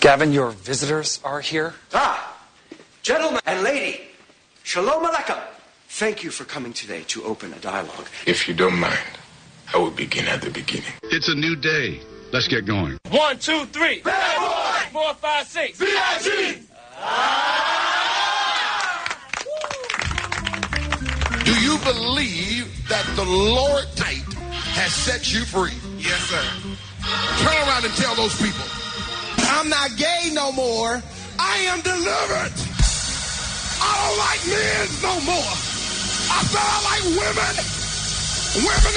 Gavin, your visitors are here. Gentlemen and lady, shalom aleichem. Thank you for coming today to open a dialogue. If you don't mind, I will begin at the beginning. It's a new day. Let's get going. 1, 2, 3. Bad boy! 4, 5, 6. VIG! Do you believe that the Lord tonight has set you free? Yes, sir. Turn around and tell those people, I'm not gay no more. I am delivered. I don't like men no more. I said I like women. Women.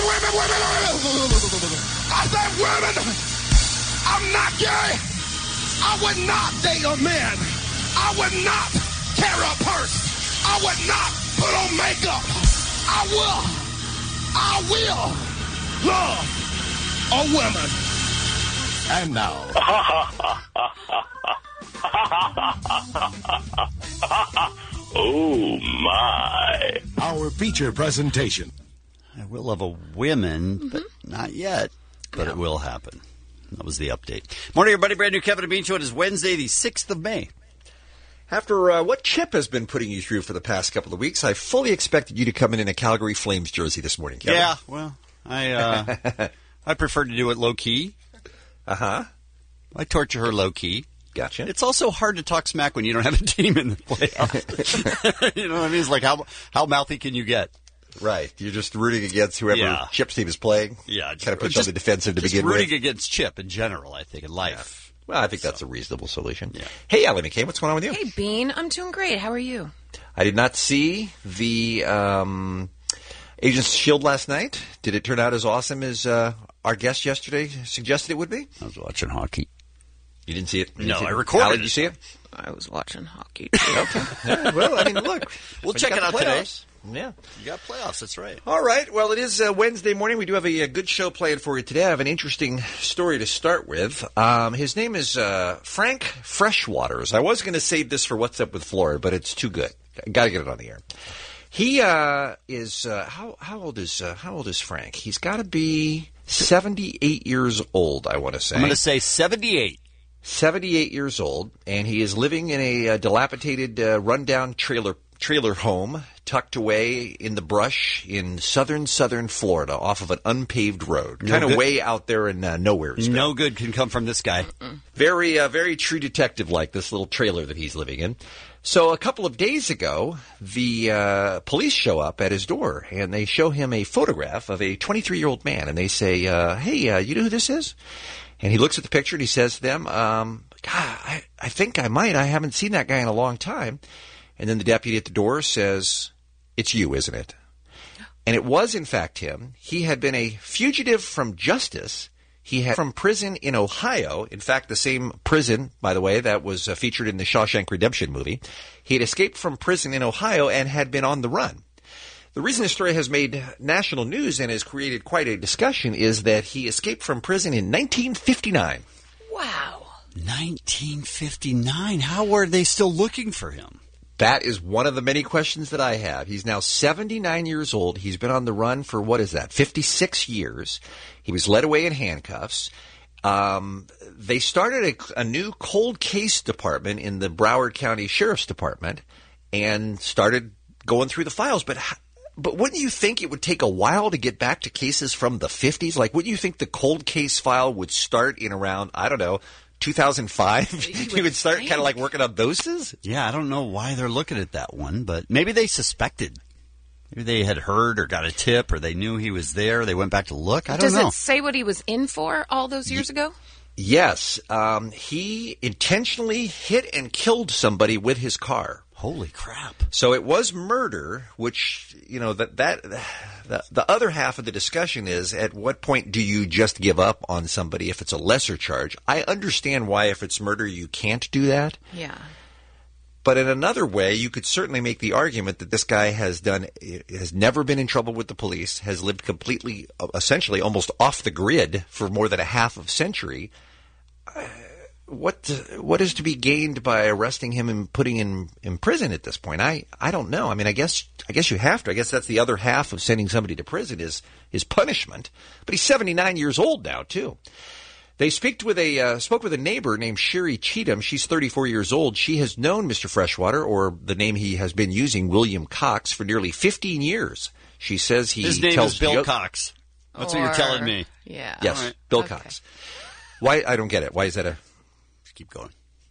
I said women. I'm not gay. I would not date a man. I would not carry a purse. I would not put on makeup. I will love a woman. And now. Oh, my. Our feature presentation. I will love a women, but not yet. But it will happen. That was the update. Morning, everybody. Brand new Kevin and Bean Show. It is Wednesday, the 6th of May. After what Chip has been putting you through for the past couple of weeks, I fully expected you to come in a Calgary Flames jersey this morning, Kevin. Yeah, well, I prefer to do it low-key. Uh-huh. I torture her low-key. Gotcha. It's also hard to talk smack when you don't have a team in the playoffs. You know what I mean? It's like, how mouthy can you get? Right. You're just rooting against whoever Chip's team is playing. Yeah. Kind of puts you on the defensive to begin with. Just rooting against Chip in general, I think, in life. Yeah. Well, I think that's a reasonable solution. Yeah. Hey, Allie McKay, what's going on with you? Hey, Bean. I'm doing great. How are you? I did not see the Agents of S.H.I.E.L.D. last night. Did it turn out as awesome as our guest yesterday suggested it would be? I was watching hockey. You didn't see it? I recorded Allie, it. did you see it? I was watching hockey. Okay. Yeah, well, I mean, look. We'll check it out today. Yeah. You got playoffs, that's right. All right. Well, it is Wednesday morning. We do have a good show planned for you today. I have an interesting story to start with. His name is Frank Freshwaters. I was going to save this for What's Up with Florida, but it's too good. Got to get it on the air. He is how old is Frank? He's got to be 78 years old, I want to say. I'm going to say 78. 78 years old, and he is living in a dilapidated, rundown trailer home tucked away in the brush in southern Florida off of an unpaved road. Kind of way out there in nowhere. No good can come from this guy. Very True Detective-like, this little trailer that he's living in. So a couple of days ago, the police show up at his door, and they show him a photograph of a 23-year-old man, and they say, hey, you know who this is? And he looks at the picture, and he says to them, God, I think I might. I haven't seen that guy in a long time. And then the deputy at the door says, it's you, isn't it? And it was, in fact, him. He had been a fugitive from justice. He had from prison in Ohio. In fact, the same prison, by the way, that was featured in the Shawshank Redemption movie. He had escaped from prison in Ohio and had been on the run. The reason this story has made national news and has created quite a discussion is that he escaped from prison in 1959. Wow. 1959? How were they still looking for him? That is one of the many questions that I have. He's now 79 years old. He's been on the run for, 56 years. He was led away in handcuffs. They started a new cold case department in the Broward County Sheriff's Department and started going through the files. But wouldn't you think it would take a while to get back to cases from the 50s? Like, wouldn't you think the cold case file would start in around, 2005? He would start kind of like working on those? Yeah, I don't know why they're looking at that one, but maybe they suspected. Maybe they had heard or got a tip or they knew he was there. They went back to look. I don't know. Does it say what he was in for all those years ago? Yes. He intentionally hit and killed somebody with his car. Holy crap. So it was murder, which, the other half of the discussion is at what point do you just give up on somebody if it's a lesser charge? I understand why if it's murder you can't do that. Yeah. But in another way, you could certainly make the argument that this guy has never been in trouble with the police, has lived completely, essentially almost off the grid for more than a half of a century. What is to be gained by arresting him and putting him in prison at this point? I don't know. I mean, I guess you have to. I guess that's the other half of sending somebody to prison is punishment. But he's 79 years old now, too. They spoke with a neighbor named Sherry Cheatham. She's 34 years old. She has known Mr. Freshwater, or the name he has been using, William Cox, for nearly 15 years. She says his name is Bill Cox. That's what you're telling me. Yeah. Yes, All right. Bill Okay. Cox. Why? I don't get it. Why is that a? Just keep going.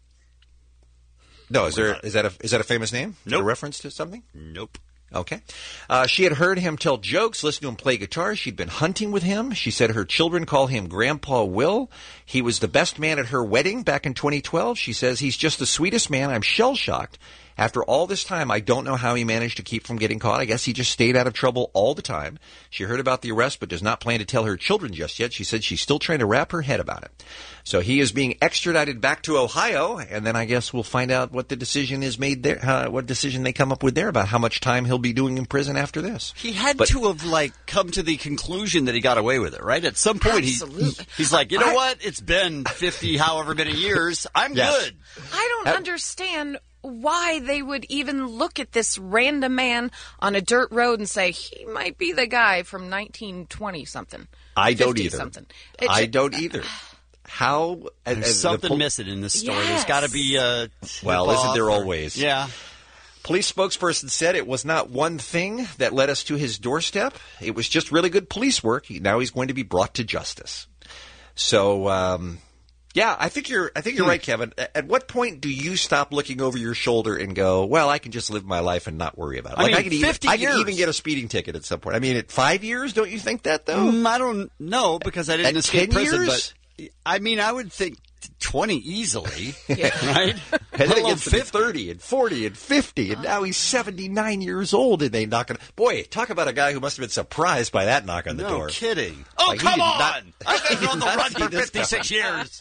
No, is that a famous name? Is that Nope. a reference to something? Nope. Okay. She had heard him tell jokes, listened to him play guitar. She'd been hunting with him. She said her children call him Grandpa Will. He was the best man at her wedding back in 2012. She says he's just the sweetest man. I'm shell-shocked. After all this time, I don't know how he managed to keep from getting caught. I guess he just stayed out of trouble all the time. She heard about the arrest but does not plan to tell her children just yet. She said she's still trying to wrap her head about it. So he is being extradited back to Ohio, and then I guess we'll find out what the decision is made there, what decision they come up with there about how much time he'll be doing in prison after this. He had to have come to the conclusion that he got away with it, right? At some point, he's like, you know what? It's been 50, however many years. I'm good. I don't understand why they would even look at this random man on a dirt road and say he might be the guy from 1920 something. I don't either. Something. I don't either. How? There's something missing in this story. Yes. There's got to be a well, isn't there always? Yeah. Police spokesperson said it was not one thing that led us to his doorstep. It was just really good police work. Now he's going to be brought to justice. So, yeah, I think you're right, Kevin. At what point do you stop looking over your shoulder and go, "Well, I can just live my life and not worry about it"? I mean, I could 50 I could years. even get a speeding ticket at some point. I mean, at 5 years, don't you think that though? I don't know because I didn't At escape 10 prison, years? but I mean, I would think 20 easily, Yeah. right? And then Let it alone gets to be 30 and 40 and 50, and now he's 79 years old, and they knock on. Boy, talk about a guy who must have been surprised by that knock on the No door. kidding. Oh, Like, he come did on! not- I've been on the not run see for this 56 years.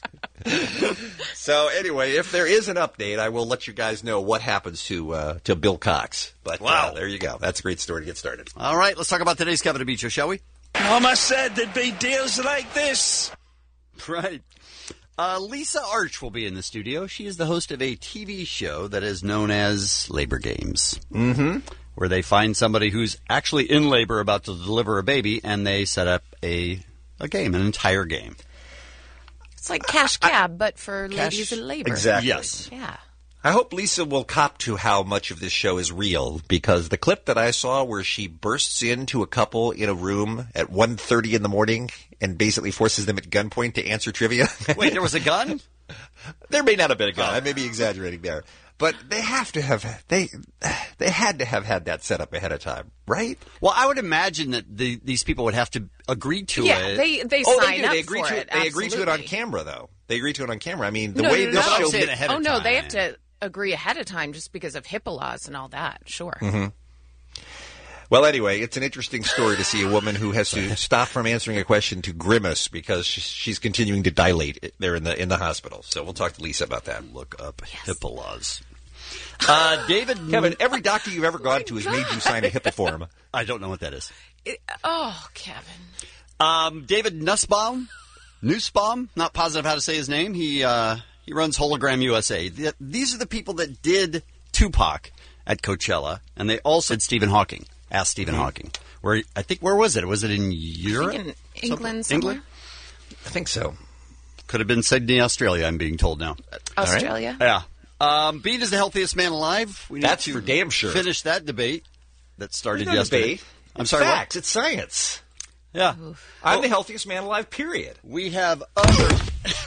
So anyway, if there is an update, I will let you guys know what happens to Bill Cox. But Wow. there you go. That's a great story to get started. All right, let's talk about today's Kevin Abicho, shall we? Mama said there'd be deals like this. Right. Lisa Arch will be in the studio. She is the host of a TV show that is known as Labor Games. Mm-hmm. Where they find somebody who's actually in labor about to deliver a baby, and they set up a game, an entire game. It's like Cash Cab, but for ladies in labor. Exactly. Yes. Yeah. I hope Lisa will cop to how much of this show is real, because the clip that I saw where she bursts into a couple in a room at 1:30 in the morning and basically forces them at gunpoint to answer trivia. Wait, there was a gun? There may not have been a gun. I may be exaggerating there. But they have to have they had to have had that set up ahead of time, right? Well, I would imagine that these people would have to agree to Yeah, it. they Oh, sign they do. up They agree for to it. They agree to it on absolutely. camera, though. They agree to it on camera. I mean, the No, way no, this no. I'm show. saying ahead of Oh, no, they time. have to agree ahead of time just because of HIPAA laws and all that. Sure. Mm-hmm. Well, anyway, it's an interesting story to see a woman who has to stop from answering a question to grimace because she's continuing to dilate there in the hospital. So we'll talk to Lisa about that. Look up HIPAA laws. David, Kevin, every doctor you've ever gone to has made you sign a HIPAA form. I don't know what that is. Oh, Kevin. David Nussbaum, not positive how to say his name. He runs Hologram USA. These are the people that did Tupac at Coachella, and they also did Stephen Hawking. Ask Stephen Hawking. Where was it? Was it in Europe? I think in England somewhere. England? I think so. Could have been Sydney, Australia, I'm being told now. Australia. Yeah. Bean is the healthiest man alive. We need That's to for damn sure. Finish that debate that started It's not a yesterday. debate. I'm It's sorry, what? facts. It's science. Yeah. I'm the healthiest man alive, period. We have other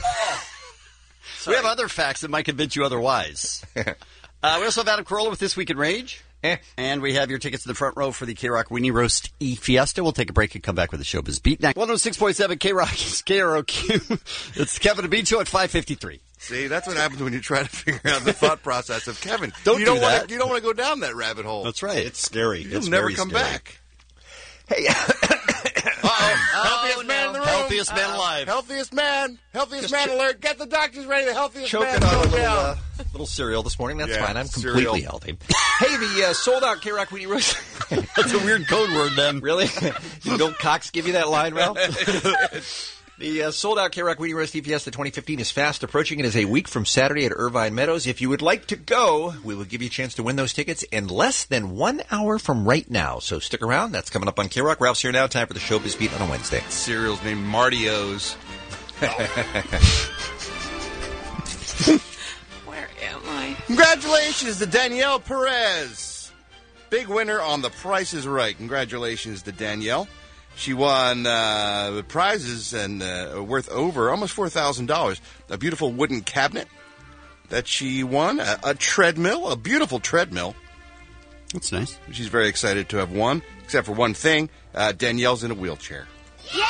we have other facts that might convince you otherwise. We also have Adam Carolla with This Week in Rage. And we have your tickets in the front row for the K-Rock Weenie Roast E-Fiesta. We'll take a break and come back with the Showbiz Beat next. 106.7 K-Rock is KROQ. It's Kevin Abicho at 5:53. See, that's what happens when you try to figure out the thought process of Kevin. Don't you do don't that. Want you don't want to go down that rabbit hole. That's right. It's scary. You'll It's never very come scary. back. Hey, Healthiest man in the room. Healthiest man alive. Healthiest man alert. Get the doctors ready. The healthiest choking man on a going little, down. little cereal this morning. That's Yeah, fine. I'm cereal. completely healthy. Hey, the sold-out K-Rock Weenie Roast. That's a weird code word, then. Really? Did Bill Cox give you that line, Ralph? The sold-out K-Rock Weenie Roast Fiesta 2015 is fast approaching. It is a week from Saturday at Irvine Meadows. If you would like to go, we will give you a chance to win those tickets in less than 1 hour from right now. So stick around. That's coming up on K-Rock. Ralph's here now. Time for the Showbiz Beat on a Wednesday. Cereal's named Marty O's. Where am I? Congratulations to Danielle Perez. Big winner on The Price is Right. Congratulations to Danielle. She won prizes and worth over almost $4,000. A beautiful wooden cabinet that she won. A treadmill, a beautiful treadmill. That's nice. She's very excited to have won, except for one thing. Danielle's in a wheelchair. Yay!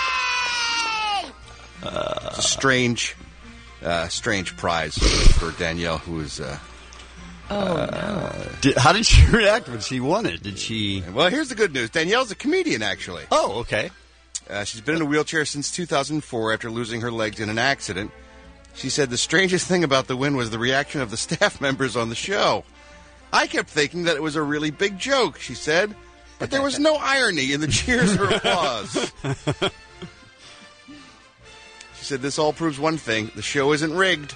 It's a strange prize for Danielle, who is... How did she react when she won it? Did she... Well, here's the good news. Danielle's a comedian, actually. Oh, okay. She's been in a wheelchair since 2004 after losing her legs in an accident. She said the strangest thing about the win was the reaction of the staff members on the show. I kept thinking that it was a really big joke, she said, but there was no irony in the cheers or applause. She said this all proves one thing. The show isn't rigged.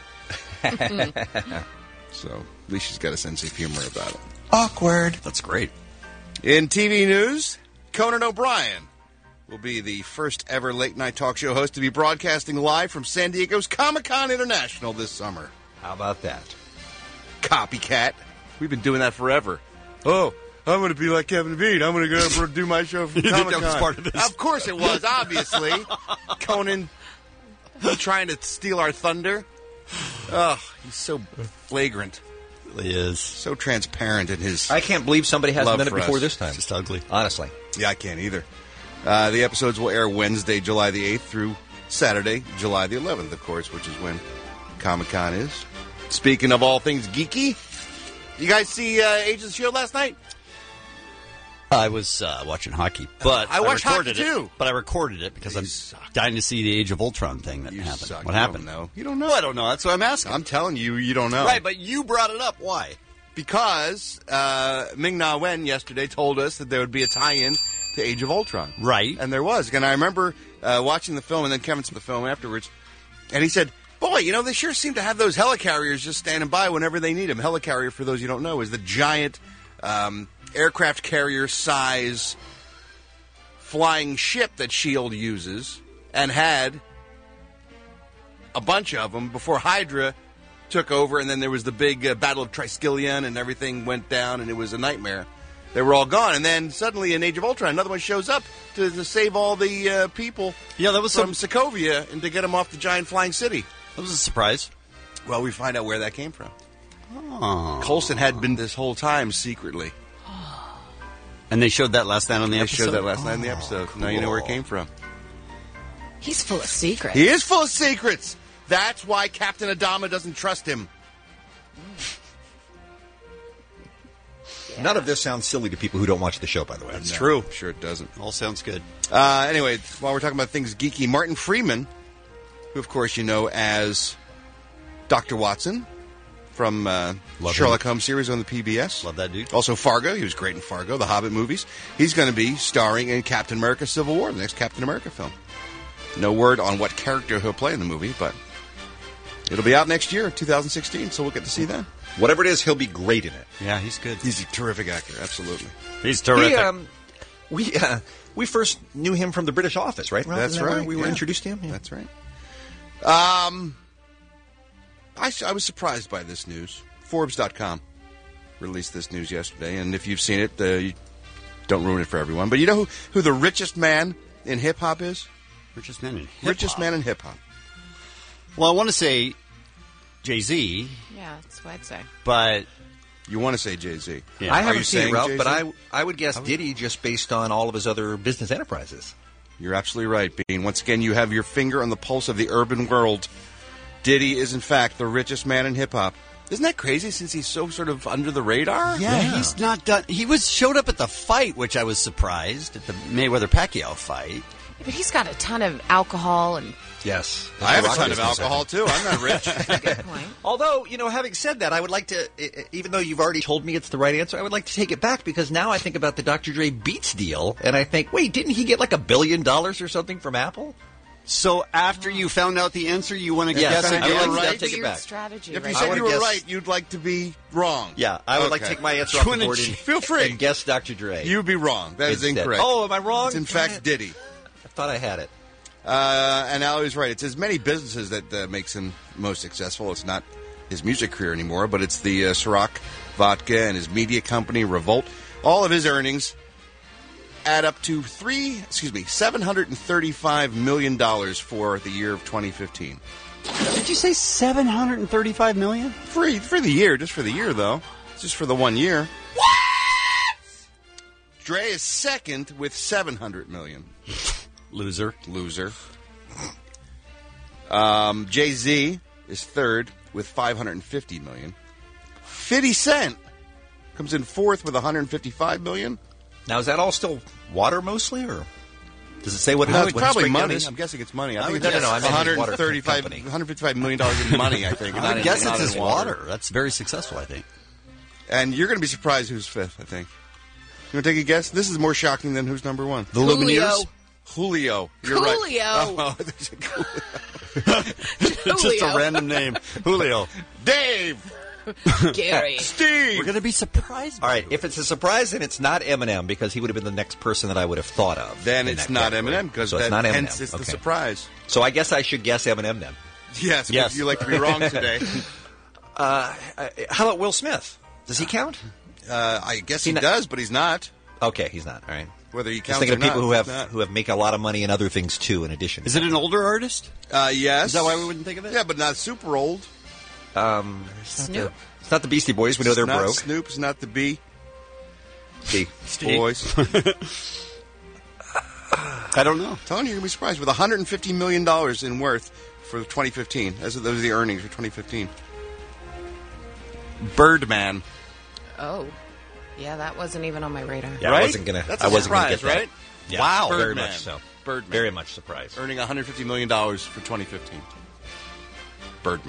So at least she's got a sense of humor about it. Awkward. That's great. In TV news, Conan O'Brien will be the first ever late-night talk show host to be broadcasting live from San Diego's Comic-Con International this summer. How about that? Copycat. We've been doing that forever. Oh, I'm going to be like Kevin Bean. I'm going to go do my show from You think Comic-Con. that was part of this? Of course it was, obviously. Conan trying to steal our thunder. Oh, he's so flagrant. He is. So transparent in his... I can't believe somebody hasn't love done it for before us. this time. Just ugly. Honestly. Yeah, I can't either. The episodes will air Wednesday, July the 8th through Saturday, July the 11th, of course, which is when Comic-Con is. Speaking of all things geeky, you guys see Agents of S.H.I.E.L.D. last night? I was watching hockey, but I watched recorded hockey, it. too. But I recorded it because I'm dying to see the Age of Ultron thing that happened. suck. What You happened? don't know. You don't know. No, I don't know. That's what I'm asking. I'm telling you, you don't know. Right, but you brought it up. Why? Because Ming-Na Wen yesterday told us that there would be a tie-in to Age of Ultron. Right. And there was. And I remember watching the film, and then Kevin saw the film afterwards, and he said, boy, you know, they sure seem to have those helicarriers just standing by whenever they need them. Helicarrier, for those you don't know, is the giant aircraft carrier size flying ship that S.H.I.E.L.D. uses, and had a bunch of them before Hydra took over, and then there was the big Battle of Triskelion, and everything went down, and it was a nightmare. They were all gone, and then suddenly in Age of Ultron, another one shows up to save all the people that was from Sokovia and to get them off the giant flying city. That was a surprise. Well, we find out where that came from. Oh. Coulson had been this whole time secretly. And they showed that last night on the They episode? showed that last night in the episode. Cool. Now you know where it came from. He's full of secrets. He is full of secrets. That's why Captain Adama doesn't trust him. None of this sounds silly to people who don't watch the show, by the way. That's true. Sure it doesn't. All sounds good. Anyway, while we're talking about things geeky, Martin Freeman, who of course you know as Dr. Watson from Sherlock Holmes series on the PBS. Love that dude. Also Fargo. He was great in Fargo, the Hobbit movies. He's going to be starring in Captain America Civil War, the next Captain America film. No word on what character he'll play in the movie, but it'll be out next year, 2016, so we'll get to see that. Whatever it is, he'll be great in it. Yeah, he's good. He's a terrific actor, absolutely. He's terrific. We first knew him from the British Office, right, Ralph? That's Isn't that where right. we were yeah. introduced to him? Yeah. That's right. I was surprised by this news. Forbes.com released this news yesterday, and if you've seen it, you don't ruin it for everyone. But you know who the richest man in hip-hop is? Richest man in hip-hop. Richest man in hip-hop. Well, I want to say Jay-Z, Yeah, that's what I'd say. but You want to say Jay-Z. Yeah. I Are you haven't seen it, saying Ralph, Jay-Z? but I would guess Diddy just based on all of his other business enterprises. You're absolutely right, Bean. Once again, you have your finger on the pulse of the urban world. Diddy is, in fact, the richest man in hip-hop. Isn't that crazy since he's so sort of under the radar? yeah, he's not done. He showed up at the fight, which I was surprised, at the Mayweather-Pacquiao fight. Yeah, but he's got a ton of alcohol and Yes. I have a ton of alcohol, too. I'm not rich. good point. Although, having said that, I would like to, even though you've already told me it's the right answer, I would like to take it back because now I think about the Dr. Dre Beats deal, and I think, wait, didn't he get like $1 billion or something from Apple? So after you found out the answer, you want to Yes, guess I again? do. You're I'll right. take it Weird back. strategy. If right you there. said would you were guess- right, you'd like to be wrong. Yeah, I would like to Okay. take my answer off the Twin and board cheat. and, Feel free. and guess Dr. Dre. You'd be wrong. That is Instead. incorrect. Oh, am I wrong? It's in fact Diddy. I thought I had it. And Ali was right. It's his many businesses that makes him most successful. It's not his music career anymore, but it's the Ciroc vodka and his media company, Revolt. All of his earnings add up to $735 million for the year of 2015. Did you say $735 million? For the year, just for the year, though. Just for the 1 year. What? Dre is second with $700 million. Loser. Jay-Z is third with $550 million. 50 Cent comes in fourth with $155 million. Now, is that all still water mostly, or does it say what? No, it's what probably his breakdown money. is? I'm guessing it's money. I No, think no, it's no, I meant his water company. $155 million in money, I think. I guess it's his water. water. That's very successful, I think. And you're going to be surprised who's fifth, I think. You want to take a guess? This is more shocking than who's number one. The Lumineers? Julio. You're right. Julio. Just a random name. Julio. Dave. Gary. Steve. We're going to be surprised. All right, if it's a surprise, then it's not Eminem because he would have been the next person that I would have thought of. Then in it's that not category. Eminem because so it's not Eminem. hence it's the Okay. surprise. So I guess I should guess Eminem then. Yes, Yes. but you like to be wrong today. How about Will Smith? Does he count? I guess he not- does, but he's not. Okay, he's not. All right. Whether he Just counts thinking or of people not, who have make a lot of money in other things too. In addition, Is it an older artist? Yes. Is that why we wouldn't think of it? Yeah, but not super old. Snoop. It's not the Beastie Boys. We know they're It's not broke. Snoop. It's not the B. Steve. Boys. I don't know. Telling you, you're going to be surprised. With $150 million in worth for 2015. Those are the earnings for 2015. Birdman. Oh. Yeah, that wasn't even on my radar. Yeah, Right? I wasn't gonna. That's I a wasn't gonna surprise, get that. right? Yeah, Wow. very Birdman. much so. Birdman. Very much surprised. Earning $150 million for 2015. Birdman.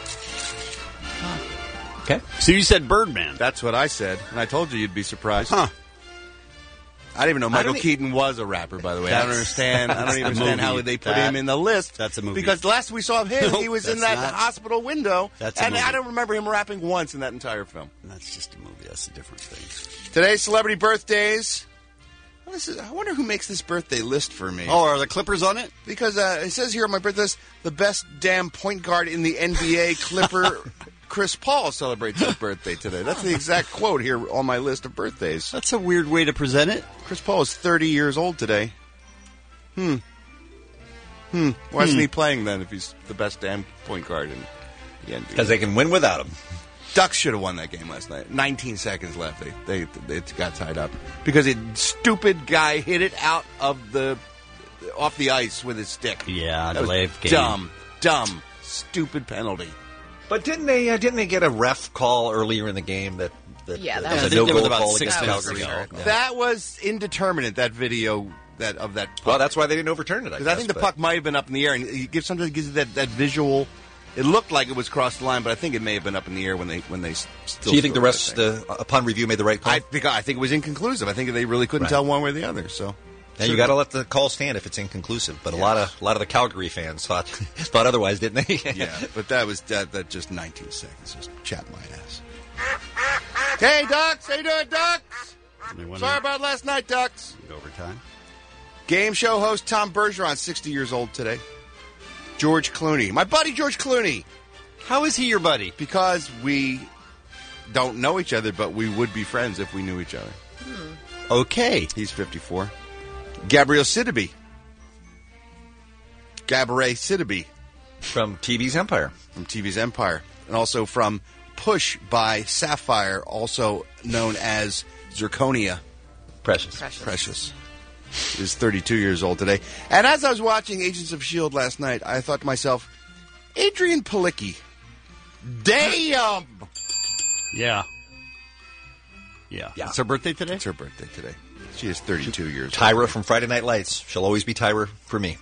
Okay. So you said Birdman. That's what I said, and I told you you'd be surprised. Huh. I didn't even know Michael don't e- Keaton was a rapper, by the way. I don't That's- understand. I don't that's even the understand how movie. they put That- him in the list. that's a movie. Because the last we saw of him, he was in that's that not- hospital window, That's a and movie. I don't remember him rapping once in that entire film. That's just a movie. That's a different thing. Today's celebrity birthdays. I wonder who makes this birthday list for me. Oh, are the Clippers on it? Because it says here on my birthday list, the best damn point guard in the NBA, Clipper Chris Paul, celebrates his birthday today. That's the exact quote here on my list of birthdays. That's a weird way to present it. Chris Paul is 30 years old today. Why isn't he playing then if he's the best damn point guard in the NBA? Because they can win without him. Ducks should have won that game last night. 19 seconds left. They got tied up because a stupid guy hit it out of off the ice with his stick. Yeah, that was delay of game. dumb, stupid penalty. But didn't they get a ref call earlier in the game that Yeah, that was was- a no there was goal about call 6 against minutes Calgary? ago. Yeah. That was indeterminate. That video of that. Well, that's why they didn't overturn it. Because I think the puck might have been up in the air, and sometimes it gives you that visual. It looked like it was crossed the line, but I think it may have been up in the air when they still. Do you think the scored, rest, I think. upon review, made the right call? I think it was inconclusive. I think they really couldn't Right. tell one way or the other. So And you got to let the call stand if it's inconclusive. But a lot of the Calgary fans thought otherwise, didn't they? yeah, but that was that just 19 seconds, just chat my ass. Hey, Ducks, how you doing, Ducks? Sorry about last night, Ducks. Overtime. Game show host Tom Bergeron, 60 years old today. George Clooney, my buddy George Clooney, How is he your buddy? because we don't know each other, but we would be friends if we knew each other. Okay. He's 54. Gabrielle Sidibe. Gabourey Sidibe From TV's Empire. from TV's Empire. And also from Push by Sapphire, also known as Zirconia. Precious. Precious. Is 32 years old today. And as I was watching Agents of S.H.I.E.L.D. last night, I thought to myself, Adrian Palicki. Damn! Yeah. Yeah. It's her birthday today? It's her birthday today. She is 32 years old. Tyra from Friday Night Lights. She'll always be Tyra for me.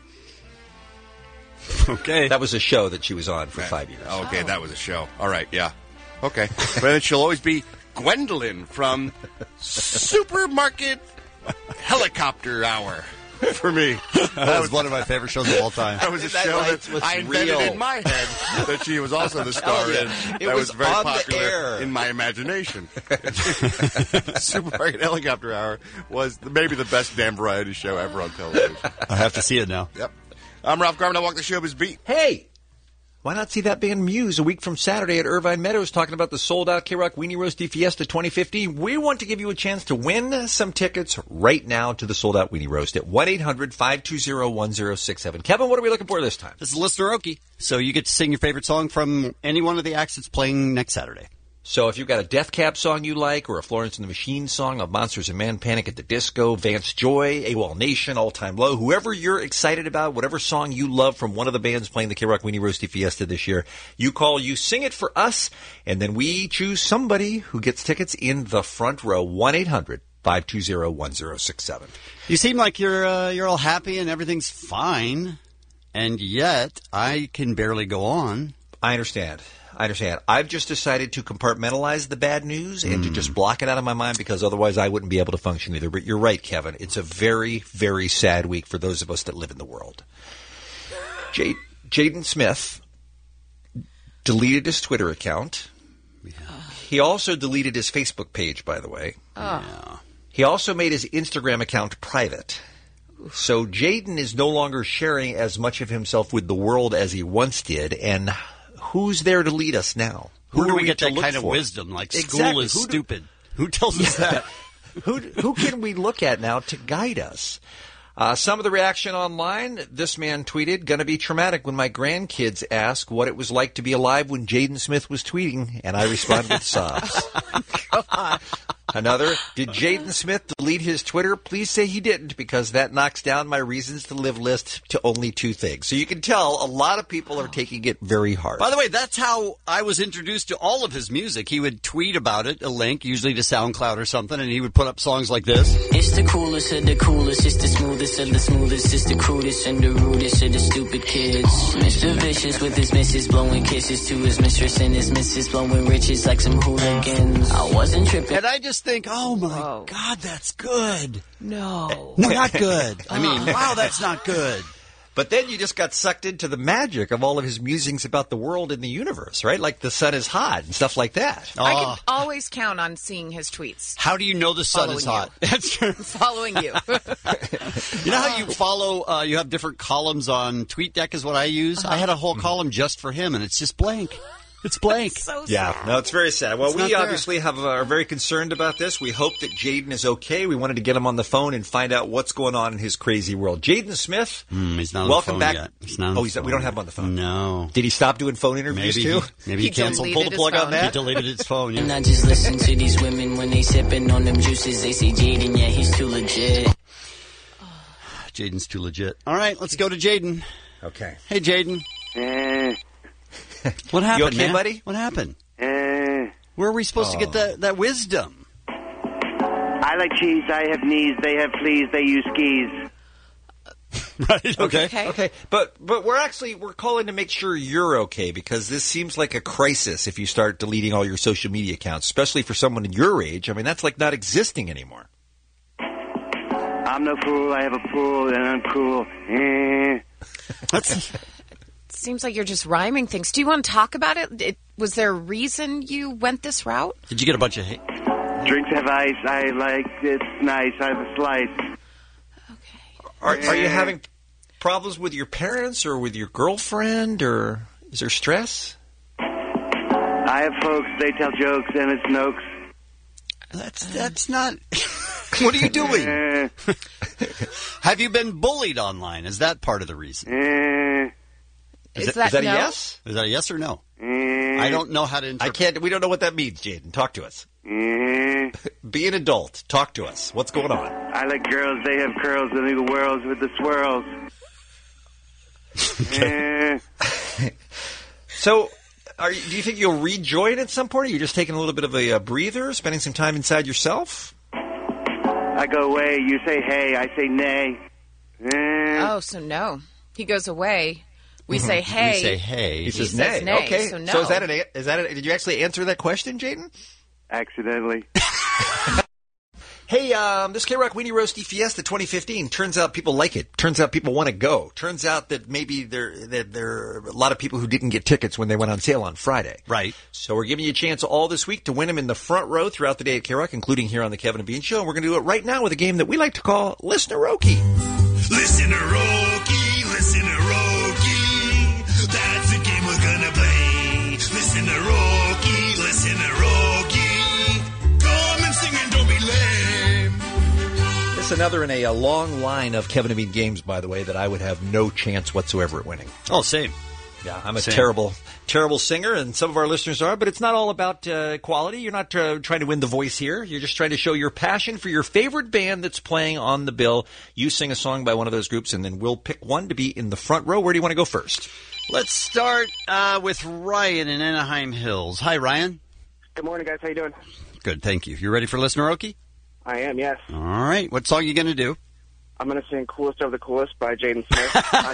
Okay. That was a show that she was on for 5 years. Okay, that was a show. All right, yeah. Okay. But then she'll always be Gwendolyn from Supermarket Helicopter Hour for me. That was one of my favorite shows of all time. That was a That show lights that was I invented real. in my head that she was also the star Oh, yeah. in. It That was very on the popular air. in my imagination. Supermarket Helicopter Hour was maybe the best damn variety show ever on television. I have to see it now. Yep. I'm Ralph Garman. I walk the showbiz beat. Hey, why not see that band Muse a week from Saturday at Irvine Meadows talking about the sold-out K-Rock Weenie Roasty Fiesta 2015? We want to give you a chance to win some tickets right now to the sold-out Weenie Roast at 1-800-520-1067. Kevin, what are we looking for this time? This is Listener Okie, so you get to sing your favorite song from any one of the acts that's playing next Saturday. So if you've got a Death Cab song you like, or a Florence and the Machine song, a Monsters and Man Panic at the Disco, Vance Joy, AWOL Nation, All Time Low, whoever you're excited about, whatever song you love from one of the bands playing the K-Rock Weenie Roasty Fiesta this year, you call, you sing it for us, and then we choose somebody who gets tickets in the front row. 1-800-520-1067. You seem like you're all happy and everything's fine, and yet I can barely go on. I understand. I've just decided to compartmentalize the bad news and to just block it out of my mind because otherwise I wouldn't be able to function either. But you're right, Kevin. It's a very, very sad week for those of us that live in the world. Jaden Smith deleted his Twitter account. Yeah. He also deleted his Facebook page, by the way. Oh. Yeah. He also made his Instagram account private. So Jaden is no longer sharing as much of himself with the world as he once did, and who's there to lead us now? Who do we get to that look kind of for? wisdom? Like Exactly. School is stupid. Who tells us that? Who can we look at now to guide us? Some of the reaction online, this man tweeted, "Gonna be traumatic when my grandkids ask what it was like to be alive when Jaden Smith was tweeting," and I respond with sobs. Another, "Did Jaden Smith delete his Twitter? Please say he didn't, because that knocks down my reasons to live list to only 2 things." So you can tell a lot of people are taking it very hard. By the way, that's how I was introduced to all of his music. He would tweet about it, a link, usually to SoundCloud or something, and he would put up songs like this. It's the coolest of the coolest, it's the smoothest of the smoothest, it's the crudest and the rudest of the stupid kids. Mr. Vicious with his missus blowing kisses to his mistress and his missus blowing riches like some hooligans. I wasn't tripping. And I just think, oh my God, that's good. No. No, not good. I mean, wow, that's not good. But then you just got sucked into the magic of all of his musings about the world and the universe, right? Like the sun is hot and stuff like that. I can always count on seeing his tweets. How do you know the sun is hot? That's true. Following you. You know how you follow, you have different columns on TweetDeck is what I use? I had a whole column just for him, and it's just blank. It's blank. So sad. Yeah, no, it's very sad. Well, It's we not there. obviously are very concerned about this. We hope that Jaden is okay. We wanted to get him on the phone and find out what's going on in his crazy world. Jaden Smith, he's not on welcome the phone back. yet. He's not on the phone we don't have him on the phone. No. Did he stop doing phone interviews too? Maybe he canceled. deleted Pull the his plug on phone. that. He deleted his phone. And Yeah. I just listen to these women when they sipping on them juices. They say Jaden, yeah, he's too legit. Jaden's too legit. All right, let's go to Jaden. Okay. Hey, Jaden. What happened, You okay, man? buddy? What happened? Where are we supposed to get that wisdom? I like cheese. I have knees. They have fleas. They use skis. Right. Okay. Okay. But we're calling to make sure you're okay, because this seems like a crisis if you start deleting all your social media accounts, especially for someone in your age. I mean, that's like not existing anymore. I'm no fool. I have a pool, and I'm cool. Seems like you're just rhyming things. Do you want to talk about it? Was there a reason you went this route? Did you get a bunch of hate? Drinks have ice. I like it's nice. I have a slice. Are you having problems with your parents or with your girlfriend, or is there stress? I have folks. They tell jokes, and it's nokes. That's not. What are you doing? Have you been bullied online? Is that part of the reason? Is that a no? yes? Is that a yes or no? I don't know how to interpret. We don't know what that means, Jaden. Talk to us. Be an adult. Talk to us. What's going on? I like girls. They have curls. They the whirls with the swirls. So, do you think you'll rejoin at some point? Or are you just taking a little bit of a breather, spending some time inside yourself? I go away. You say hey. I say nay. Oh, so no. He goes away. We say hey. We say hey. He says says nay. nay, Okay. so no. So did you actually answer that question, Jaden? Accidentally. Hey, this K-Rock Weenie Roasty Fiesta 2015, turns out people like it. Turns out people want to go. Turns out that maybe there are a lot of people who didn't get tickets when they went on sale on Friday. Right. So we're giving you a chance all this week to win them in the front row throughout the day at K-Rock, including here on the Kevin and Bean Show. And we're going to do it right now with a game that we like to call Listener Okie. Listener Okie, Listen to Rocky. That's the game we're gonna play. Listen to Rocky. Listen to Rocky. Come and sing and don't be lame. This is another in a long line of Kevin and Bean games, by the way, that I would have no chance whatsoever at winning. Oh, same. Yeah, I'm a Same. terrible singer, and some of our listeners are, but it's not all about quality. You're not trying to win the voice here. You're just trying to show your passion for your favorite band that's playing on the bill. You sing a song by one of those groups, and then we'll pick one to be in the front row. Where do you want to go first? Let's start with Ryan in Anaheim Hills. Hi, Ryan. Good morning, guys. How you doing? Good, thank you. You ready for Listener Roki? I am, yes. All right. What song are you going to do? I'm going to sing Coolest of the Coolest by Jaden Smith.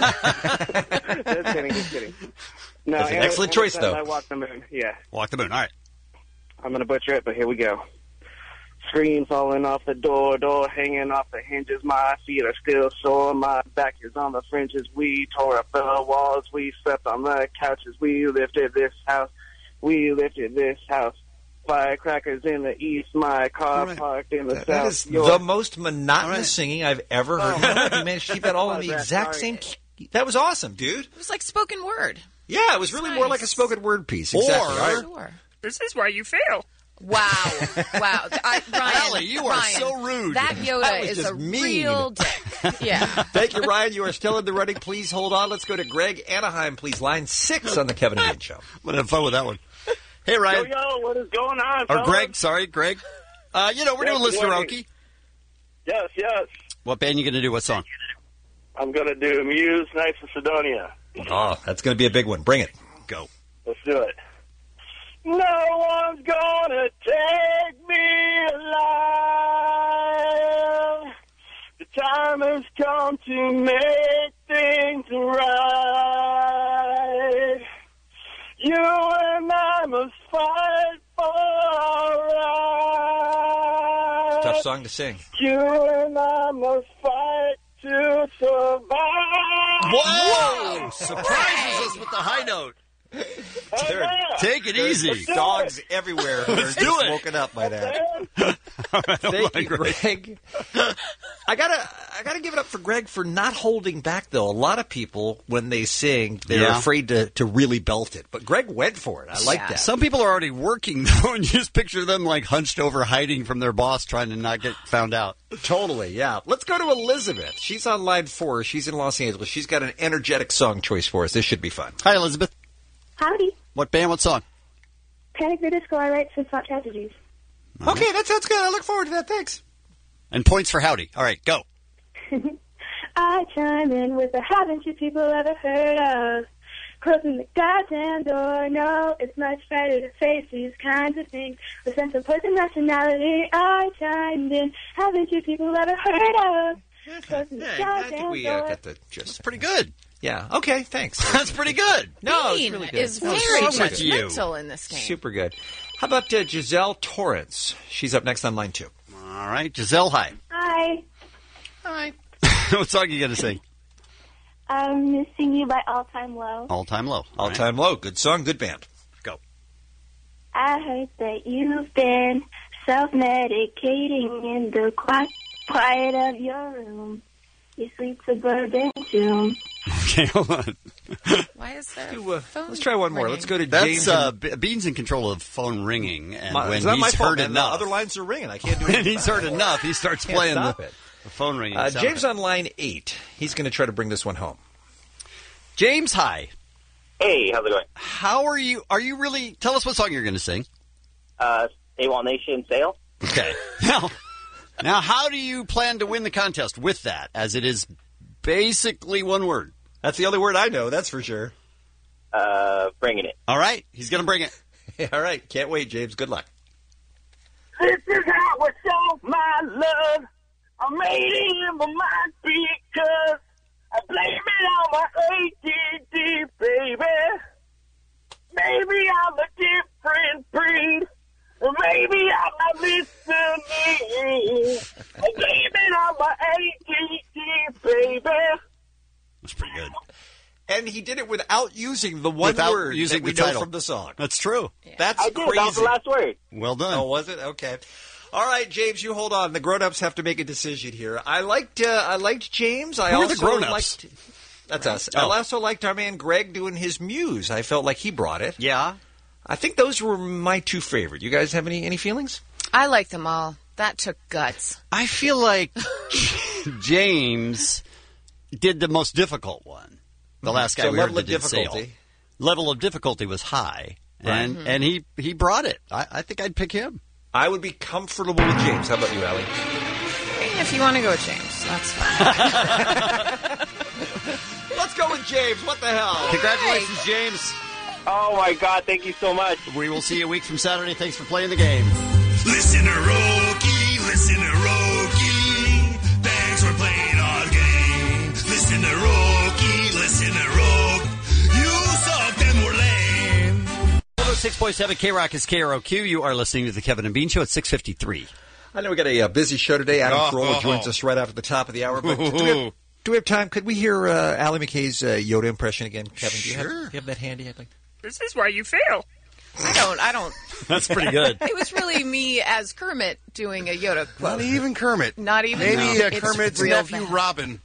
Just kidding. No, That's an excellent choice, though. I Walk the Moon, yeah. Walk the Moon, all right. I'm going to butcher it, but here we go. Screen falling off the door hanging off the hinges. My feet are still sore. My back is on the fringes. We tore up the walls. We slept on the couches. We lifted this house. Firecrackers in the east. My car parked in the south. That is the most monotonous singing I've ever heard. You managed to keep that all in the exact same key. That was awesome, dude. It was like spoken word. Yeah, it was really more like a spoken word piece. Exactly. Right? Sure. This is why you fail. Wow. Ryan, Allie, you are Ryan, so rude. That Yoda That was is just a mean. real dick. Yeah. Thank you, Ryan. You are still in the running. Please hold on. Let's go to Greg Anaheim, please. Line 6 on the Kevin and Bean Show. I'm going to have fun with that one. Hey, Ryan. Yo, what is going on, Or fellas? Greg, sorry, Greg. We're doing Listener Roki. Yes. What band you going to do? What song? I'm going to do Muse, Knights of Sidonia. Oh, that's going to be a big one. Bring it. Go. Let's do it. No one's gonna take me alive. The time has come to make things right. You and I must fight for our Tough rights. song to sing. You and I must fight to survive. Whoa! Surprises us with the high note. Take it easy. Dogs everywhere. Let's do it. Woken up by that. Thank you, Greg. I gotta give it up for Greg for not holding back, though. A lot of people, when they sing, they're afraid to really belt it. But Greg went for it. I like that. Some people are already working, though, and you just picture them like hunched over, hiding from their boss, trying to not get found out. Totally, yeah. Let's go to Elizabeth. She's on line 4. She's in Los Angeles. She's got an energetic song choice for us. This should be fun. Hi, Elizabeth. Howdy. What band, what song? Panic the Disco, I write since Hot Tragedies. Okay, that sounds good. I look forward to that. Thanks. And points for Howdy. All right, go. I chime in with a haven't you people ever heard of? Closing the goddamn door, no, it's much better to face these kinds of things. With sense of person nationality, I chimed in. Haven't you people ever heard of? Closing the I think goddamn we door. got the gist. That's pretty good. Yeah. Okay. Thanks. That's pretty good. No, it's Bean really good. is very wrong with you? judgmental in this game. Super good. How about Giselle Torrance? She's up next on line 2. All right, Giselle, hi. Hi. Hi. What song are you going to sing? I'm Missing You by All Time Low. All Time Low. All Time Low. Good song. Good band. Go. I heard that you've been self-medicating in the quiet of your room. Your sweet suburban tune. Okay, hold on. Why is there Let's try one more. Let's go to That's James. Bean's in control of phone ringing, and when it's not my he's fault, heard man. enough, The other lines are ringing. I can't do when anything. he's heard enough, he starts Can't playing stop the it. phone ringing. James on line 8. He's going to try to bring this one home. James, hi. Hey, how's it going? How are you? Are you really? Tell us what song you're going to sing. AWOL Nation Sail. Okay. Now, how do you plan to win the contest with that? As it is basically one word. That's the only word I know. That's for sure. Bringing it. All right, he's going to bring it. All right, can't wait, James. Good luck. This is how I show my love. I made it in my mind because I blame it on my ADD, baby. Maybe I'm a different breed. Or maybe I'm not listening. I blame it on my ADD, baby. That's pretty good. And he did it without using the one Without word using that we the know title. from the song. That's true. That's I did. crazy. That was the last word. Well done. Oh, was it? Okay. All right, James, you hold on. The grown-ups have to make a decision here. I liked James. I Who are also the grown-ups? That's us. Oh. I also liked our man Greg doing his Muse. I felt like he brought it. Yeah. I think those were my two favorite. You guys have any feelings? I like them all. That took guts. I feel like James did the most difficult one. The last guy So we heard level that of did Sail. difficulty. Level of difficulty was high, Right. and he brought it. I think I'd pick him. I would be comfortable with James. How about you, Allie? If you want to go with James, that's fine. Let's go with James. What the hell? Congratulations, James. Oh, my God. Thank you so much. We will see you a week from Saturday. Thanks for playing the game. Listen to Roki, listen to Roki. Thanks for playing our game. Listen to Roki, listen to Roki. You sucked and were lame. 6.7 K-Rock is KROQ. You are listening to the Kevin and Bean Show at 6:53. I know we got a busy show today. Adam Oh. Carolla joins us right after the top of the hour. But do we have time? Could we hear Allie McKay's Yoda impression again, Kevin? Do you have that handy? I'd like. This is why you fail. I don't. That's pretty good. It was really me as Kermit doing a Yoda quote. Not even Kermit. Not even. Maybe no. It's Kermit's real nephew, bad. Robin.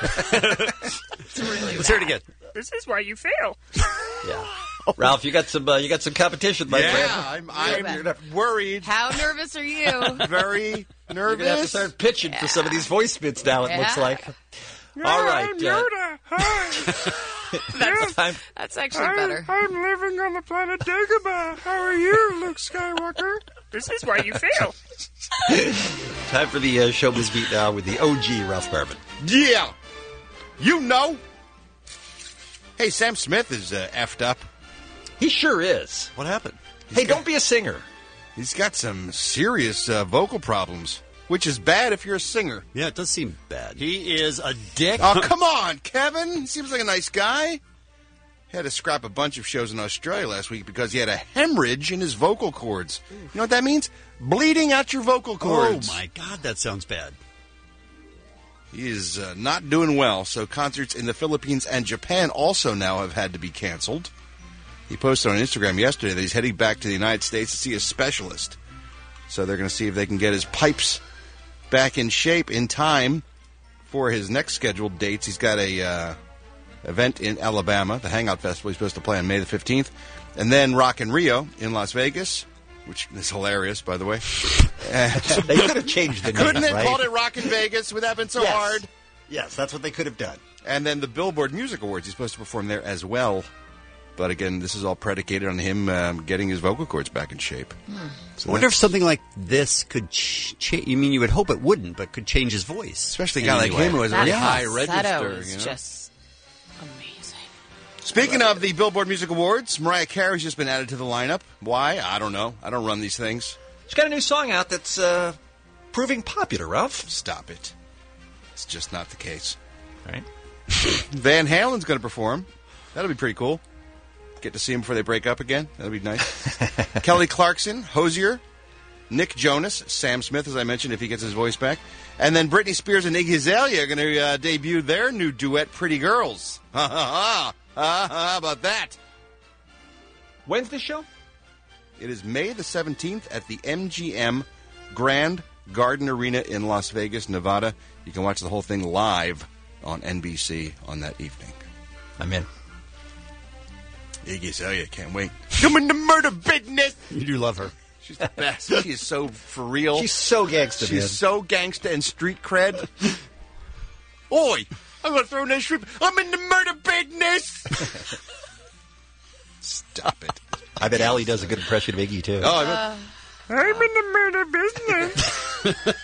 It's really Let's hear it again. This is why you fail. Yeah. Ralph, you got some competition, my friend. I'm worried. How nervous are you? Very nervous. You're gonna have to start pitching for some of these voice bits now. It looks Yeah. like. All right. I'm Yoda. Hi. That's actually better. I'm living on the planet Dagobah. How are you, Luke Skywalker? This is why you fail. Time for the Showbiz Beat now with the OG Ralph Garman. Yeah. You know. Hey, Sam Smith is effed up. He sure is. What happened? Don't be a singer. He's got some serious vocal problems, which is bad if you're a singer. Yeah, it does seem bad. He is a dick. Oh, come on, Kevin. He seems like a nice guy. He had to scrap a bunch of shows in Australia last week because he had a hemorrhage in his vocal cords. You know what that means? Bleeding out your vocal cords. Oh, my God, that sounds bad. He is not doing well, so concerts in the Philippines and Japan also now have had to be canceled. He posted on Instagram yesterday that he's heading back to the United States to see a specialist. So they're going to see if they can get his pipes back in shape in time for his next scheduled dates. He's got a event in Alabama, the Hangout Festival. He's supposed to play on May the 15th. And then Rock in Rio in Las Vegas, which is hilarious, by the way. They could have changed the name, Couldn't have right? called it Rock in Vegas? Would that have been so hard? Yes, that's what they could have done. And then the Billboard Music Awards, he's supposed to perform there as well. But again, this is all predicated on him getting his vocal cords back in shape. So I wonder if something like this could change. You mean you would hope it wouldn't, but could change his voice. Especially a guy like him who has a very high register. Is You know? just amazing. Speaking of the Billboard Music Awards, Mariah Carey's just been added to the lineup. Why? I don't know. I don't run these things. She's got a new song out that's proving popular, Ralph. Stop it. It's just not the case. Right? Van Halen's going to perform. That'll be pretty cool. Get to see him before they break up again. That'll be nice. Kelly Clarkson, Hozier, Nick Jonas, Sam Smith, as I mentioned, if he gets his voice back. And then Britney Spears and Iggy Azalea are going to debut their new duet, Pretty Girls. Ha ha ha. How about that? When's the show? It is May the 17th at the MGM Grand Garden Arena in Las Vegas, Nevada. You can watch the whole thing live on NBC on that evening. I'm in. Iggy Azalea, can't wait. Come in the murder business. You do love her. She's the best. She is so for real. She's so gangsta, man. She's so gangsta and street cred. Oi, I'm going to throw in that strip. I'm in the murder business. Stop it. I bet Allie does a good impression of Iggy, too. Oh, I bet. I'm in the murder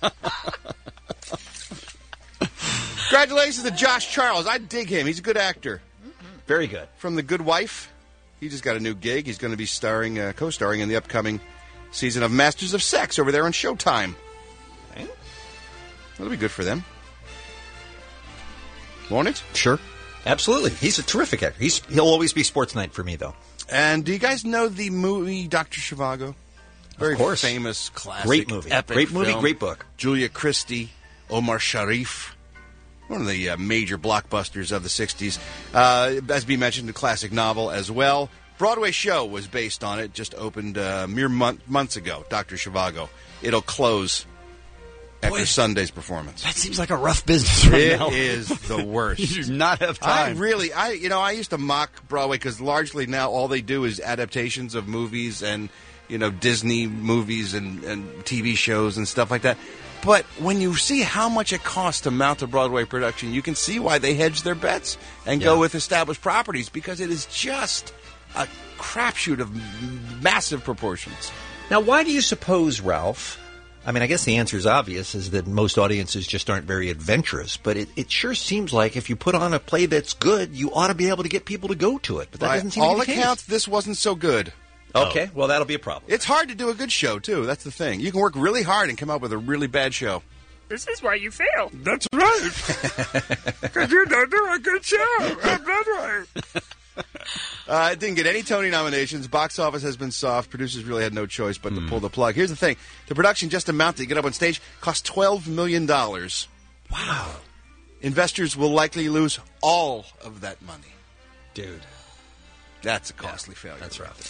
business. Congratulations to Josh Charles. I dig him. He's a good actor. Very good. From The Good Wife. He just got a new gig. He's going to be co-starring in the upcoming season of Masters of Sex over there on Showtime. Okay. That'll be good for them. Won't it? Sure. Absolutely. He's a terrific actor. He'll always be Sports Night for me, though. And do you guys know the movie Dr. Zhivago? Very famous, classic, Great movie. epic Great movie, film. great book. Julia Christie, Omar Sharif. One of the major blockbusters of the 60s. As we mentioned, the classic novel as well. Broadway show was based on it. Just opened mere months ago, Dr. Zhivago. It'll close after Sunday's performance. That seems like a rough business right now. It is the worst. You do not have time. I used to mock Broadway because largely now all they do is adaptations of movies and, Disney movies and TV shows and stuff like that. But when you see how much it costs to mount a Broadway production, you can see why they hedge their bets and go with established properties, because it is just a crapshoot of massive proportions. Now, why do you suppose, Ralph? I mean, I guess the answer is obvious, is that most audiences just aren't very adventurous. But it sure seems like if you put on a play that's good, you ought to be able to get people to go to it. But that doesn't seem to be the case. All accounts, this wasn't so good. Okay, well, that'll be a problem. It's hard to do a good show, too. That's the thing. You can work really hard and come up with a really bad show. This is why you fail. That's right. Because you don't do a good show on Broadway. It didn't get any Tony nominations. Box office has been soft. Producers really had no choice but to pull the plug. Here's the thing. The production just amounted to get up on stage cost $12 million. Wow. Investors will likely lose all of that money. Dude. That's a costly failure. That's right.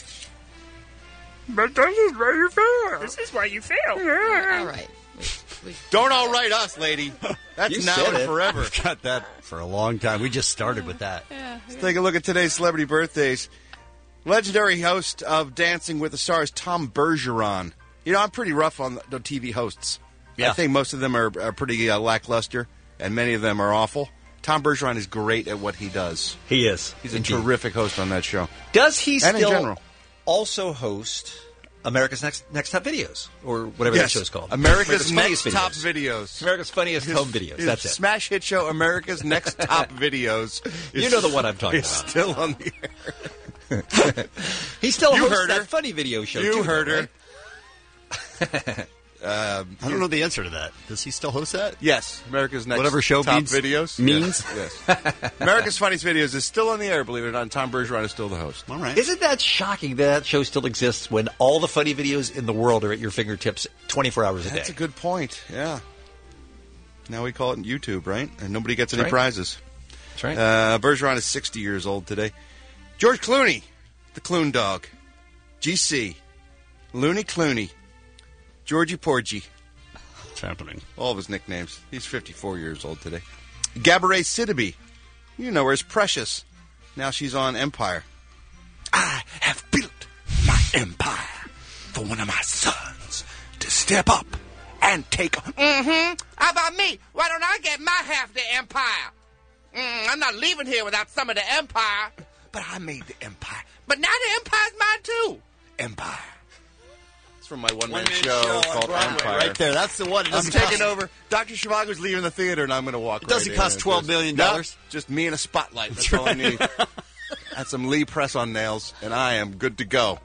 But this is why you fail. This is why you fail. Yeah. All right. Don't all write us, lady. That's now and forever. We've got that for a long time. We just started with that. Let's take a look at today's celebrity birthdays. Legendary host of Dancing with the Stars, Tom Bergeron. I'm pretty rough on the TV hosts. Yeah. I think most of them are pretty lackluster, and many of them are awful. Tom Bergeron is great at what he does. He is. He's a terrific host on that show. Does he and still in general. Also host America's Next Top Videos, or whatever that show's called? America's Funniest Next Top Videos. America's Funniest Home Videos. That's it. Smash hit show America's Next Top Videos. You know the one I'm talking about. It's still on the air. He still You hosts heard that her. funny video show, You too, heard though, her. right? I don't know the answer to that. Does he still host that? Yes, America's Next Whatever show Top means- Videos. means? Yes. America's Funniest Videos is still on the air, believe it or not, and Tom Bergeron is still the host. All right. Isn't that shocking that show still exists when all the funny videos in the world are at your fingertips 24 hours a day? That's a good point, yeah. Now we call it YouTube, right? And nobody gets any right. prizes. That's right. Bergeron is 60 years old today. George Clooney, the Clune Dog. GC. Looney Clooney. Georgie Porgy. What's happening? All of his nicknames. He's 54 years old today. Gabourey Sidibe. You know her as Precious. Now she's on Empire. I have built my empire for one of my sons to step up and take. How about me? Why don't I get my half of the empire? I'm not leaving here without some of the empire. But I made the empire. But now the empire's mine too. Empire. It's from my one-man show called Empire. Right there. That's the one. I'm taking over. Dr. Zhivago's leaving the theater, and I'm going to walk. It doesn't right cost in. $12 million. No, just me and a spotlight. That's all I need. Had some Lee press-on nails, and I am good to go.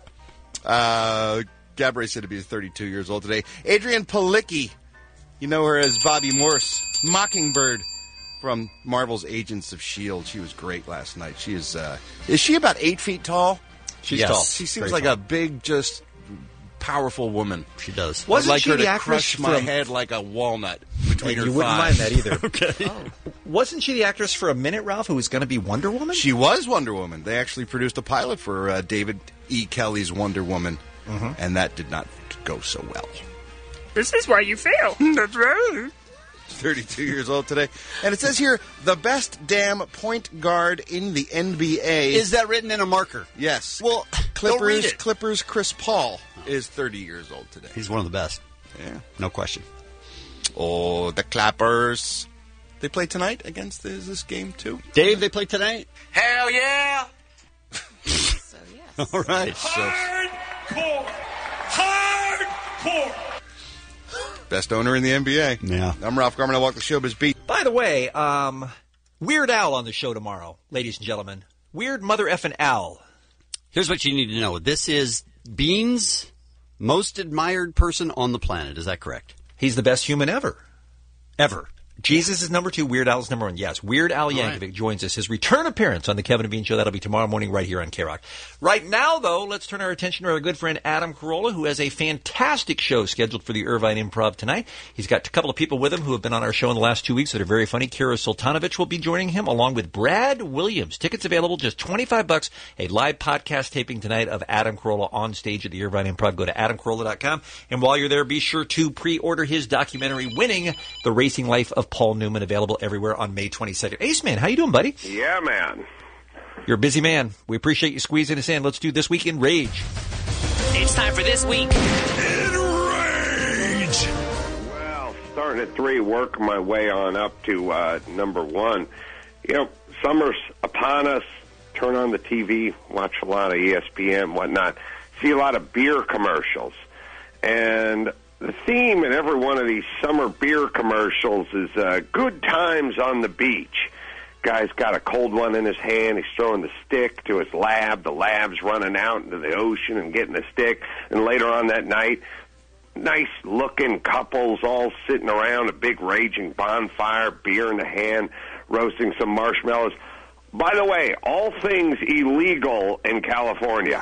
Gabourey Sidibe is 32 years old today. Adrienne Palicki, you know her as Bobby Morse, Mockingbird from Marvel's Agents of S.H.I.E.L.D. She was great last night. She is she about 8 feet tall? She's tall. She seems Very like tall. a big, just powerful woman. She does. I'd Wasn't like she her the to actress crush my from- head like a walnut between her You wouldn't thighs. mind that either. Okay. Wasn't she the actress for a minute, Ralph, who was going to be Wonder Woman? She was Wonder Woman. They actually produced a pilot for David E. Kelly's Wonder Woman, and that did not go so well. This is why you fail. That's right. 32 years old today. And it says here, the best damn point guard in the NBA. Is that written in a marker? Yes. Well, don't read it. Clippers Chris Paul is 30 years old today. He's one of the best. Yeah. No question. Oh, the Clappers. They play tonight against this game, too? Dave, they play tonight? Hell yeah! So, yes. All right. Hardcore! Hardcore! Best owner in the NBA. Yeah. I'm Ralph Garman. I walk the showbiz beat. By the way, Weird Al on the show tomorrow, ladies and gentlemen. Weird Mother Effin' Al. Here's what you need to know. This is Bean's most admired person on the planet. Is that correct? He's the best human ever. Ever. Jesus is number 2. Weird Al is number 1. Yes, Weird Al Yankovic joins us. His return appearance on the Kevin and Bean Show. That'll be tomorrow morning right here on K-Rock. Right now, though, let's turn our attention to our good friend Adam Carolla, who has a fantastic show scheduled for the Irvine Improv tonight. He's got a couple of people with him who have been on our show in the last 2 weeks that are very funny. Kira Sultanovich will be joining him, along with Brad Williams. Tickets available, just $25. A live podcast taping tonight of Adam Carolla on stage at the Irvine Improv. Go to adamcarolla.com. And while you're there, be sure to pre-order his documentary, Winning: The Racing Life of Paul Newman, available everywhere on May 22nd. Ace Man, how you doing, buddy? Yeah, man. You're a busy man. We appreciate you squeezing us in. Let's do This Week in Rage. It's time for This Week in Rage. Well, starting at 3, working my way on up to number 1. You know, summer's upon us. Turn on the TV, watch a lot of ESPN, whatnot. See a lot of beer commercials. And the theme in every one of these summer beer commercials is good times on the beach. Guy's got a cold one in his hand. He's throwing the stick to his lab. The lab's running out into the ocean and getting the stick. And later on that night, nice-looking couples all sitting around a big raging bonfire, beer in the hand, roasting some marshmallows. By the way, all things illegal in California.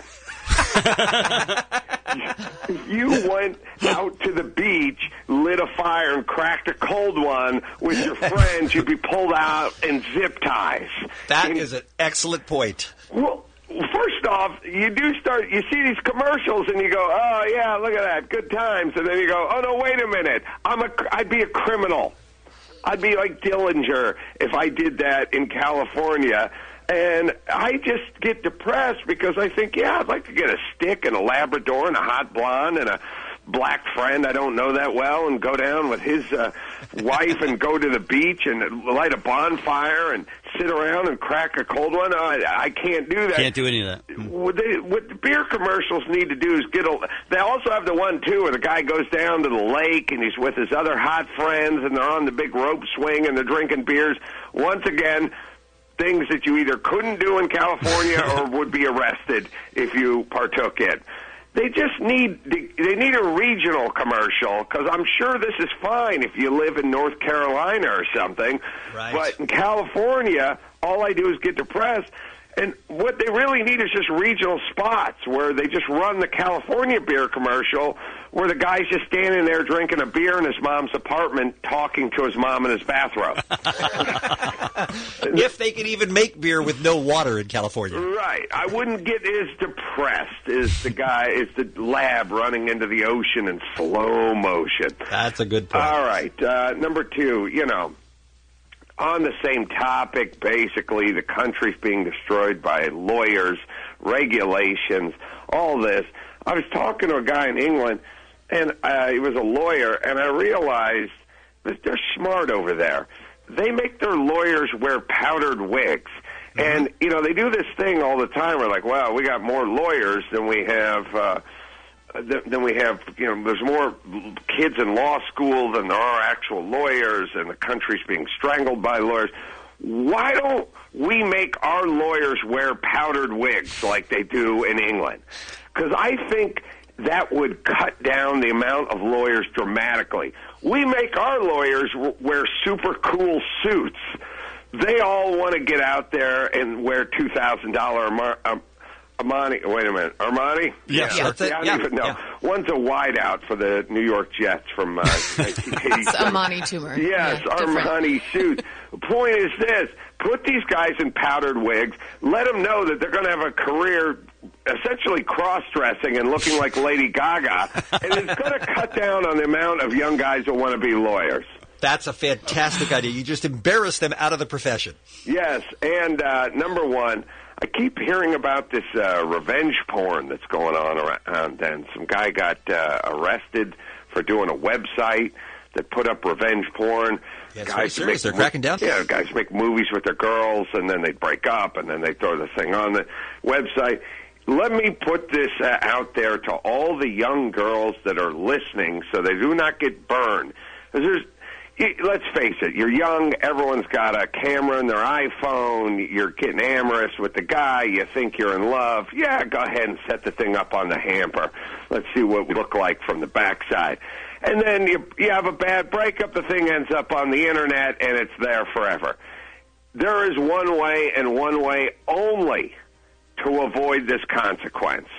You went out to the beach, lit a fire, and cracked a cold one with your friends, you'd be pulled out in zip ties. That is an excellent point. Well, first off, you see these commercials, and you go, oh, yeah, look at that, good times. And then you go, oh, no, wait a minute, I'd be a criminal. I'd be like Dillinger if I did that in California. And I just get depressed because I think, yeah, I'd like to get a stick and a Labrador and a hot blonde and a black friend I don't know that well and go down with his wife and go to the beach and light a bonfire and sit around and crack a cold one. I can't do that. Can't do any of that. What the beer commercials need to do is they also have the one, too, where the guy goes down to the lake and he's with his other hot friends and they're on the big rope swing and they're drinking beers. Once again, things that you either couldn't do in California or would be arrested if you partook in. They just need a regional commercial, because I'm sure this is fine if you live in North Carolina or something. Right. But in California, all I do is get depressed. And what they really need is just regional spots where they just run the California beer commercial where the guy's just standing there drinking a beer in his mom's apartment talking to his mom in his bathrobe. If they could even make beer with no water in California. Right. I wouldn't get as depressed as the lab running into the ocean in slow motion. That's a good point. All right. Number 2, on the same topic, basically, the country's being destroyed by lawyers, regulations, all this. I was talking to a guy in England, and he was a lawyer, and I realized that they're smart over there. They make their lawyers wear powdered wigs. And, they do this thing all the time. We're like, wow, we got more lawyers than we have... there's more kids in law school than there are actual lawyers, and the country's being strangled by lawyers. Why don't we make our lawyers wear powdered wigs like they do in England? Because I think that would cut down the amount of lawyers dramatically. We make our lawyers wear super cool suits. They all want to get out there and wear $2,000 Armani. Wait a minute. Armani? Yeah, that's it. I don't even know. Yeah. One's a wideout for the New York Jets from 1987. It's Armani tumor. Yes, Yeah, Armani suit. The point is this. Put these guys in powdered wigs. Let them know that they're going to have a career essentially cross-dressing and looking like Lady Gaga. And it's going to cut down on the amount of young guys that want to be lawyers. That's a fantastic idea. You just embarrass them out of the profession. Yes, and number 1, I keep hearing about this revenge porn that's going on around, and some guy got arrested for doing a website that put up revenge porn. Yeah, it's very serious. They're cracking down. Yeah, guys make movies with their girls, and then they break up, and then they throw the thing on the website. Let me put this out there to all the young girls that are listening so they do not get burned. Let's face it, you're young, everyone's got a camera in their iPhone, you're getting amorous with the guy, you think you're in love. Yeah, go ahead and set the thing up on the hamper. Let's see what we look like from the backside. And then you have a bad breakup, the thing ends up on the internet, and it's there forever. There is one way and one way only to avoid this consequence.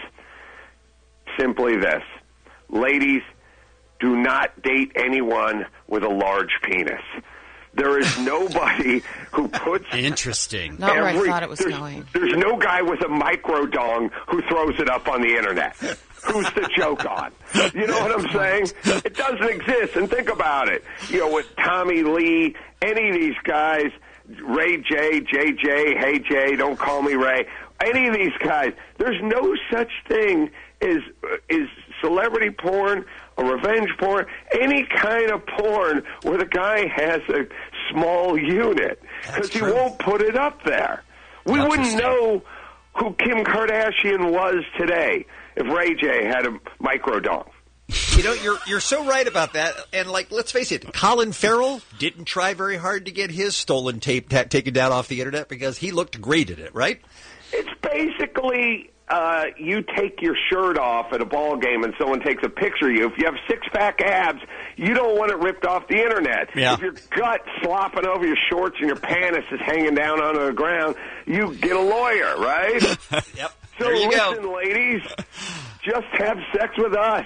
Simply this. Ladies, do not date anyone with a large penis. There is nobody who puts... Interesting. Not where I thought it was going. There's no guy with a micro dong who throws it up on the internet. Who's the joke on? You know what I'm saying? It doesn't exist. And think about it. You know, with Tommy Lee, any of these guys, Ray J, JJ, Hey Jay, don't call me Ray, any of these guys, there's no such thing as celebrity porn or revenge porn, any kind of porn where the guy has a small unit, because he won't put it up there. We wouldn't know who Kim Kardashian was today if Ray J had a microdome. You know, you're so right about that. And, like, let's face it, Colin Farrell didn't try very hard to get his stolen tape taken down off the internet because he looked great at it, right? It's basically you take your shirt off at a ball game and someone takes a picture of you. If you have six-pack abs, you don't want it ripped off the internet. Yeah. If your gut slopping over your shorts and your panties is hanging down onto the ground, you get a lawyer, right? Yep. So there you listen, ladies, just have sex with us.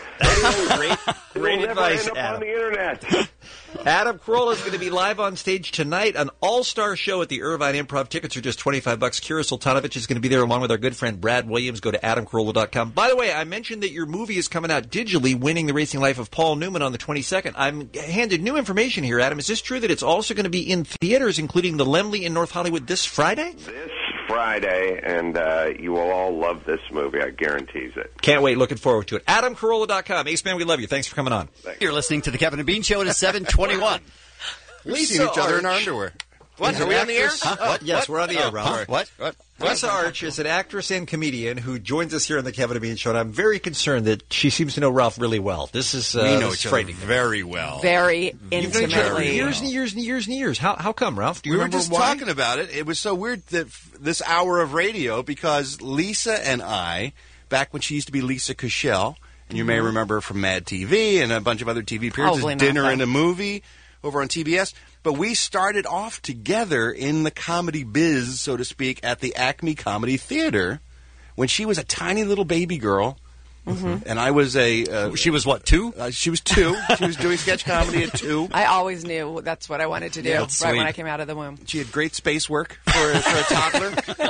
Great never advice, end up Adam. on the internet. Adam Carolla is going to be live on stage tonight, an all-star show at the Irvine Improv. Tickets are just $25. Kira Sultanovich is going to be there along with our good friend Brad Williams. Go to adamcarolla.com. By the way, I mentioned that your movie is coming out digitally, Winning the Racing Life of Paul Newman, on the 22nd. I'm handed new information here, Adam. Is this true that it's also going to be in theaters, including the Laemmle in North Hollywood this Friday? This Friday, and you will all love this movie. I guarantees it. Can't wait. Looking forward to it. AdamCarolla.com. Ace Man, we love you. Thanks for coming on. Thanks. You're listening to the Kevin and Bean Show. It is 7:21. We've seen each other in our underwear. What? Are we on the air? What? Yes, we're on the air, Ralph. What? Lisa Arch is an actress and comedian who joins us here on the Kevin and Bean Show, and I'm very concerned that she seems to know Ralph really well. This is we know this each is other frightening. very well. Very You've known each other for intimately. years and years and years and years. How come, Ralph? Do you We were remember just why? talking about it. It was so weird that this hour of radio, because Lisa and I, back when she used to be Lisa Kushel, and you may remember her from Mad TV and a bunch of other TV appearances, Probably not, Dinner though. and a Movie over on TBS. But we started off together in the comedy biz, so to speak, at the Acme Comedy Theater when she was a tiny little baby girl. And I was She was what, 2? She was 2. She was doing sketch comedy at 2. I always knew that's what I wanted to do Yeah, right sweet. when I came out of the womb. She had great space work for a toddler.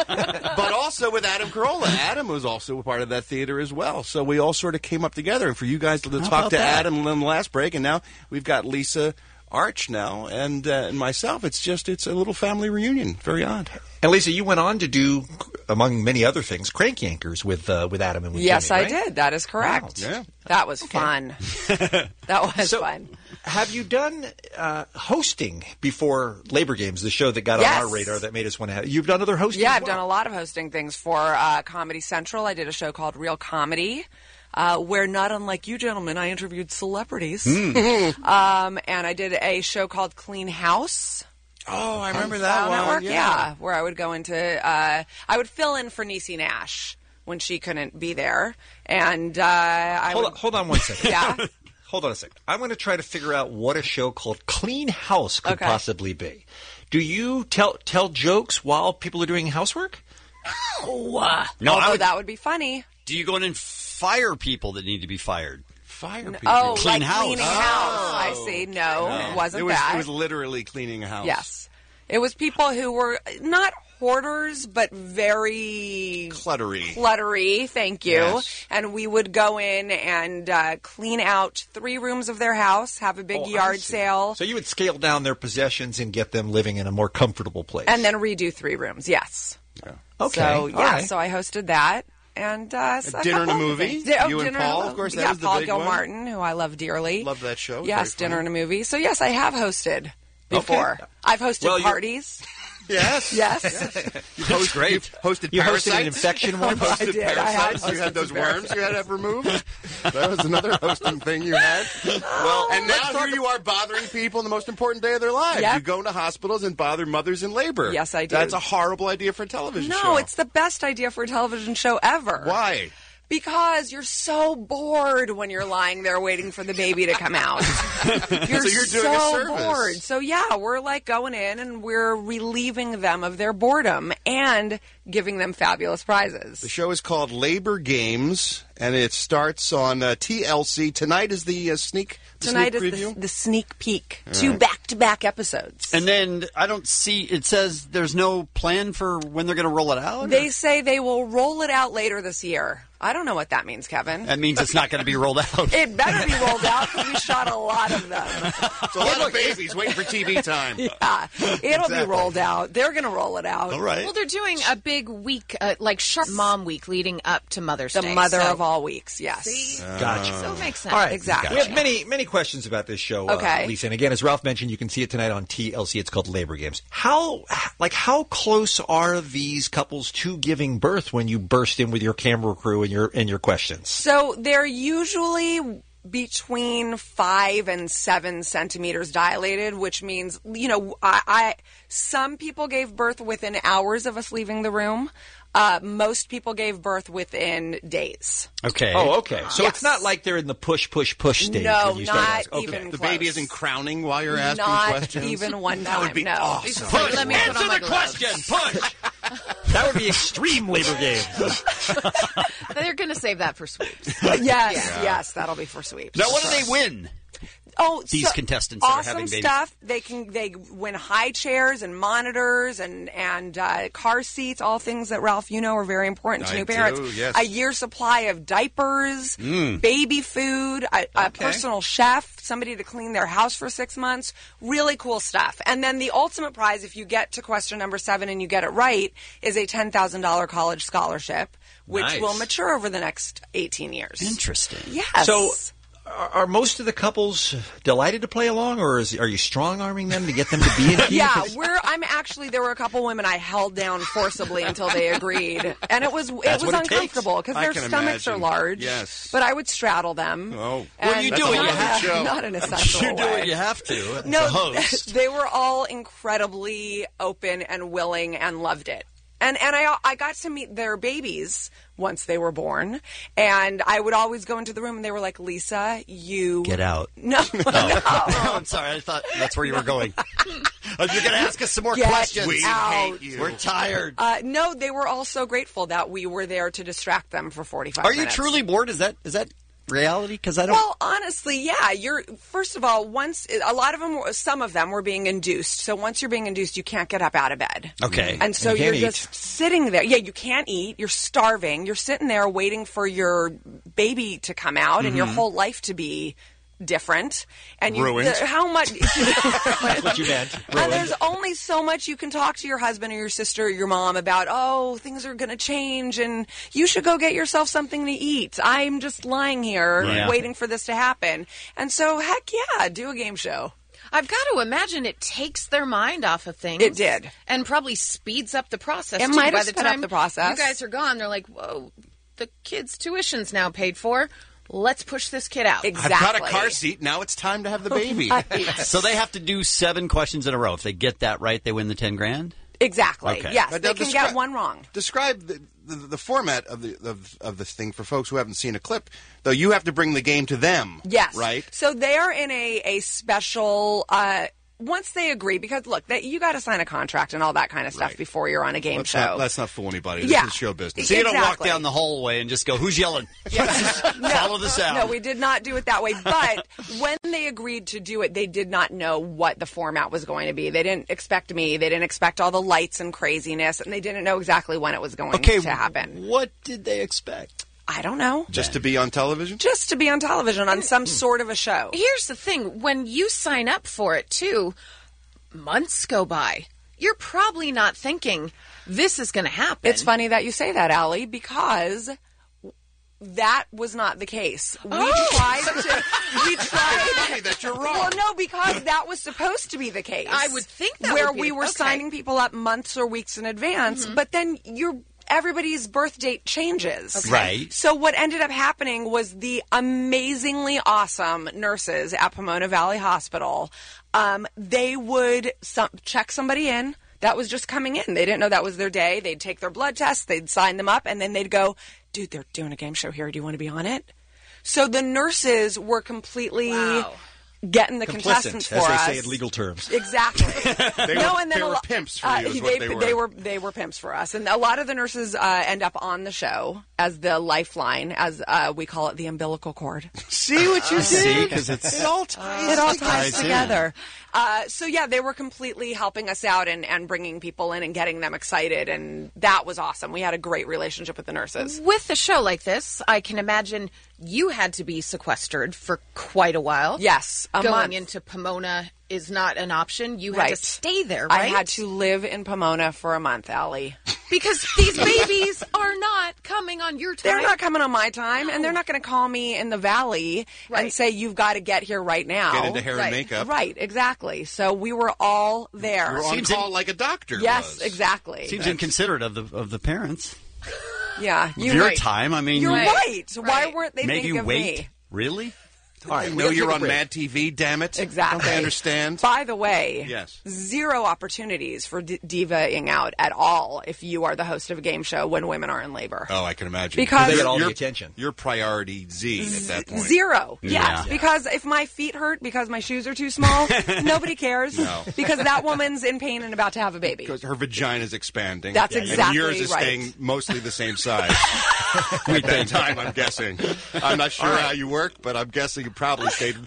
But also with Adam Carolla. Adam was also a part of that theater as well. So we all sort of came up together. And for you guys to talk about to that? Adam in the last break, and now we've got Lisa Arch now and myself. It's a little family reunion. Very odd. And Lisa, you went on to do, among many other things, Crank Yankers with Adam and with Yes, Jimmy, I right? did. That is correct. Wow. Yeah. That was fun. That was fun. Have you done hosting before Labor Games, the show that got Yes. on our radar that made us want to have? You've done other hosting? Yeah, as I've well? done a lot of hosting things for Comedy Central. I did a show called Real Comedy. Where, not unlike you gentlemen, I interviewed celebrities. And I did a show called Clean House. Oh, I remember on that Style one. Network, Yeah. where I would go into, I would fill in for Niecy Nash when she couldn't be there. And Hold on one second. Yeah? Hold on a second. I'm going to try to figure out what a show called Clean House could Okay. possibly be. Do you tell jokes while people are doing housework? Although that would be funny. Do you go in and fire people that need to be fired? Fire people. Oh, Clean like house. cleaning house. I see. No, it wasn't that. It was literally cleaning a house. Yes. It was people who were not hoarders, but very cluttery. Thank you. Yes. And we would go in and clean out 3 rooms of their house, have a big yard sale, So you would scale down their possessions and get them living in a more comfortable place. and then redo 3 rooms. Yes. Okay. So All yeah, right. so I hosted that. And Dinner and a Movie? You and Paul, of course, that yeah, was the Paul big one. Gilmartin, who I love dearly. Love that show. Yes, Very Dinner funny. and a Movie. So yes, I have hosted before. I've hosted Well, you're- parties. Yes. Yes. You hosted You hosted Parasites? an infection one? You hosted I did. I have Parasites? You hosted had those some worms you had to have removed? That was another hosting thing you had. Well, and now here you are bothering people on the most important day of their lives. Yep. You go into hospitals and bother mothers in labor. Yes, I do. That's a horrible idea for a television show. No, it's the best idea for a television show ever. Why? Because you're so bored when you're lying there waiting for the baby to come out. You're So you're doing so a service. bored. So yeah, we're like going in and we're relieving them of their boredom and giving them fabulous prizes. The show is called Labor Games, and it starts on TLC. Tonight is the sneak Tonight sneak is preview? the sneak peek. All 2 right. back-to-back episodes. And then I don't see, it says there's no plan for when they're going to roll it out? They say they will roll it out later this year. I don't know what that means, Kevin. That means it's not going to be rolled out. It better be rolled out because we shot a lot of them. It's a lot of babies waiting for TV time. Yeah, it'll be rolled out. They're going to roll it out. All right. Well, they're doing a big week, like Sharp Mom Week leading up to Mother's The Day. mother so- of all weeks, yes. See? Gotcha. So it makes sense. All right, Exactly. We have many questions about this show, Okay. Lisa. And again, as Ralph mentioned, you can see it tonight on TLC. It's called Labor Games. How close are these couples to giving birth when you burst in with your camera crew and your questions? So they're usually between 5 and 7 centimeters dilated, which means, some people gave birth within hours of us leaving the room. Most people gave birth within days. Okay. Oh, okay. So Yes. it's not like they're in the push stage. No, when you start not asking. Okay. even The close. baby isn't crowning while you're asking Not questions? even one That would time, be no. awesome. Push, let me put on my Answer the gloves. question. Push. That would be extreme labor games. They're going to save that for sweeps. Yes, that'll be for sweeps. Now, what do they win? Oh, These contestants that are awesome having babies. stuff. They win high chairs and monitors and car seats, all things that Ralph are very important to I new parents. do, yes. A year's supply of diapers, baby food, a personal chef, somebody to clean their house for 6 months. Really cool stuff. And then the ultimate prize, if you get to question number 7 and you get it right, is a $10,000 college scholarship, which Nice. will mature over the next 18 years. Interesting. Yes. So, are most of the couples delighted to play along, or are you strong-arming them to get them to be in here? Yeah, there were a couple women I held down forcibly until they agreed. And it was That's what it uncomfortable because I their can stomachs imagine. are large. Yes. But I would straddle them. Oh. Well, you And do it. You not- have to. Not in a sexual You do way. what you have to as No, a host. they were all incredibly open and willing and loved it. And I got to meet their babies once they were born, and I would always go into the room, and they were like, "Lisa, you Get out. No, No, I'm sorry. I thought that's where you were going. You're going to ask us some more Get questions. We out. hate you. We're tired. No, they were all so grateful that we were there to distract them for 45 Are you minutes. truly bored? Is that reality? Because I don't. Well, honestly, yeah. First of all, some of them were being induced. So once you're being induced, you can't get up out of bed. Okay. And so You you're can't just sitting there. Yeah, you can't eat. You're starving. You're sitting there waiting for your baby to come out and your whole life to be different. And Ruined. How much? That's what you meant. And there's only so much you can talk to your husband or your sister or your mom about, oh, things are going to change and you should go get yourself something to eat. I'm just lying here Yeah. waiting for this to happen. And so, heck yeah, do a game show. I've got to imagine it takes their mind off of things. It did. And probably speeds up the process. It too. might have By the sped up time the process. you guys are gone, they're like, whoa, the kid's tuition's now paid for. Let's push this kid out. Exactly. I've got a car seat. Now it's time to have the baby. So they have to do 7 questions in a row. If they get that right, they win the $10,000. Exactly. Okay. Yes, But they now can describe- get one wrong. Describe the format of this thing for folks who haven't seen a clip. Though you have to bring the game to them. Yes. Right? So they're in a special. Once they agree, because look, you got to sign a contract and all that kind of stuff Right. before you're on a game show. Let's not fool anybody. Yeah. This is show business. So you don't walk Exactly. down the hallway and just go, who's yelling? Follow the sound. No, we did not do it that way. But when they agreed to do it, they did not know what the format was going to be. They didn't expect me. They didn't expect all the lights and craziness, and they didn't know exactly when it was going Okay, to happen. what did they expect? I don't know. Just to be on television? Just to be on television on some sort of a show. Here's the thing. When you sign up for it, too, months go by. You're probably not thinking, this is going to happen. It's funny that you say that, Allie, because that was not the case. We tried. Funny that you're wrong. Well, no, because that was supposed to be the case. I would think that where would be we the- were okay. signing people up months or weeks in advance, but then everybody's birth date changes. Right. So what ended up happening was the amazingly awesome nurses at Pomona Valley Hospital, they would check somebody in. That was just coming in. They didn't know that was their day. They'd take their blood tests, they'd sign them up, and then they'd go, dude, they're doing a game show here. Do you want to be on it? So the nurses were completely getting the contestants for as us. they say in legal terms. Exactly. They were pimps for you. Is what they were pimps for us, and a lot of the nurses end up on the show as the lifeline, as we call it, the umbilical cord. See what you did? See, because it all ties together. So yeah, they were completely helping us out and bringing people in and getting them excited, and that was awesome. We had a great relationship with the nurses. With a show like this, I can imagine you had to be sequestered for quite a while. Yes, a Going month. into Pomona is not an option. You had to stay there, I right? had to live in Pomona for a month, Allie. Because these babies are not coming on your time. They're not coming on my time, and they're not going to call me in the valley and say, you've got to get here right now. Get into hair and makeup. Right, exactly. So we were all there. You were on call like a doctor Yes, was. exactly. Seems inconsiderate of the parents. Yeah. Your time, I mean... You're right. So why weren't they Make thinking you of wait? me? Really? I know you're on Mad TV, damn it. Exactly. Don't they understand? By the way, Yes. 0 opportunities for divaing out at all if you are the host of a game show when women are in labor. Oh, I can imagine. Because they get all the you're- attention. You're priority Z at that point. 0. Yes. Yeah. Because if my feet hurt because my shoes are too small, nobody cares. No. Because that woman's in pain and about to have a baby. Because her vagina's expanding. That's And exactly yours is right. staying mostly the same size. At that time, I'm guessing. I'm not sure how you work, but I'm guessing you probably stayed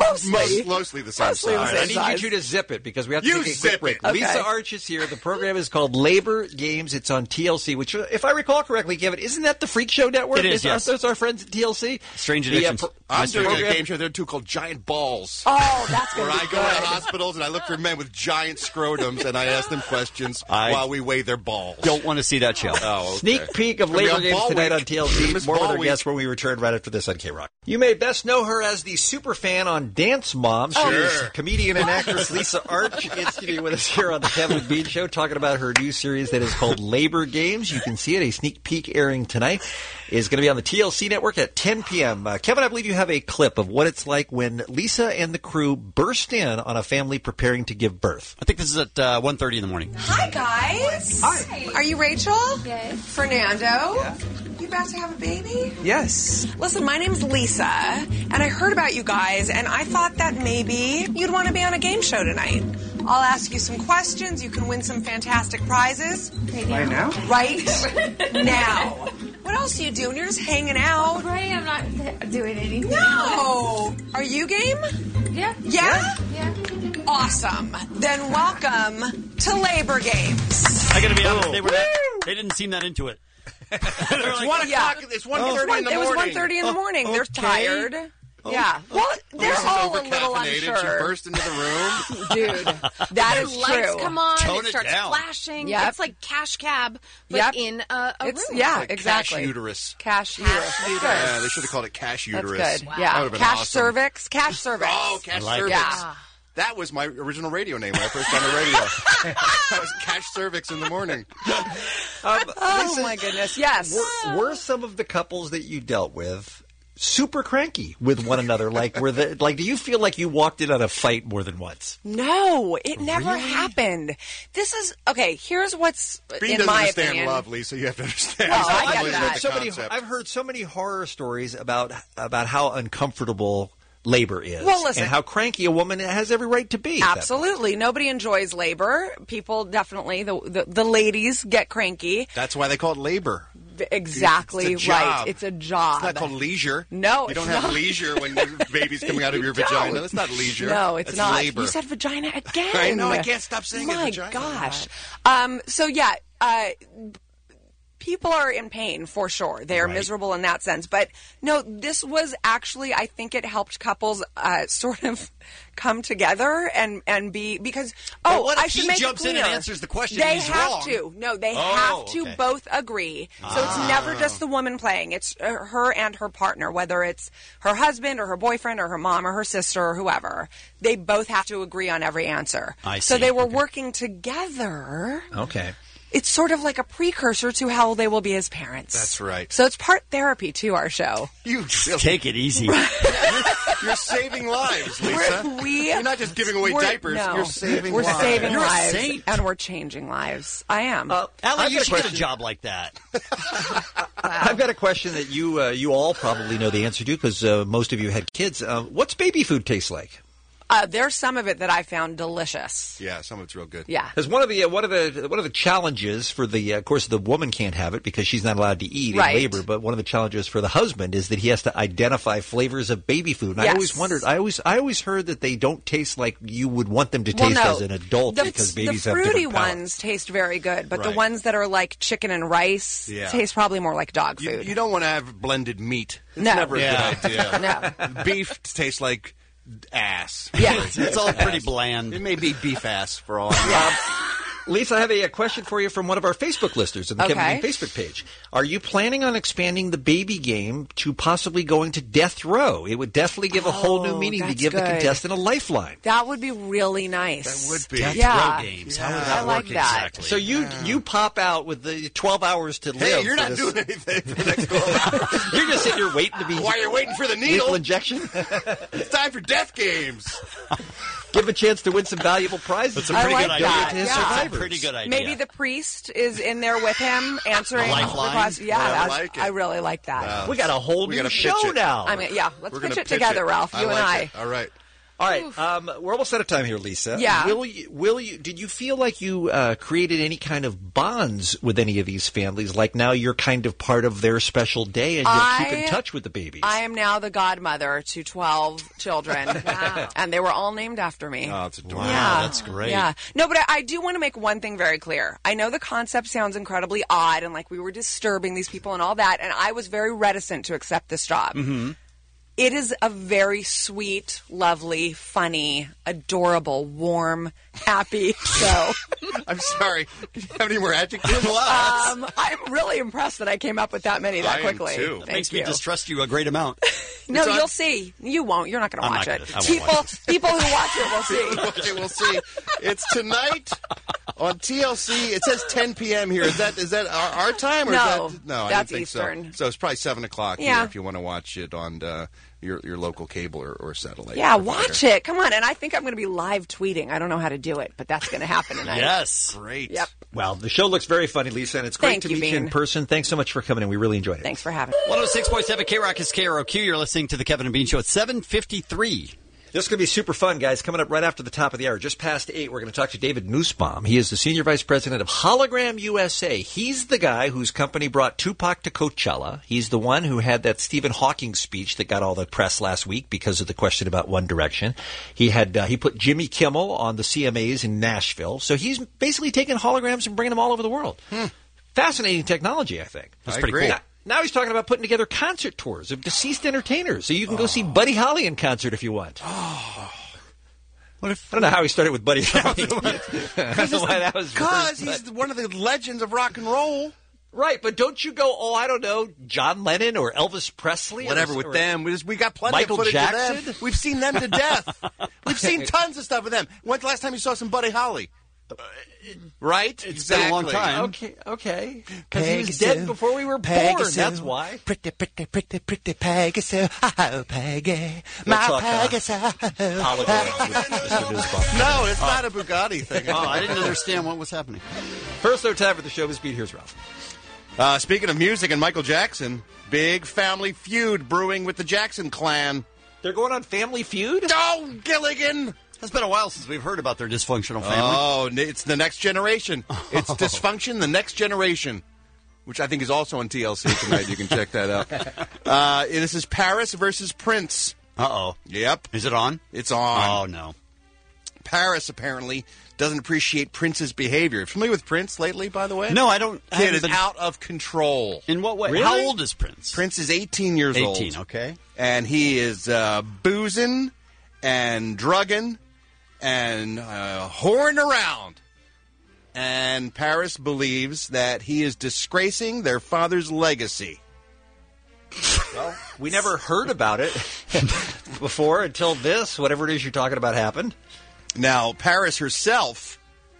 mostly the same size. I need you two to zip it because we have to You take a quick zip break. it. Okay. Lisa Arch is here. The program is called Labor Games. It's on TLC, which, if I recall correctly, Kevin, isn't that the Freak Show Network? It is, yes. Those our friends at TLC? Strange The, Addictions. I'm doing a program- game show there too called Giant Balls. Oh, that's going Where to I be go to good. hospitals and I look for men with giant scrotums and I ask them questions while we weigh their balls. Don't want to see that show. Oh, okay. Sneak peek of It'll be Labor on Games Ball tonight Week. on TLC. Miss More with Ball our Week. guests when we return right after this on K-Rock. You may best know her as the super fan on Dance Moms. Oh, She is sure. comedian and actress Lisa Arch is to be with us here on the Kevin McBean Show, talking about her new series that is called Labor Games. You can see it. A sneak peek airing tonight is going to be on the TLC network at 10 p.m. Kevin, I believe you have a clip of what it's like when Lisa and the crew burst in on a family preparing to give birth. I think this is at 1:30 in the morning. Hi, guys. Hi. Are you Rachel? Yes. Fernando? Yeah. You about to have a baby? Yes. Listen, my name's Lisa, and I heard about you guys, and I thought that maybe you'd want to be on a game show tonight. I'll ask you some questions. You can win some fantastic prizes. Right now? Right now. What else are you doing? You're just hanging out. Right, I'm not doing anything. No. Are you game? Yeah. Yeah? Yeah. Awesome. Then welcome to Labor Games. I got to be honest, they didn't seem that into it. It's 1 o'clock. It's 1:30 in the It was morning. 1:30 in the morning. They're okay. tired. Yeah. Well, they're Lisa's all a little overcaffeinated. She unsure. burst into the room. Dude, that is The lights true. come on, Tone it it starts down. flashing. Yep. It's like Cash Cab, but Yep. in a It's room. yeah, Like exactly. Cash uterus. Cash uterus. That's good. Yeah, they should have called it cash That's uterus. good. That Yeah. would have been Cash awesome. cervix. Cash cervix. Oh, cash I like cervix. it. Yeah. That was my original radio name when I first got on the radio. That was Cash Cervix in the morning. Oh Lisa, my goodness. Yes. Were some of the couples that you dealt with super cranky with one another? Do you feel like you walked in on a fight more than once? No, it never happened. This is okay. Here's what's Bean in doesn't my understand opinion. love, Lisa. You have to understand. Well, I It's get always that. the concept. I've heard so many horror stories about how uncomfortable labor is, Well, listen. and how cranky a woman has every right to be. at that point. Absolutely. Nobody enjoys labor. People definitely, the ladies get cranky. That's why they call it labor. Exactly It's a right. job. It's a job. It's not called leisure. No, you it's don't have not. leisure when your baby's coming out of your vagina. That's not leisure. No, it's That's not. labor. You said vagina again. I know. I can't stop saying it. My Vagina. gosh. So yeah, people are in pain for sure. They are miserable in that sense. But no, this was actually, I think it helped couples sort of come together and be, because, But what if I should he make jumps it in and clear. answers the question They and he's have wrong? to. No, they Oh, have to okay. both agree. So it's never just the woman playing. It's her and her partner, whether it's her husband or her boyfriend or her mom or her sister or whoever. They both have to agree on every answer. I So see. they were working together. Okay. It's sort of like a precursor to how they will be as parents. That's right. So it's part therapy to our show. You Take it easy. You're saving lives, Lisa. You're not just giving away diapers. No, You're saving we're lives. saving You're a lives, saint. and we're changing lives. I am. Allie, you got a should get a question. job like that. I've got a question that you all probably know the answer to because most of you had kids. What's baby food taste like? There's some of it that I found delicious. Yeah, some of it's real good. Yeah. Because one of the challenges for of course the woman can't have it because she's not allowed to eat Right. in labor. But one of the challenges for the husband is that he has to identify flavors of baby food. And Yes. I always wondered. I always heard that they don't taste like you would want them to taste as an adult because babies the have fruity different palates. ones taste very good, but the Right. ones that are like chicken and rice Yeah. taste probably more like dog food. You don't want to have blended meat. It's No. never a Yeah. good idea. No. Beef tastes like ass. Yeah. It's all pretty bland. It may be beef ass for all I know. Lisa, I have a question for you from one of our Facebook listeners on the Kevin Okay. Bean Facebook page. Are you planning on expanding the baby game to possibly going to death row? It would definitely give a whole new meaning to that's give the good. contestant a lifeline. That would be really nice. That would be. Death Yeah. row games. How would I that like work that. exactly? So you pop out with the 12 hours to live. Hey, you're for not this- doing anything for the next 12 hours. You're just sitting here waiting to be. While you're waiting for the lethal needle, injection. it's time for death games. Give a chance to win some valuable prizes. That's a I pretty like good idea. that. To his Yeah. survivors. Pretty good idea. Maybe the priest is in there with him answering A the lifeline? questions. Yeah, I that's- like it. I really like that. We got a whole We new gotta show pitch it. now. I mean, yeah, let's We're pitch gonna it together, Ralph. You and like I. it. All right. All right, we're almost out of time here, Lisa. Yeah. Will you? Did you feel like you created any kind of bonds with any of these families? Like now you're kind of part of their special day, and you'll keep in touch with the babies. I am now the godmother to 12 children. Wow. And they were all named after me. Oh, it's adorable. Yeah. that's great. Yeah. No, but I do want to make one thing very clear. I know the concept sounds incredibly odd and like we were disturbing these people and all that, and I was very reticent to accept this job. Mm-hmm. It is a very sweet, lovely, funny, adorable, warm, happy show. I'm sorry. Do you have any more adjectives? I'm really impressed that I came up with that many that I am quickly. too. Thank Makes you. me distrust you a great amount. No, It's on- you'll see. You won't. You're not going to I'm watch not it. gonna- I won't watch People who watch it will see. Okay, we'll see. It's tonight on TLC. It says 10 p.m. here. Is that our time? Or No, is that, no, I that's didn't think Eastern. So it's probably 7 o'clock Yeah. here if you want to watch it on your local cable or satellite. Yeah, provider. watch it. Come on. And I think I'm going to be live tweeting. I don't know how to do it, but that's going to happen tonight. Yes. Great. Yep. Well, the show looks very funny, Lisa, and it's great Thank to you, meet you in Bean. person. Thanks so much for coming in. We really enjoyed it. Thanks for having me. 106.7 K-Rock is KROQ. You're listening to the Kevin and Bean Show at 7:53. This is going to be super fun, guys. Coming up right after the top of the hour, just past 8, we're going to talk to David Nussbaum. He is the Senior Vice President of Hologram USA. He's the guy whose company brought Tupac to Coachella. He's the one who had that Stephen Hawking speech that got all the press last week because of the question about One Direction. He put Jimmy Kimmel on the CMAs in Nashville. So he's basically taking holograms and bringing them all over the world. Fascinating technology, I think. That's pretty cool. Now he's talking about putting together concert tours of deceased entertainers, so you can go see Buddy Holly in concert if you want. What if I don't know how he started with Buddy Holly. I don't know why that was Because worse, he's one of the legends of rock and roll. right, but don't you go, I don't know, John Lennon or Elvis Presley? Whatever or, with or- them. We got plenty Michael of footage Jackson? of them. We've seen them to death. We've seen tons of stuff with them. When's the last time you saw some Buddy Holly? Right? It's been a long time. Okay. Because he was dead before we were born, that's why. Pretty Pegasus. Oh, Peggy. We'll talk, holograms with Mr. Nussbaum. No, it's not a Bugatti thing. Oh, I didn't understand what was happening. First, though, time for the showbiz beat. Here's Ralph. Speaking of music and Michael Jackson, big family feud brewing with the Jackson clan. They're going on Family Feud? Oh, Gilligan! It's been a while since we've heard about their dysfunctional family. Oh, it's the next generation. It's Dysfunction, the next generation, which I think is also on TLC tonight. You can check that out. This is Paris versus Prince. Uh-oh. Yep. Is it on? It's on. Oh, no. Paris apparently doesn't appreciate Prince's behavior. Familiar with Prince lately, by the way? No, I don't. I Kid haven't is been- out of control. In what way? Really? How old is Prince? Prince is 18 years old. 18, okay. And he is boozing and drugging and whoring around. And Paris believes that he is disgracing their father's legacy. Well, we never heard about it before until this, whatever it is you're talking about, happened. Now, Paris herself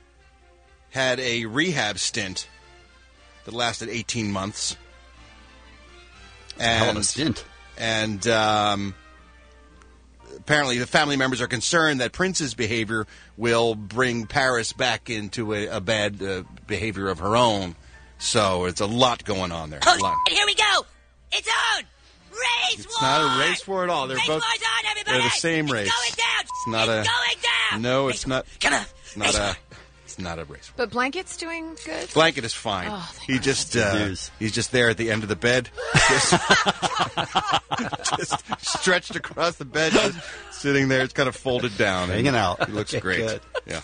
had a rehab stint that lasted 18 months. Hell of a stint. And apparently the family members are concerned that Prince's behavior will bring Paris back into a bad behavior of her own. So it's a lot going on there. Oh, here we go. It's on. Race It's war. not a race war at all. They're Race both war's on, everybody. they're the same race. It's going down. It's not It's going down. No, it's not. Come on. It's not a. It's not a race war. But Blanket's doing good. Blanket is fine. Oh, He just he's just there at the end of the bed, just stretched across the bed, just sitting there. It's kind of folded down, Hanging out. He looks Okay, great. good. Yeah.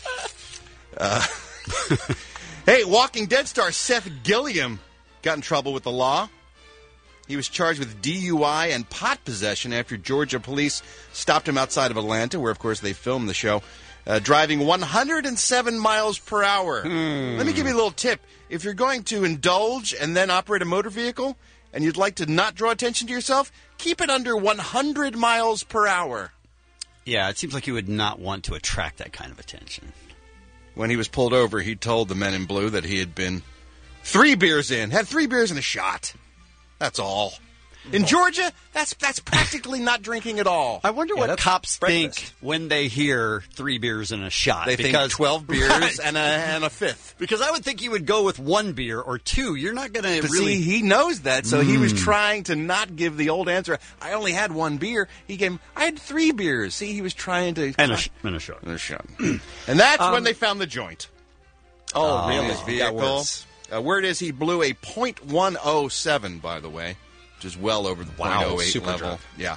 Hey, Walking Dead star Seth Gilliam got in trouble with the law. He was charged with DUI and pot possession after Georgia police stopped him outside of Atlanta, where, of course, they filmed the show, driving 107 miles per hour. Let me give you a little tip. If you're going to indulge and then operate a motor vehicle, and you'd like to not draw attention to yourself, keep it under 100 miles per hour. Yeah, it seems like you would not want to attract that kind of attention. When he was pulled over, he told the men in blue that he had been 3 beers in, had 3 beers and a shot. That's all. In Georgia, that's practically not drinking at all. I wonder what cops think when they hear 3 beers and a shot. They think 12 beers Right. and a fifth. Because I would think you would go with 1 beer or 2. You're not going to But really... see, he knows that, so he was trying to not give the old answer. I only had 1 beer. He gave him, I had 3 beers. See, he was trying to... And a shot. And a shot. And that's when they found the joint. Oh, really? In his Got vehicle. worse. Word is he blew a .107, by the way, which is well over the .08 super level. drunk. Yeah.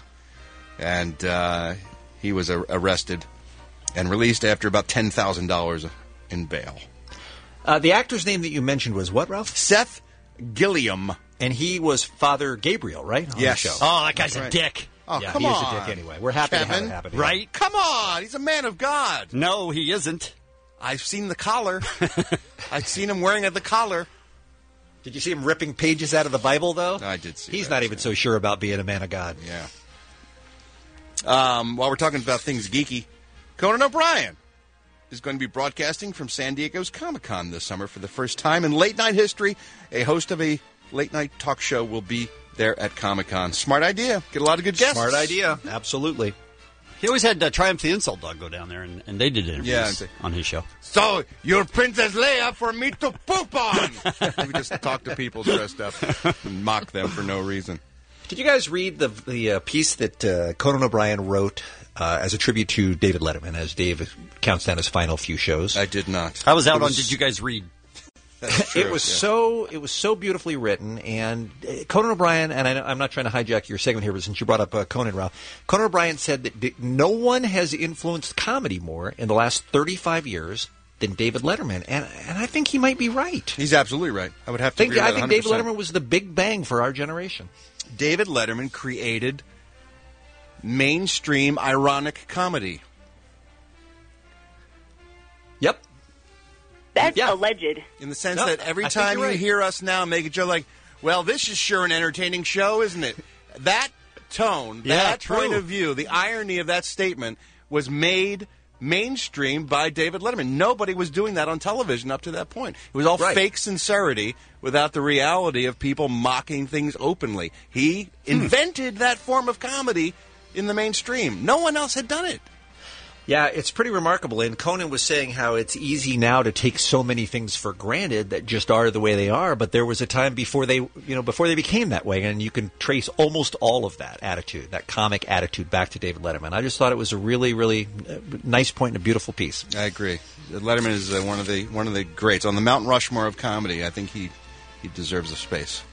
And he was arrested and released after about $10,000 in bail. The actor's name that you mentioned was what, Ralph? Seth Gilliam. And he was Father Gabriel, right? On Yes. The show. Oh, that guy's That's a right. dick. Oh, Yeah, come he on. is a dick anyway. We're happy to have Kevin, it happen. Right? Come on. He's a man of God. No, he isn't. I've seen the collar. I've seen him wearing the collar. Did you see him ripping pages out of the Bible, though? I did see He's that. not even so sure about being a man of God. Yeah. While we're talking about things geeky, Conan O'Brien is going to be broadcasting from San Diego's Comic-Con this summer for the first time in late-night history. A host of a late-night talk show will be there at Comic-Con. Smart idea. Get a lot of good guests. Smart idea. Absolutely. He always had Triumph the Insult Dog go down there, and they did interviews on his show. So, you're Princess Leia for me to poop on! We just talk to people dressed up and mock them for no reason. Did you guys read the piece that Conan O'Brien wrote as a tribute to David Letterman as Dave counts down his final few shows? I did not. I was out on Did You Guys Read? It was so beautifully written, and Conan O'Brien, and I'm not trying to hijack your segment here, but since you brought up Conan, Ralph, Conan O'Brien said that no one has influenced comedy more in the last 35 years than David Letterman, and I think he might be right. He's absolutely right. I would have to agree with I that think David 100%. Letterman was the big bang for our generation. David Letterman created mainstream ironic comedy. Yep. That's alleged. In the sense No, that every I think time you're you right. hear us now make a joke like, well, this is sure an entertaining show, isn't it? That tone, Yeah, that true. point of view, the irony of that statement was made mainstream by David Letterman. Nobody was doing that on television up to that point. It was all Right. fake sincerity without the reality of people mocking things openly. He invented that form of comedy in the mainstream. No one else had done it. Yeah, it's pretty remarkable. And Conan was saying how it's easy now to take so many things for granted that just are the way they are. But there was a time before they became that way, and you can trace almost all of that attitude, that comic attitude, back to David Letterman. I just thought it was a really, really nice point and a beautiful piece. I agree. Letterman is one of the greats on the Mount Rushmore of comedy. I think he deserves a space,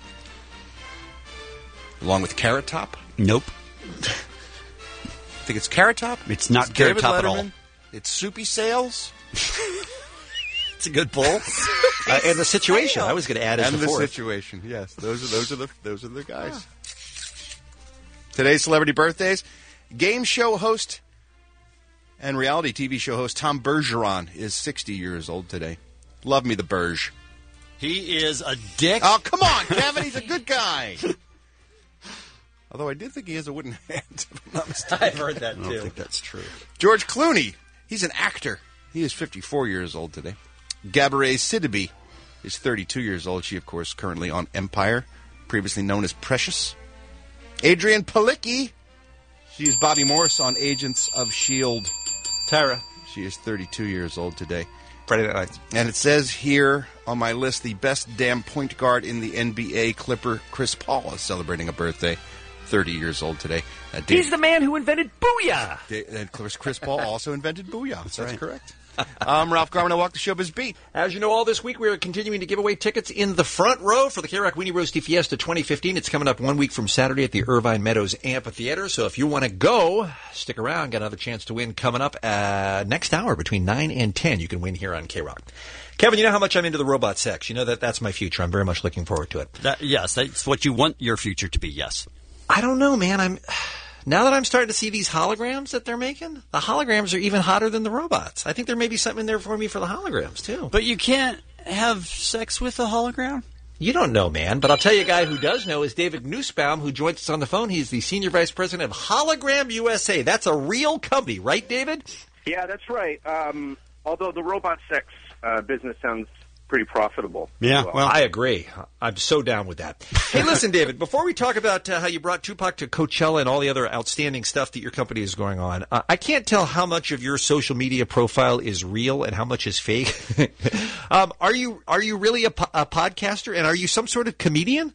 along with Carrot Top. Nope. I think it's Carrot Top. It's not It's Carrot David Top at Letterman. all. It's Soupy Sales. It's a good pull. And the situation, I was going to add as And the the fourth. situation. Yes, those are the guys. Today's celebrity birthdays: game show host and reality TV show host Tom Bergeron is 60 years old today. Love me the Berge. He is a dick. Oh, come on, Kevin. He's a good guy. Although I did think he has a wooden hand, if I'm not mistaken. I've heard that I don't think that's true. George Clooney. He's an actor. He is 54 years old today. Gabourey Sidibe is 32 years old. She, of course, currently on Empire, previously known as Precious. Adrian Palicki. She is Bobby Morse on Agents of S.H.I.E.L.D. Tara. She is 32 years old today. Friday Night Lights. And it says here on my list, the best damn point guard in the NBA, Clipper Chris Paul, is celebrating a birthday. 30 years old today. He's the man who invented Booyah! Chris Paul also invented Booyah. That's right. Correct. I'm Ralph Garman. I walk the showbiz beat. As you know, all this week we are continuing to give away tickets in the front row for the K-Rock Weenie Roasty Fiesta 2015. It's coming up 1 week from Saturday at the Irvine Meadows Amphitheater. So if you want to go, stick around. Got another chance to win coming up next hour between 9 and 10. You can win here on K-Rock. Kevin, you know how much I'm into the robot sex. You know that's my future. I'm very much looking forward to it. Yes, that's what you want your future to be, yes. I don't know, man. Now that I'm starting to see these holograms that they're making, the holograms are even hotter than the robots. I think there may be something in there for me for the holograms, too. But you can't have sex with a hologram? You don't know, man. But I'll tell you a guy who does know is David Nussbaum, who joins us on the phone. He's the Senior Vice President of Hologram USA. That's a real company, right, David? Yeah, that's right. Although the robot sex business sounds pretty profitable. Yeah, well, I agree. I'm so down with that. Hey, listen, David, before we talk about how you brought Tupac to Coachella and all the other outstanding stuff that your company is going on, I can't tell how much of your social media profile is real and how much is fake. Are you really a podcaster, and are you some sort of comedian?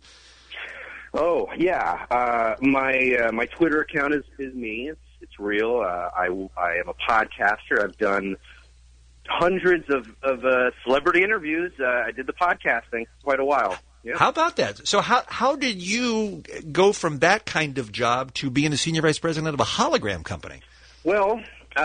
Oh, yeah. My Twitter account is me. It's real. I am a podcaster. I've done hundreds of celebrity interviews. I did the podcasting for quite a while. Yep. How about that? So how did you go from that kind of job to being the Senior Vice President of a hologram company? Well,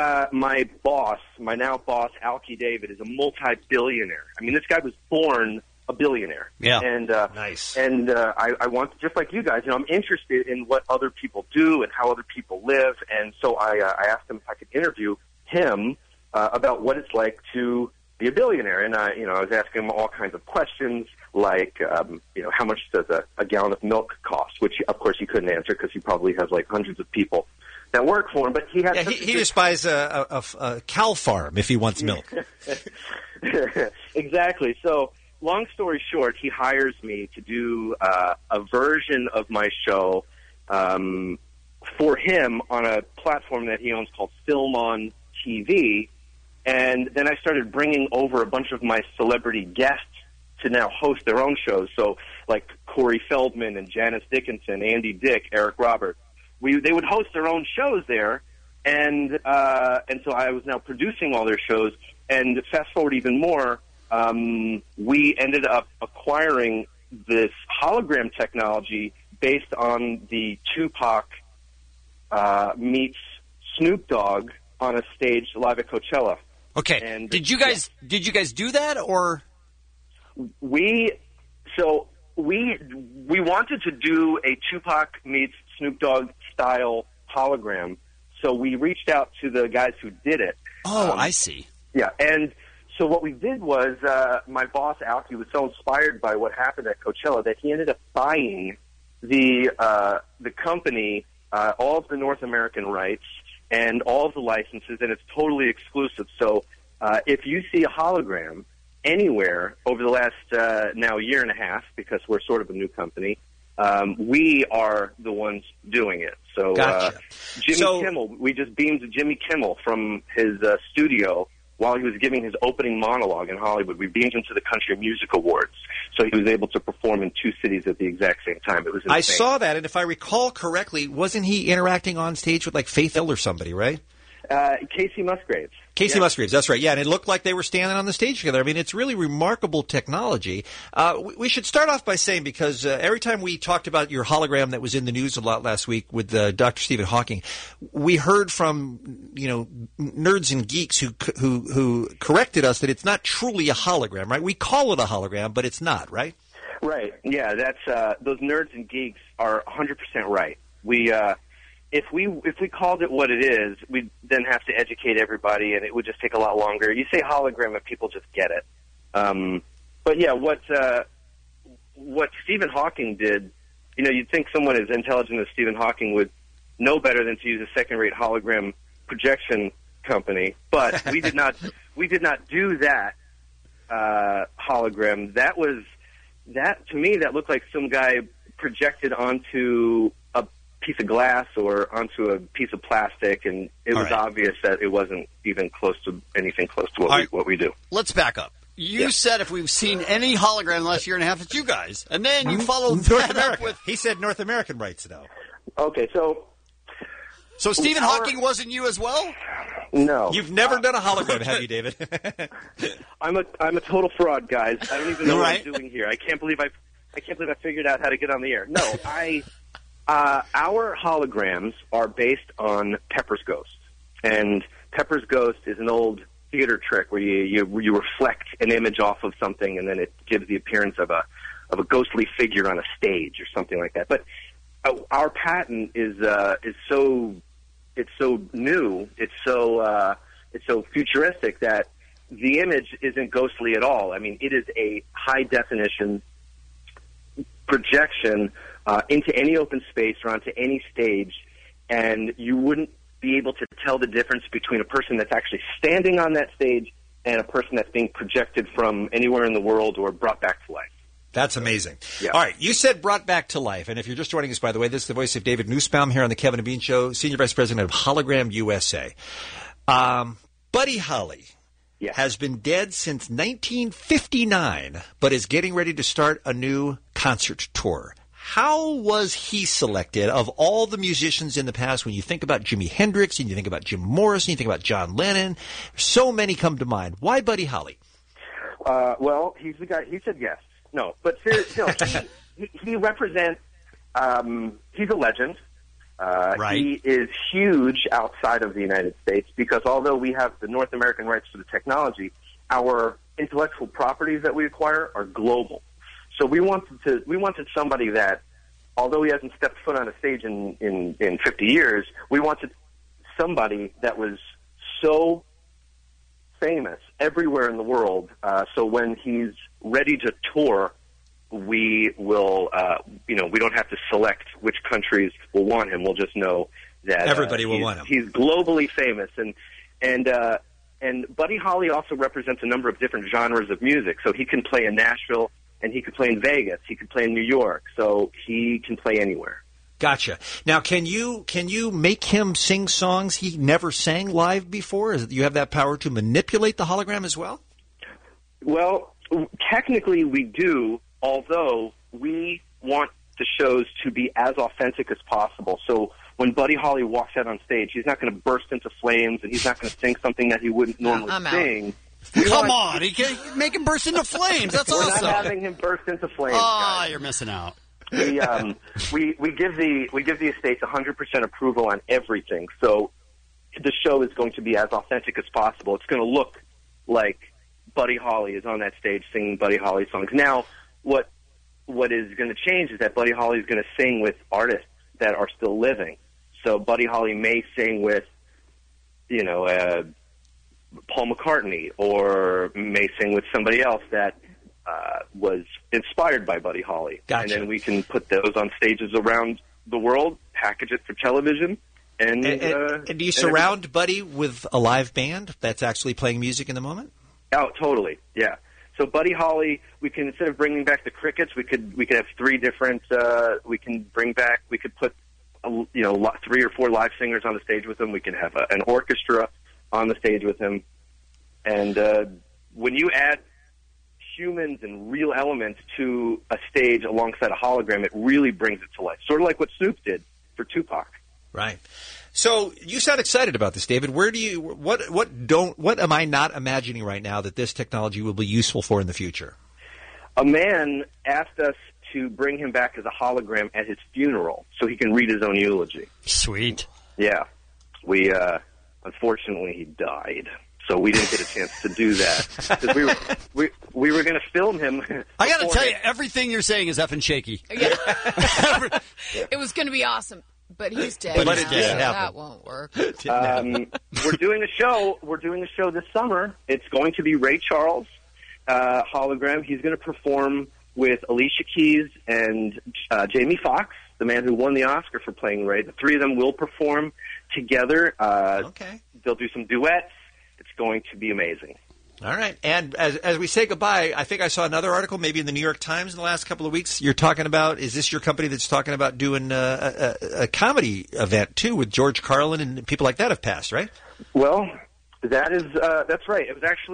my now boss, Alki David, is a multi-billionaire. I mean, this guy was born a billionaire. Yeah. And nice. And I want, just like you guys, I'm interested in what other people do and how other people live. And so I asked him if I could interview him about what it's like to be a billionaire. And I was asking him all kinds of questions, like, how much does a gallon of milk cost? Which, of course, he couldn't answer because he probably has like hundreds of people that work for him. But he has he just buys a cow farm if he wants milk. Exactly. So, long story short, he hires me to do a version of my show for him on a platform that he owns called Film on TV. And then I started bringing over a bunch of my celebrity guests to now host their own shows. So, like Corey Feldman and Janice Dickinson, Andy Dick, Eric Roberts. They would host their own shows there, and so I was now producing all their shows. And fast forward even more, we ended up acquiring this hologram technology based on the Tupac meets Snoop Dogg on a stage live at Coachella. Okay. And did you guys do that, or we wanted to do a Tupac meets Snoop Dogg style hologram, so we reached out to the guys who did it. Oh, I see. Yeah, and so what we did was my boss Alki was so inspired by what happened at Coachella that he ended up buying the company all of the North American rights and all of the licenses, and it's totally exclusive. So if you see a hologram anywhere over the last now year and a half, because we're sort of a new company, we are the ones doing it. So Gotcha. Jimmy Kimmel, we just beamed Jimmy Kimmel from his studio while he was giving his opening monologue in Hollywood. We beamed him to the Country Music Awards, so he was able to perform in two cities at the exact same time. It was insane. I saw that, and if I recall correctly, wasn't he interacting on stage with like Faith Hill or somebody, right? Casey Musgraves. Casey Musgraves, that's right. Yeah, and it looked like they were standing on the stage together. I mean, it's really remarkable technology. We should start off by saying, because every time we talked about your hologram that was in the news a lot last week with Dr. Stephen Hawking, we heard from nerds and geeks who corrected us that it's not truly a hologram, right? We call it a hologram, but it's not, right? Right. Yeah, that's those nerds and geeks are 100% right. If we called it what it is, we'd then have to educate everybody, and it would just take a lot longer. You say hologram, and people just get it. But yeah, what Stephen Hawking did, you'd think someone as intelligent as Stephen Hawking would know better than to use a second-rate hologram projection company. But we did not do that hologram. To me, that looked like some guy projected onto piece of glass or onto a piece of plastic, and it was obvious that it wasn't even close to anything close to what we do. Let's back up. You said if we've seen any hologram in the last year and a half, it's you guys. And then you followed that up with... He said North American rights, though. Okay, so Stephen Hawking wasn't you as well? No. You've never done a hologram, have you, David? I'm a total fraud, guys. I don't even know what I'm doing here. I can't believe I figured out how to get on the air. No, our holograms are based on Pepper's Ghost, and Pepper's Ghost is an old theater trick where you reflect an image off of something, and then it gives the appearance of a ghostly figure on a stage or something like that. But our patent is so new, it's so futuristic that the image isn't ghostly at all. I mean, it is a high definition projection into any open space or onto any stage, and you wouldn't be able to tell the difference between a person that's actually standing on that stage and a person that's being projected from anywhere in the world or brought back to life. That's amazing. Yeah. All right, you said brought back to life. And if you're just joining us, by the way, this is the voice of David Nussbaum here on the Kevin and Bean Show, Senior Vice President of Hologram USA. Buddy Holly has been dead since 1959, but is getting ready to start a new concert tour. How was he selected of all the musicians in the past? When you think about Jimi Hendrix and you think about Jim Morrison, you think about John Lennon, so many come to mind. Why Buddy Holly? Well, he's the guy. He said yes. No, but seriously, he represents. He's a legend. He is huge outside of the United States because although we have the North American rights for the technology, our intellectual properties that we acquire are global. So we wanted somebody that, although he hasn't stepped foot on a stage in 50 years, we wanted somebody that was so famous everywhere in the world. So when he's ready to tour, we will, we don't have to select which countries will want him. We'll just know that everybody will want him. He's globally famous, and Buddy Holly also represents a number of different genres of music. So he can play in Nashville, and he could play in Vegas. He could play in New York. So he can play anywhere. Gotcha. Now, can you make him sing songs he never sang live before? Is it you have that power to manipulate the hologram as well? Well, technically we do, although we want the shows to be as authentic as possible. So when Buddy Holly walks out on stage, he's not going to burst into flames, and he's not going to sing something that he wouldn't normally sing. Come on, he can't make him burst into flames. That's We're awesome. not having him burst into flames. Oh, guys. you're missing out. We give the estates 100% approval on everything. So the show is going to be as authentic as possible. It's going to look like Buddy Holly is on that stage singing Buddy Holly songs. Now, what is going to change is that Buddy Holly is going to sing with artists that are still living. So Buddy Holly may sing with, Paul McCartney, or may sing with somebody else that was inspired by Buddy Holly. Gotcha. And then we can put those on stages around the world, package it for television. And do you surround Buddy with a live band that's actually playing music in the moment? Oh, totally, yeah. So Buddy Holly, we can, instead of bringing back the crickets, we could have three different. We could put 3 or 4 live singers on the stage with him. We can have an orchestra on the stage with him, and when you add humans and real elements to a stage alongside a hologram, it really brings it to life. Sort of like what Snoop did for Tupac. Right. So you sound excited about this, David. What am I not imagining right now that this technology will be useful for in the future? A man asked us to bring him back as a hologram at his funeral so he can read his own eulogy. Sweet. Yeah. We, unfortunately, he died. So we didn't get a chance to do that. 'Cause we were going to film him. I got to tell you, everything you're saying is effing shaky. Yeah. It was going to be awesome, but he's dead. But it didn't happen. That won't work. We're doing a show. We're doing a show this summer. It's going to be Ray Charles hologram. He's going to perform with Alicia Keys and Jamie Foxx, the man who won the Oscar for playing Ray. The three of them will perform together. Okay. They'll do some duets. It's going to be amazing. All right. And as we say goodbye, I think I saw another article, maybe in the New York Times in the last couple of weeks. You're talking about, is this your company that's talking about doing a comedy event, too, with George Carlin and people like that have passed, right? Well, that's right.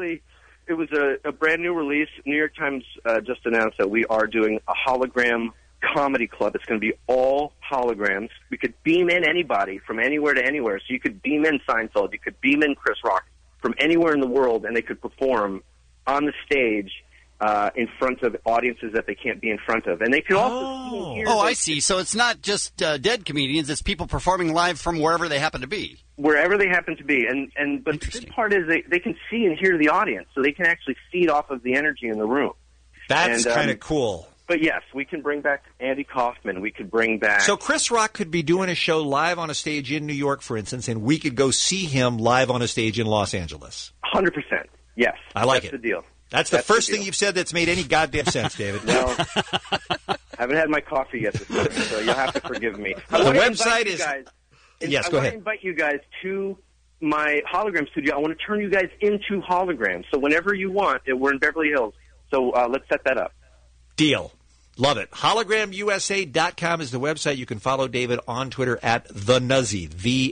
It was a brand new release. New York Times just announced that we are doing a hologram comedy club. It's going to be all holograms. We could beam in anybody from anywhere to anywhere. So you could beam in Seinfeld, you could beam in Chris Rock from anywhere in the world, and they could perform on the stage in front of audiences that they can't be in front of. And they could also see and hear. Oh, I see. So it's not just dead comedians. It's people performing live from wherever they happen to be. Wherever they happen to be. But the good part is they can see and hear the audience, so they can actually feed off of the energy in the room. That's kind of cool. But yes, we can bring back Andy Kaufman. We could bring back... So Chris Rock could be doing a show live on a stage in New York, for instance, and we could go see him live on a stage in Los Angeles. 100%. Yes. I like That's it. the deal. That's the first thing you've said that's made any goddamn sense, David. No. I haven't had my coffee yet this morning, so you'll have to forgive me. The website is... Yes, go ahead. I want to invite you guys to my hologram studio. I want to turn you guys into holograms. So whenever you want, we're in Beverly Hills. So let's set that up. Deal. Love it. HologramUSA.com is the website. You can follow David on Twitter at The Nuzzy,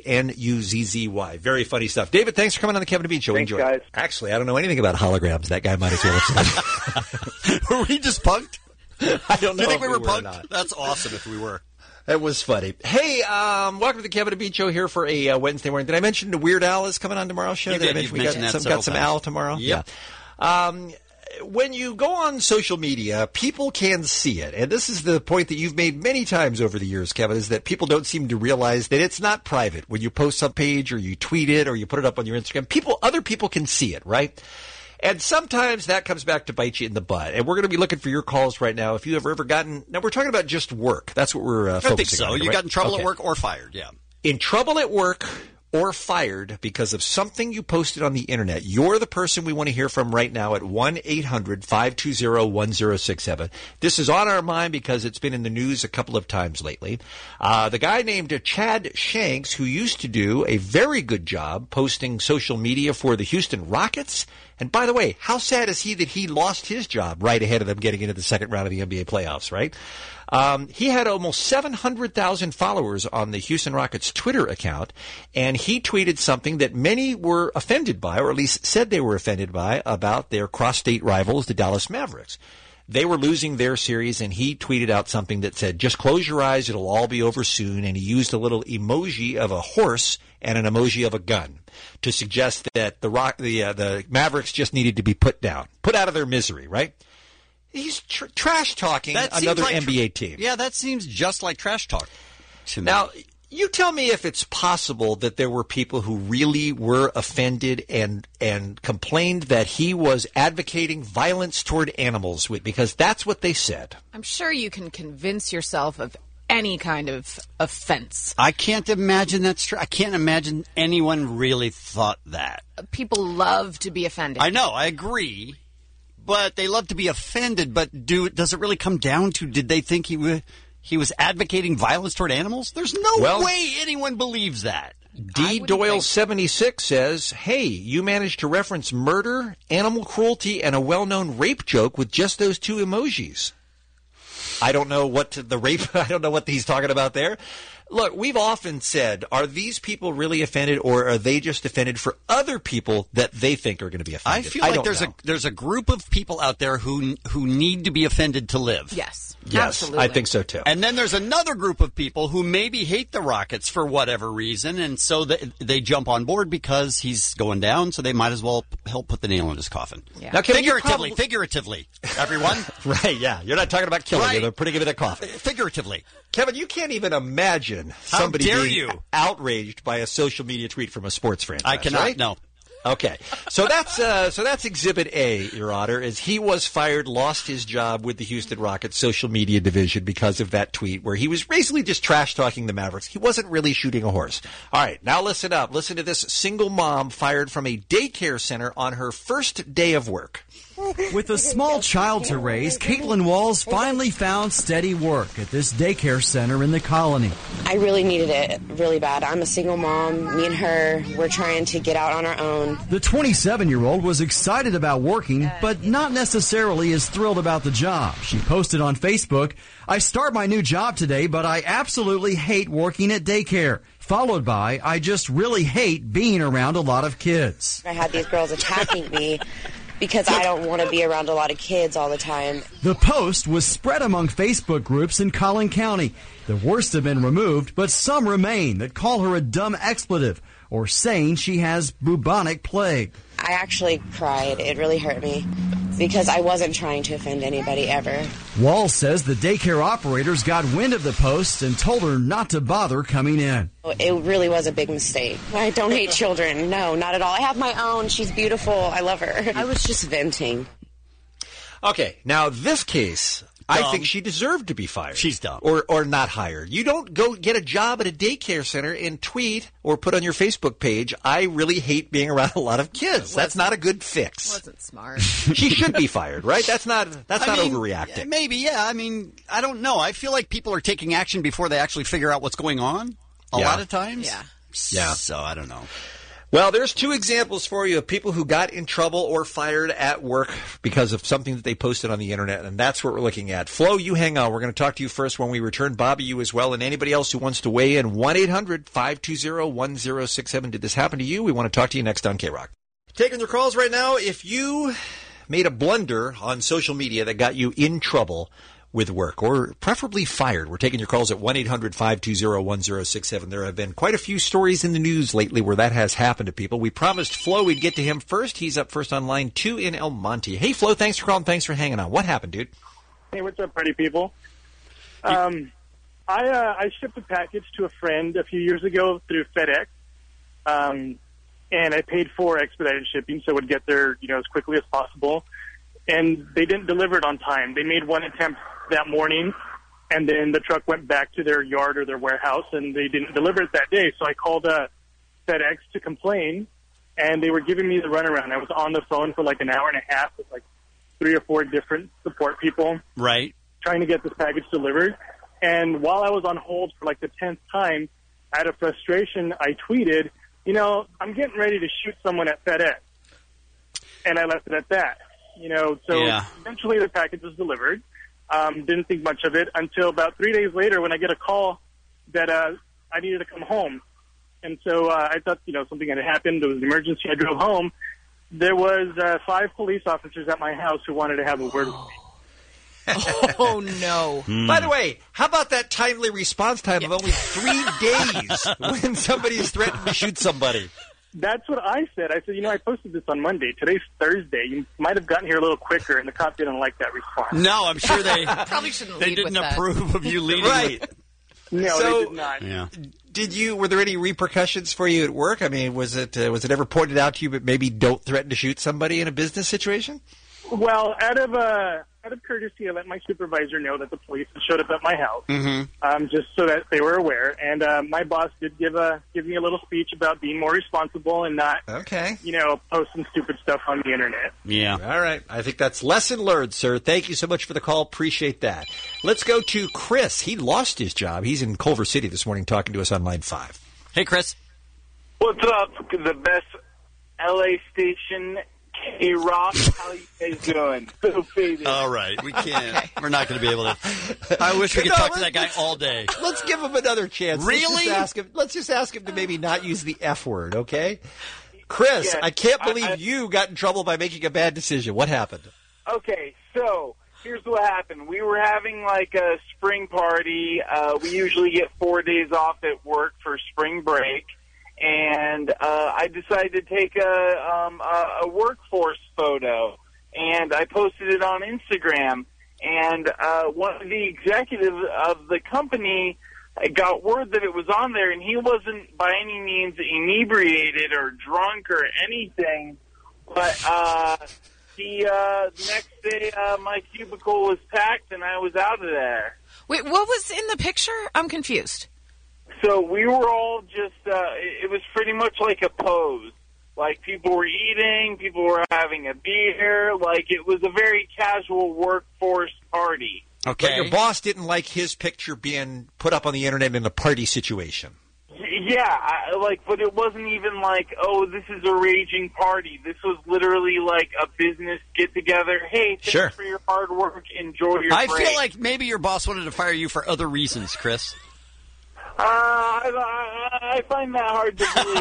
VNUZZY. Very funny stuff. David, thanks for coming on the Kevin and Bean Show. Thanks, Enjoy. guys. Actually, I don't know anything about holograms. That guy might as well have said. Were we just punked? I don't know. Do you think if we were or punked? not. That's awesome if we were. That was funny. Hey, welcome to the Kevin and Bean Show here for a Wednesday morning. Did I mention the Weird Al is coming on tomorrow's show? You did. I You've we mentioned that several got some times. Al tomorrow? Yep. Yeah. When you go on social media, people can see it. And this is the point that you've made many times over the years, Kevin, is that people don't seem to realize that it's not private. When you post some page or you tweet it or you put it up on your Instagram, other people can see it, right? And sometimes that comes back to bite you in the butt. And we're going to be looking for your calls right now. If you have ever gotten... Now, we're talking about just work. That's what we're focusing on. I think so. Right? You got in trouble Okay. at work or fired, yeah. In trouble at work or fired because of something you posted on the internet, you're the person we want to hear from right now at 1-800-520-1067. This is on our mind because it's been in the news a couple of times lately. The guy named Chad Shanks, who used to do a very good job posting social media for the Houston Rockets. And by the way, how sad is he that he lost his job right ahead of them getting into the second round of the NBA playoffs, right? He had almost 700,000 followers on the Houston Rockets Twitter account, and he tweeted something that many were offended by, or at least said they were offended by, about their cross-state rivals, the Dallas Mavericks. They were losing their series, and he tweeted out something that said, just close your eyes, it'll all be over soon, and he used a little emoji of a horse and an emoji of a gun to suggest that the Mavericks just needed to be put down, put out of their misery, right? He's trash-talking another NBA team. Yeah, that seems just like trash talk to me. Now, you tell me if it's possible that there were people who really were offended and complained that he was advocating violence toward animals, because that's what they said. I'm sure you can convince yourself of any kind of offense. I can't imagine that's true. I can't imagine anyone really thought that. People love to be offended. I know, I agree. But they love to be offended. But does it really come down to, did they think he was advocating violence toward animals? There's no way anyone believes that. D. Doyle 76 says, hey, you managed to reference murder, animal cruelty, and a well-known rape joke with just those two emojis. I don't know what I don't know what he's talking about there. Look, we've often said, are these people really offended, or are they just offended for other people that they think are going to be offended? I feel like there's a group of people out there who need to be offended to live. Yes, absolutely. I think so too. And then there's another group of people who maybe hate the Rockets for whatever reason, and so they jump on board because he's going down, so they might as well help put the nail in his coffin. Yeah. Now, figuratively, everyone. Right? Yeah, you're not talking about killing him; they're putting him in a coffin. Figuratively. Kevin, you can't even imagine somebody being outraged by a social media tweet from a sports franchise. I cannot. Right? No. Okay, so that's Exhibit A, Your Honor, is he was fired, lost his job with the Houston Rockets social media division because of that tweet where he was basically just trash talking the Mavericks. He wasn't really shooting a horse. All right, now listen up. Listen to this single mom fired from a daycare center on her first day of work. With a small child to raise, Caitlin Walls finally found steady work at this daycare center in the colony. I really needed it really bad. I'm a single mom. Me and her, we're trying to get out on our own. The 27-year-old was excited about working, but not necessarily as thrilled about the job. She posted on Facebook, "I start my new job today, but I absolutely hate working at daycare." Followed by, "I just really hate being around a lot of kids." I had these girls attacking me because I don't want to be around a lot of kids all the time. The post was spread among Facebook groups in Collin County. The worst have been removed, but some remain that call her a dumb expletive or saying she has bubonic plague. I actually cried. It really hurt me because I wasn't trying to offend anybody ever. Walls says the daycare operators got wind of the post and told her not to bother coming in. It really was a big mistake. I don't hate children. No, not at all. I have my own. She's beautiful. I love her. I was just venting. Okay, now this case, I think she deserved to be fired. She's dumb. Or not hired. You don't go get a job at a daycare center and tweet or put on your Facebook page, "I really hate being around a lot of kids." That's not a good fix. Wasn't smart. She should be fired, right? That's not overreacting. Maybe, yeah. I mean, I don't know. I feel like people are taking action before they actually figure out what's going on a lot of times. Yeah. So I don't know. Well, there's two examples for you of people who got in trouble or fired at work because of something that they posted on the internet, and that's what we're looking at. Flo, you hang on. We're going to talk to you first when we return. Bobby, you as well, and anybody else who wants to weigh in. 1-800-520-1067. Did this happen to you? We want to talk to you next on K-Rock. Taking your calls right now. If you made a blunder on social media that got you in trouble with work, or preferably fired, we're taking your calls at 1-800-520-1067. There have been quite a few stories in the news lately where that has happened to people. We promised Flo we'd get to him first. He's up first on line 2 in El Monte. Hey, Flo, thanks for calling. Thanks for hanging on. What happened, dude? Hey, what's up, party people? I shipped a package to a friend a few years ago through FedEx, and I paid for expedited shipping so it would get there, as quickly as possible. And they didn't deliver it on time. They made one attempt that morning, and then the truck went back to their yard or their warehouse, and they didn't deliver it that day. So I called FedEx to complain, and they were giving me the runaround. I was on the phone for like an hour and a half with like 3 or 4 different support people. Right. Trying to get this package delivered. And while I was on hold for like the 10th time, out of frustration, I tweeted, I'm getting ready to shoot someone at FedEx. And I left it at that. Eventually the package was delivered. Didn't think much of it until about 3 days later when I get a call that I needed to come home. And so I thought, something had happened. There was an emergency. I drove home. There was 5 police officers at my house who wanted to have a word with me. Oh, no. By the way, how about that timely response time of only 3 days when somebody is threatening to shoot somebody? That's what I said. I said, I posted this on Monday. Today's Thursday. You might have gotten here a little quicker, and the cop didn't like that response. No, I'm sure they probably shouldn't. They didn't approve of you leading. Right. No, they did not. Yeah. Were there any repercussions for you at work? I mean, was it ever pointed out to you, but maybe don't threaten to shoot somebody in a business situation? Well, out of courtesy, I let my supervisor know that the police had showed up at my house, just so that they were aware. And my boss did give me a little speech about being more responsible and not, posting stupid stuff on the internet. Yeah. All right. I think that's lesson learned, sir. Thank you so much for the call. Appreciate that. Let's go to Chris. He lost his job. He's in Culver City this morning talking to us on line 5. Hey, Chris. What's up? The best LA station, K-Rock. How you guys doing? All right, we can't. We're not going to be able to. I wish we could talk to that guy all day. Let's give him another chance. Really? Let's just ask him to maybe not use the F word, okay? Chris, Yes, I can't believe you got in trouble by making a bad decision. What happened? Okay, so here's what happened. We were having like a spring party. We usually get 4 days off at work for spring break. And I decided to take a workforce photo, and I posted it on Instagram. And one of the executives of the company got word that it was on there, and he wasn't by any means inebriated or drunk or anything. But the next day, my cubicle was packed, and I was out of there. Wait, what was in the picture? I'm confused. So we were all just, it was pretty much like a pose. Like, people were eating, people were having a beer. Like, it was a very casual workforce party. Okay. But your boss didn't like his picture being put up on the internet in a party situation. Yeah, but it wasn't even like, oh, this is a raging party. This was literally like a business get-together. Hey, thanks for your hard work. Enjoy your break. I feel like maybe your boss wanted to fire you for other reasons, Chris. I find that hard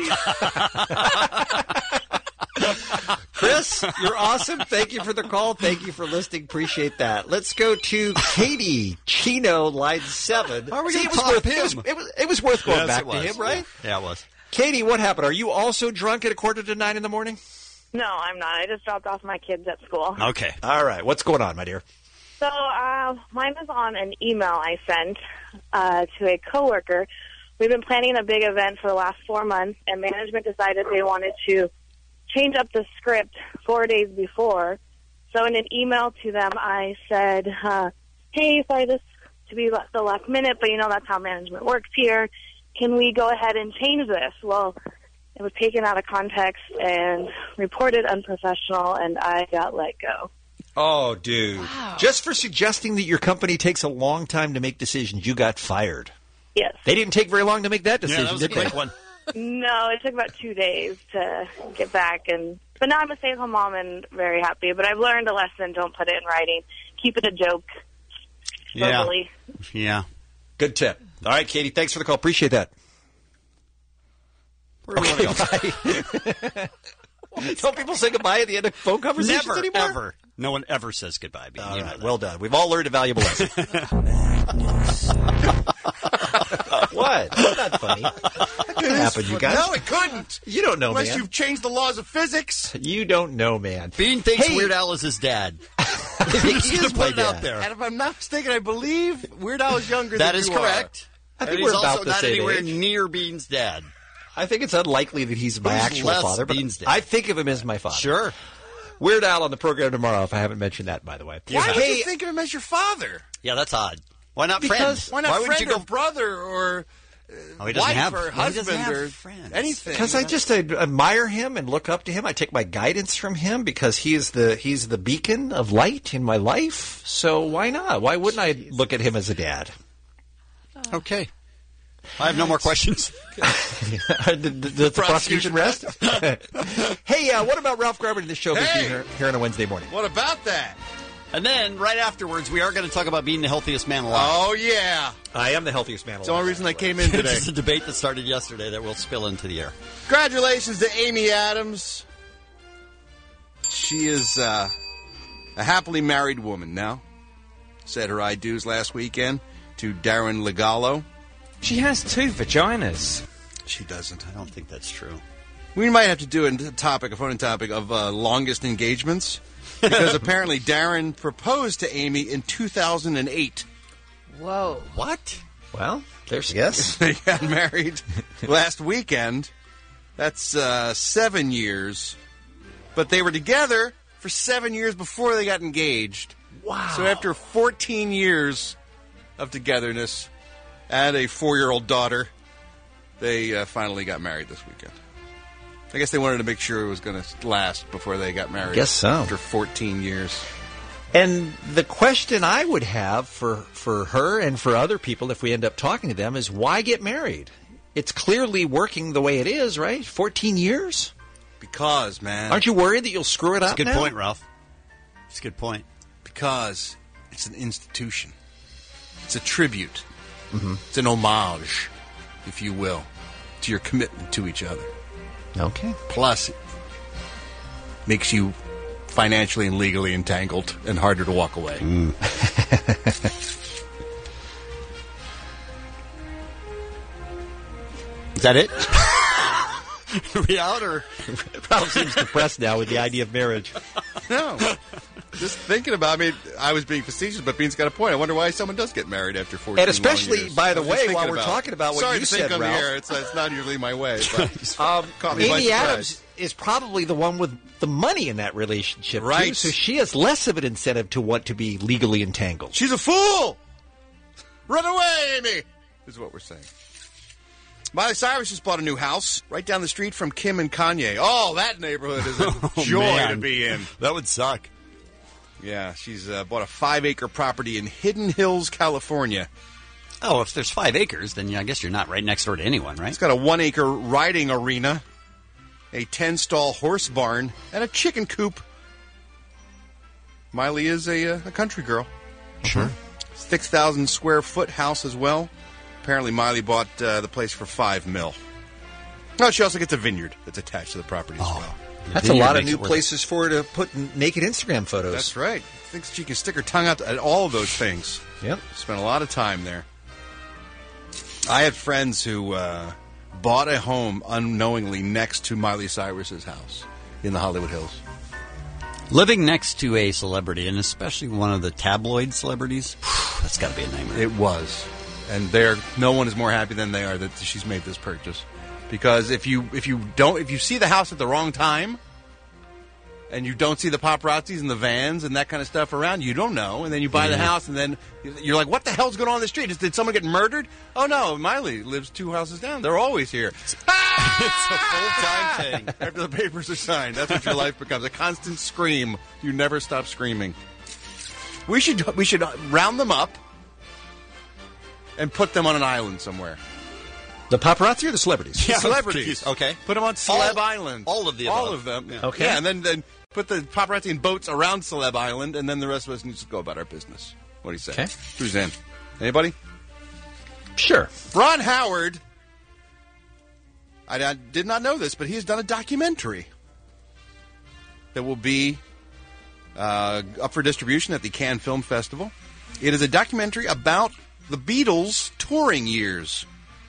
to believe. Chris, you're awesome. Thank you for the call. Thank you for listening. Appreciate that. Let's go to Katie Chino, line 7. How are we See, going to top him? It was worth going back to him, right? Yeah, it was. Katie, what happened? Are you also drunk at 8:45 in the morning? No, I'm not. I just dropped off my kids at school. Okay. All right. What's going on, my dear? So mine is on an email I sent to a coworker. We've been planning a big event for the last 4 months, and management decided they wanted to change up the script 4 days before. So in an email to them, I said, hey, sorry this to be the last minute, but that's how management works here. Can we go ahead and change this? Well, it was taken out of context and reported unprofessional, and I got let go. Oh, dude. Wow. Just for suggesting that your company takes a long time to make decisions, you got fired. Yes. They didn't take very long to make that decision, that was a did they? quick one. No, it took about 2 days to get back. But now I'm a stay-at-home mom and very happy. But I've learned a lesson. Don't put it in writing. Keep it a joke. Verbally. Yeah. Good tip. All right, Katie, thanks for the call. Appreciate that. Okay, bye. Don't people say goodbye at the end of phone conversations Never, anymore? ever. No one ever says goodbye. All right, well done. We've all learned a valuable lesson. What? That's not funny. That could happen, you guys. No, it couldn't. You don't know, Unless man. you've changed the laws of physics. You don't know, man. Bean thinks Weird Al is his dad. He is my put it out dad. there. And if I'm not mistaken, I believe Weird Al is younger That than is you correct. I think And we're he's about also the not same anywhere age. near Bean's dad. I think it's unlikely that he's my Who's actual less father, but Bean's dad? I think of him as my father. Sure. Weird Al on the program tomorrow, if I haven't mentioned that, by the way. Why would you think of him as your father? Yeah, that's odd. Why not Because- friends? Why not wouldn't friend you or go? brother or He doesn't wife have- or he doesn't husband have or friends. anything? Because I just admire him and look up to him. I take my guidance from him because he's the beacon of light in my life. So why not? Why wouldn't I look at him as a dad? Okay. I have no more questions. Did the prosecution rest? Hey, what about Ralph Garber and the show here on a Wednesday morning? What about that? And then, right afterwards, we are going to talk about being the healthiest man alive. Oh, yeah. I am the healthiest man alive. It's the only reason I came in today. It's a debate that started yesterday that will spill into the air. Congratulations to Amy Adams. She is a happily married woman now. Said her I do's last weekend to Darren Legallo. She has 2 vaginas. She doesn't. I don't think that's true. We might have to do a phone-in topic of longest engagements. Because apparently Darren proposed to Amy in 2008. Whoa. What? Well, there's yes. They got married last weekend. That's 7 years. But they were together for 7 years before they got engaged. Wow. So after 14 years of togetherness and a 4-year-old daughter, they finally got married this weekend. I guess they wanted to make sure it was going to last before they got married. Guess so. After 14 years. And the question I would have for her and for other people, if we end up talking to them, is why get married? It's clearly working the way it is, right? 14 years? Because, man. Aren't you worried that you'll screw it up That's a good now? point, Ralph. That's a good point. Because it's an institution. It's a tribute. Mm-hmm. It's an homage, if you will, to your commitment to each other. Okay. Plus, it makes you financially and legally entangled and harder to walk away. Is that it? Are we out or? Ralph seems depressed now with the idea of marriage. No. Just thinking about I was being facetious, but Bean's got a point. I wonder why someone does get married after 14 And especially, long years. by the I was just way, thinking while we're talking about what Sorry you to said, think on Ralph. the air. It's not usually my way. But caught me by Amy surprise. Adams is probably the one with the money in that relationship, Right. too, so she has less of an incentive to want to be legally entangled. She's a fool! Run away, Amy! Is what we're saying. Miley Cyrus just bought a new house right down the street from Kim and Kanye. Oh, that neighborhood is a joy to be in. That would suck. Yeah, she's bought a 5-acre property in Hidden Hills, California. Oh, if there's 5 acres, then I guess you're not right next door to anyone, right? It's got a 1-acre riding arena, a 10-stall horse barn, and a chicken coop. Miley is a country girl. Sure. 6,000 square foot house as well. Apparently, Miley bought the place for $5 million. Oh, she also gets a vineyard that's attached to the property as well. That's a lot of new places for her to put naked Instagram photos. That's right. Thinks she can stick her tongue out at all of those things. Yep. Spent a lot of time there. I had friends who bought a home unknowingly next to Miley Cyrus's house in the Hollywood Hills. Living next to a celebrity, and especially one of the tabloid celebrities, that's got to be a nightmare. It was. And no one is more happy than they are that she's made this purchase. Because if you see the house at the wrong time, and you don't see the paparazzis and the vans and that kind of stuff around, you don't know. And then you buy the house, and then you're like, what the hell's going on in the street? Did someone get murdered? Oh, no, Miley lives 2 houses down. They're always here. It's a full-time thing. After the papers are signed, that's what your life becomes. A constant scream. You never stop screaming. We should round them up and put them on an island somewhere. The paparazzi or the celebrities? Yeah, celebrities. Okay. Put them on Celeb Island. All of the above. All of them. Yeah. Okay. Yeah, and then put the paparazzi in boats around Celeb Island, and then the rest of us can just go about our business. What do you say? Okay. Who's in? Anybody? Sure. Ron Howard. I did not know this, but he has done a documentary that will be up for distribution at the Cannes Film Festival. It is a documentary about the Beatles' touring years.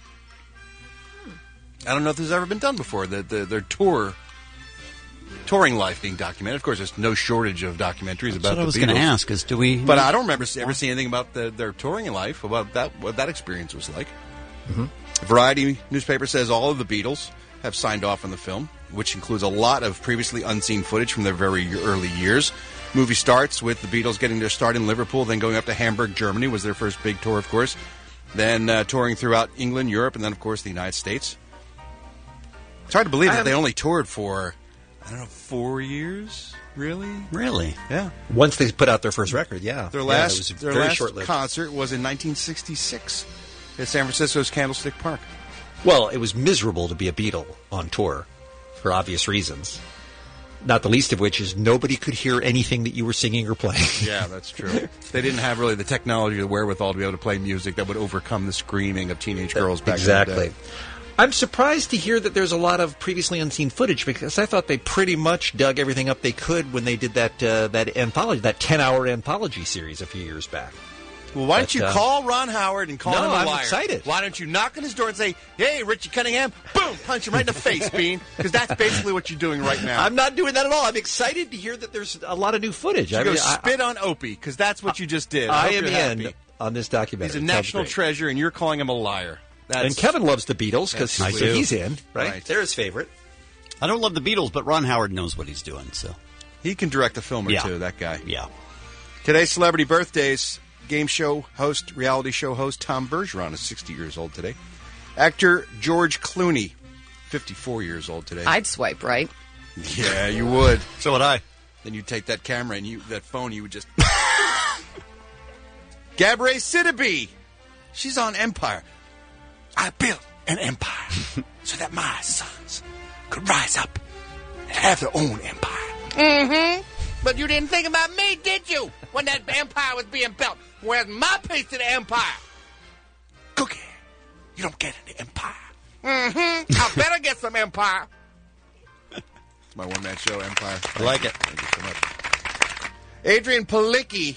I don't know if this has ever been done before, their touring life being documented. Of course, there's no shortage of documentaries about the Beatles. That's what I was going to ask, is do we... But I don't remember ever seeing anything about their touring life, about what that experience was like. Mm-hmm. Variety newspaper says all of the Beatles have signed off on the film, which includes a lot of previously unseen footage from their very early years. Movie starts with the Beatles getting their start in Liverpool, then going up to Hamburg, Germany, was their first big tour, of course. Then touring throughout England, Europe, and then, of course, the United States. It's hard to believe that they only toured for, 4 years? Really? Really? Yeah. Once they put out their first record, yeah. Their it last, was their very last short-lived. concert was in 1966 at San Francisco's Candlestick Park. Well, it was miserable to be a Beatle on tour for obvious reasons. Not the least of which is nobody could hear anything that you were singing or playing. Yeah, that's true. They didn't have really the technology or the wherewithal to be able to play music that would overcome the screaming of teenage girls back in the day. I'm surprised to hear that there's a lot of previously unseen footage because I thought they pretty much dug everything up they could when they did that anthology, that 10-hour anthology series a few years back. Well, why don't you call Ron Howard and call him a liar? I'm excited. Why don't you knock on his door and say, hey, Richie Cunningham, boom, punch him right in the face, Bean, because that's basically what you're doing right now. I'm not doing that at all. I'm excited to hear that there's a lot of new footage. You spit on Opie, because that's what you just did. I am in on this documentary. He's a national treasure, and you're calling him a liar. And Kevin loves the Beatles, because he's in, right? They're his favorite. I don't love the Beatles, but Ron Howard knows what he's doing, so. He can direct a film or two, that guy. Yeah. Today's celebrity birthdays. Game show host, reality show host Tom Bergeron is 60 years old today. Actor George Clooney, 54 years old today. I'd swipe right. Yeah, you would. So would I. Then you'd take that camera and that phone, you would just... Gabourey Sidibe. She's on Empire. I built an empire so that my sons could rise up and have their own empire. Mm-hmm. But you didn't think about me, did you? When that empire was being built. Where's my piece of the empire? Cookie, you don't get any empire. Mm-hmm. I better get some empire. It's my one-man show, Empire. I like it. Thank you so much. Adrian Palicki.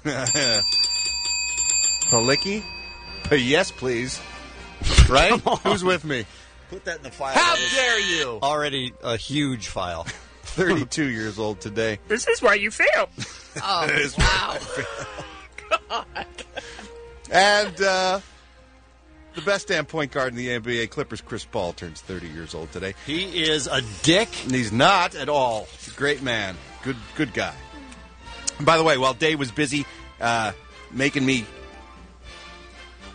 Palicki? Yes, please. Right? Who's with me? Put that in the file. How dare you? Already a huge file. 32 years old today. This is why you fail. Oh, wow. God. And the best damn point guard in the NBA, Clippers, Chris Paul, turns 30 years old today. He is a dick. And he's not at all. He's a great man. Good guy. And by the way, while Dave was busy making me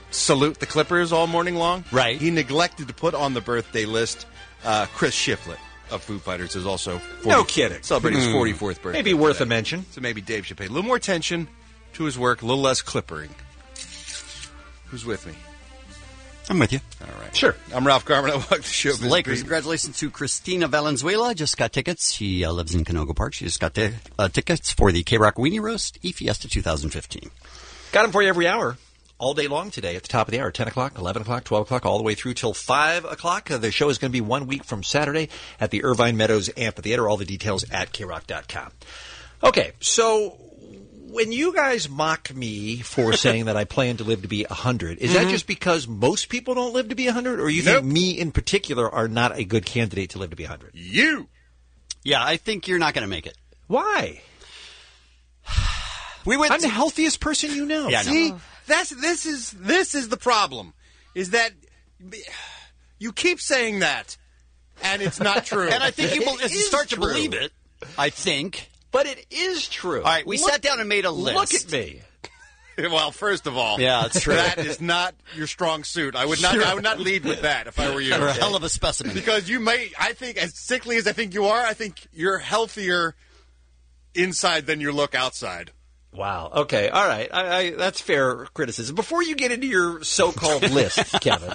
salute the Clippers all morning long. Right. He neglected to put on the birthday list Chris Shiflett of Foo Fighters is also No kidding. celebrating his 44th birthday. Maybe worth today. a mention. So maybe Dave should pay a little more attention to his work, a little less clippering. Who's with me? I'm with you. All right. Sure. I'm Ralph Garman. I walk the show. Lakers. Congratulations to Christina Valenzuela. Just got tickets. She lives in Canoga Park. She just got tickets for the K-Rock Weenie Roast E-Fiesta 2015. Got them for you every hour, all day long today at the top of the hour, 10 o'clock, 11 o'clock, 12 o'clock, all the way through till 5 o'clock. The show is going to be 1 week from Saturday at the Irvine Meadows Amphitheater. All the details at krock.com. Okay, so when you guys mock me for saying that I plan to live to be 100, is that just because most people don't live to be 100, or you think me in particular are not a good candidate to live to be 100? You! Yeah, I think you're not going to make it. Why? I'm the healthiest person you know. Yeah, See, this is the problem, is that you keep saying that, and it's not true. And I think people start to true. believe it, I think. But it is true. All right, we sat down and made a list. Look at me. Well, first of all, yeah, that's true. That is not your strong suit. I would not lead with that if I were you. You're a hell of a specimen. Because I think, as sickly as I think you are, I think you're healthier inside than you look outside. Wow. Okay. All right. I that's fair criticism. Before you get into your so-called list, Kevin,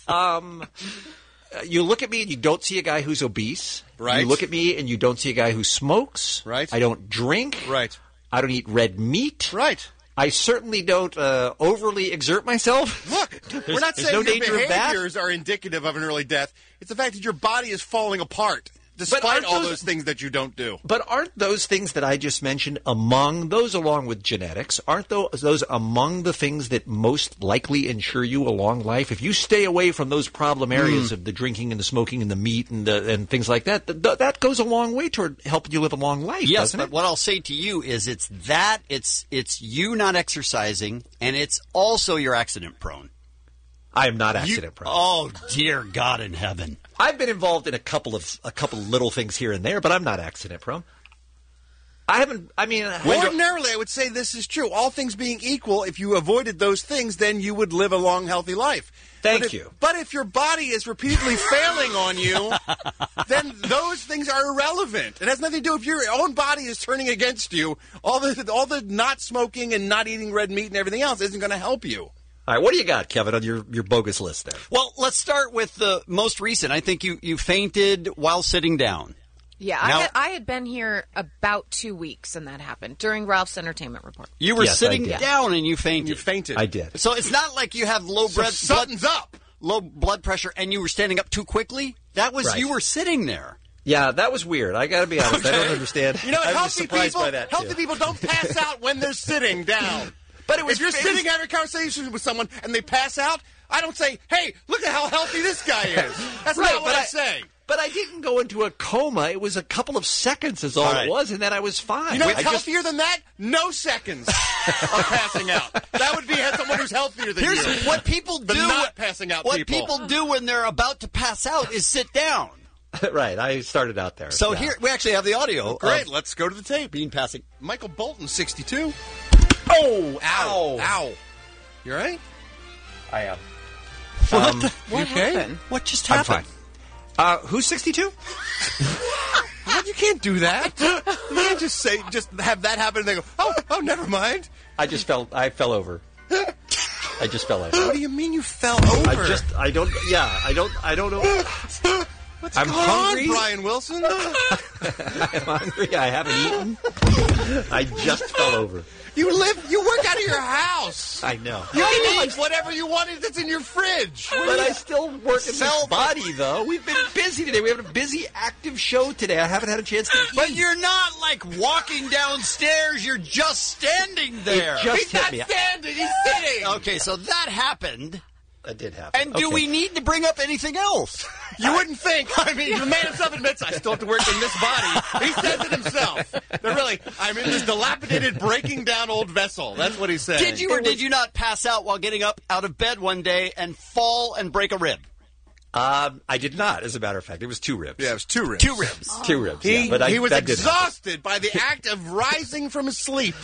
you look at me and you don't see a guy who's obese. Right. You look at me and you don't see a guy who smokes. Right. I don't drink. Right. I don't eat red meat. Right. I certainly don't overly exert myself. Look, we're not saying no your danger of that. behaviors are indicative of an early death. It's the fact that your body is falling apart, despite all those things that you don't do. But aren't those things that I just mentioned among those, along with genetics, aren't those among the things that most likely ensure you a long life? If you stay away from those problem areas of the drinking and the smoking and the meat and things like that, that goes a long way toward helping you live a long life, yes, doesn't but it? what I'll say to you is it's you not exercising, and it's also you're accident prone. I am not accident prone. Oh, dear God in heaven. I've been involved in a couple of little things here and there, but I'm not accident prone. Ordinarily, I would say this is true. All things being equal, if you avoided those things, then you would live a long, healthy life. Thank you. But if your body is repeatedly failing on you, then those things are irrelevant. It has nothing to do if your own body is turning against you. All the not smoking and not eating red meat and everything else isn't going to help you. All right, what do you got, Kevin, on your bogus list there? Well, let's start with the most recent. I think you fainted while sitting down. Yeah, Now- I had been here about 2 weeks, and that happened during Ralph's Entertainment Report. You were Yes, sitting I did. down and you fainted. You fainted. I did. So it's not like you have Something's up. low blood pressure and you were standing up too quickly. That was Right. you were sitting there. Yeah, that was weird. I got to be honest. I don't understand. You know, I was healthy surprised people by that, too. people don't pass out when they're sitting down. But if you're sitting having a conversation with someone and they pass out, I don't say, "Hey, look at how healthy this guy is." That's Right, not what but I say. But I didn't go into a coma. It was a couple of seconds is all right. it was, and then I was fine. You know what's I just- healthier than that? No seconds of passing out. That would be someone who's healthier than Here's you. what people The do. not passing out what people. do when they're about to pass out is sit down. Right, I started out there. So Yeah. here we actually have the audio. Great, of let's go to the tape. Bean passing. Michael Bolton, 62. Oh, ow. Ow. You all right? I am. What okay? happened? What just I'm happened? fine. Who's 62? You can't do that. You can't just have that happen and they go, oh, never mind. I fell over. I just fell over. What do you mean you fell over? I don't know. What's I'm going hungry. on, Brian Wilson? I'm hungry. I haven't eaten. I just fell over. You work out of your house. I know. You can eat whatever you wanted that's in your fridge. But I still work in this body, though. We've been busy today. We have a busy, active show today. I haven't had a chance to eat. But you're not like walking downstairs. You're just standing there. It just He's hit not me. standing. He's sitting. Okay, so that happened. That did happen. And do Okay. we need to bring up anything else? You wouldn't think. I mean, the man himself admits, I still have to work in this body. He says it himself. They're really, I'm in this dilapidated, breaking down old vessel. That's what he's saying. Did you or did you not pass out while getting up out of bed one day and fall and break a rib? I did not, as a matter of fact. It was 2 ribs. Yeah, it was 2 ribs. 2 ribs. 2 ribs. He yeah, but was that did happen. exhausted by the act of rising from his sleep.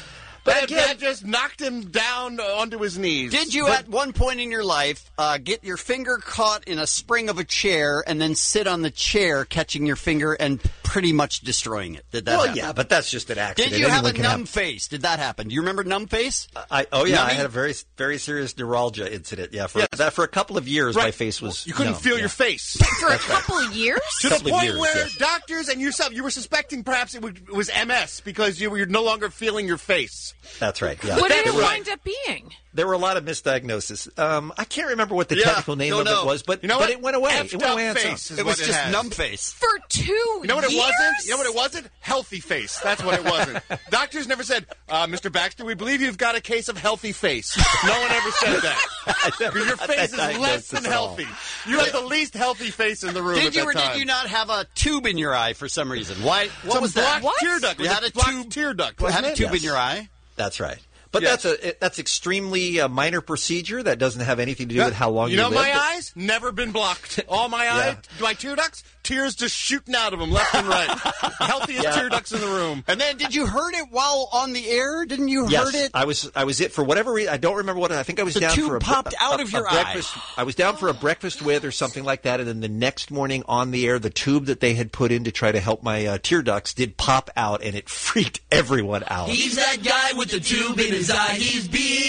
But that just knocked him down onto his knees. Did you, at one point in your life, get your finger caught in a spring of a chair and then sit on the chair, catching your finger and pretty much destroying it? Did that happen? Yeah, but that's just an accident. Did you have a numb face? Did that happen? Do you remember numb face? I had a very, very serious neuralgia incident. Yeah, for a couple of years, my face was You couldn't feel your face. For a couple of years? To the point where doctors and yourself, you were suspecting perhaps it was MS because you're no longer feeling your face. That's right. Yeah. What did it wind up being? There were a lot of misdiagnoses. I can't remember what the technical name of it was, but it went away. It went away on its own. It was just numb face. For 2 years? You know what it wasn't? You know what it wasn't? Healthy face. That's what it wasn't. Doctors never said, Mr. Baxter, we believe you've got a case of healthy face. No one ever said that. Because your face is less than healthy. You have the least healthy face in the room Did you at or that time. did you not have a tube in your eye for some reason? Why? What was that? Blocked tear duct. You had a blocked tear duct. You had a tube in your eye? That's right. But that's extremely minor procedure that doesn't have anything to do with how long you live. You know, my eyes never been blocked. All my my tear ducts, tears just shooting out of them left and right. Healthiest tear ducts in the room. And then, did you hurt it while on the air? Didn't you hurt it? I was it for whatever reason. I don't remember what. I think I was down for a popped out of your breakfast. I was down for a breakfast with or something like that, and then the next morning on the air, the tube that they had put in to try to help my tear ducts did pop out, and it freaked everyone out. He's that guy with the tube in his eye. He's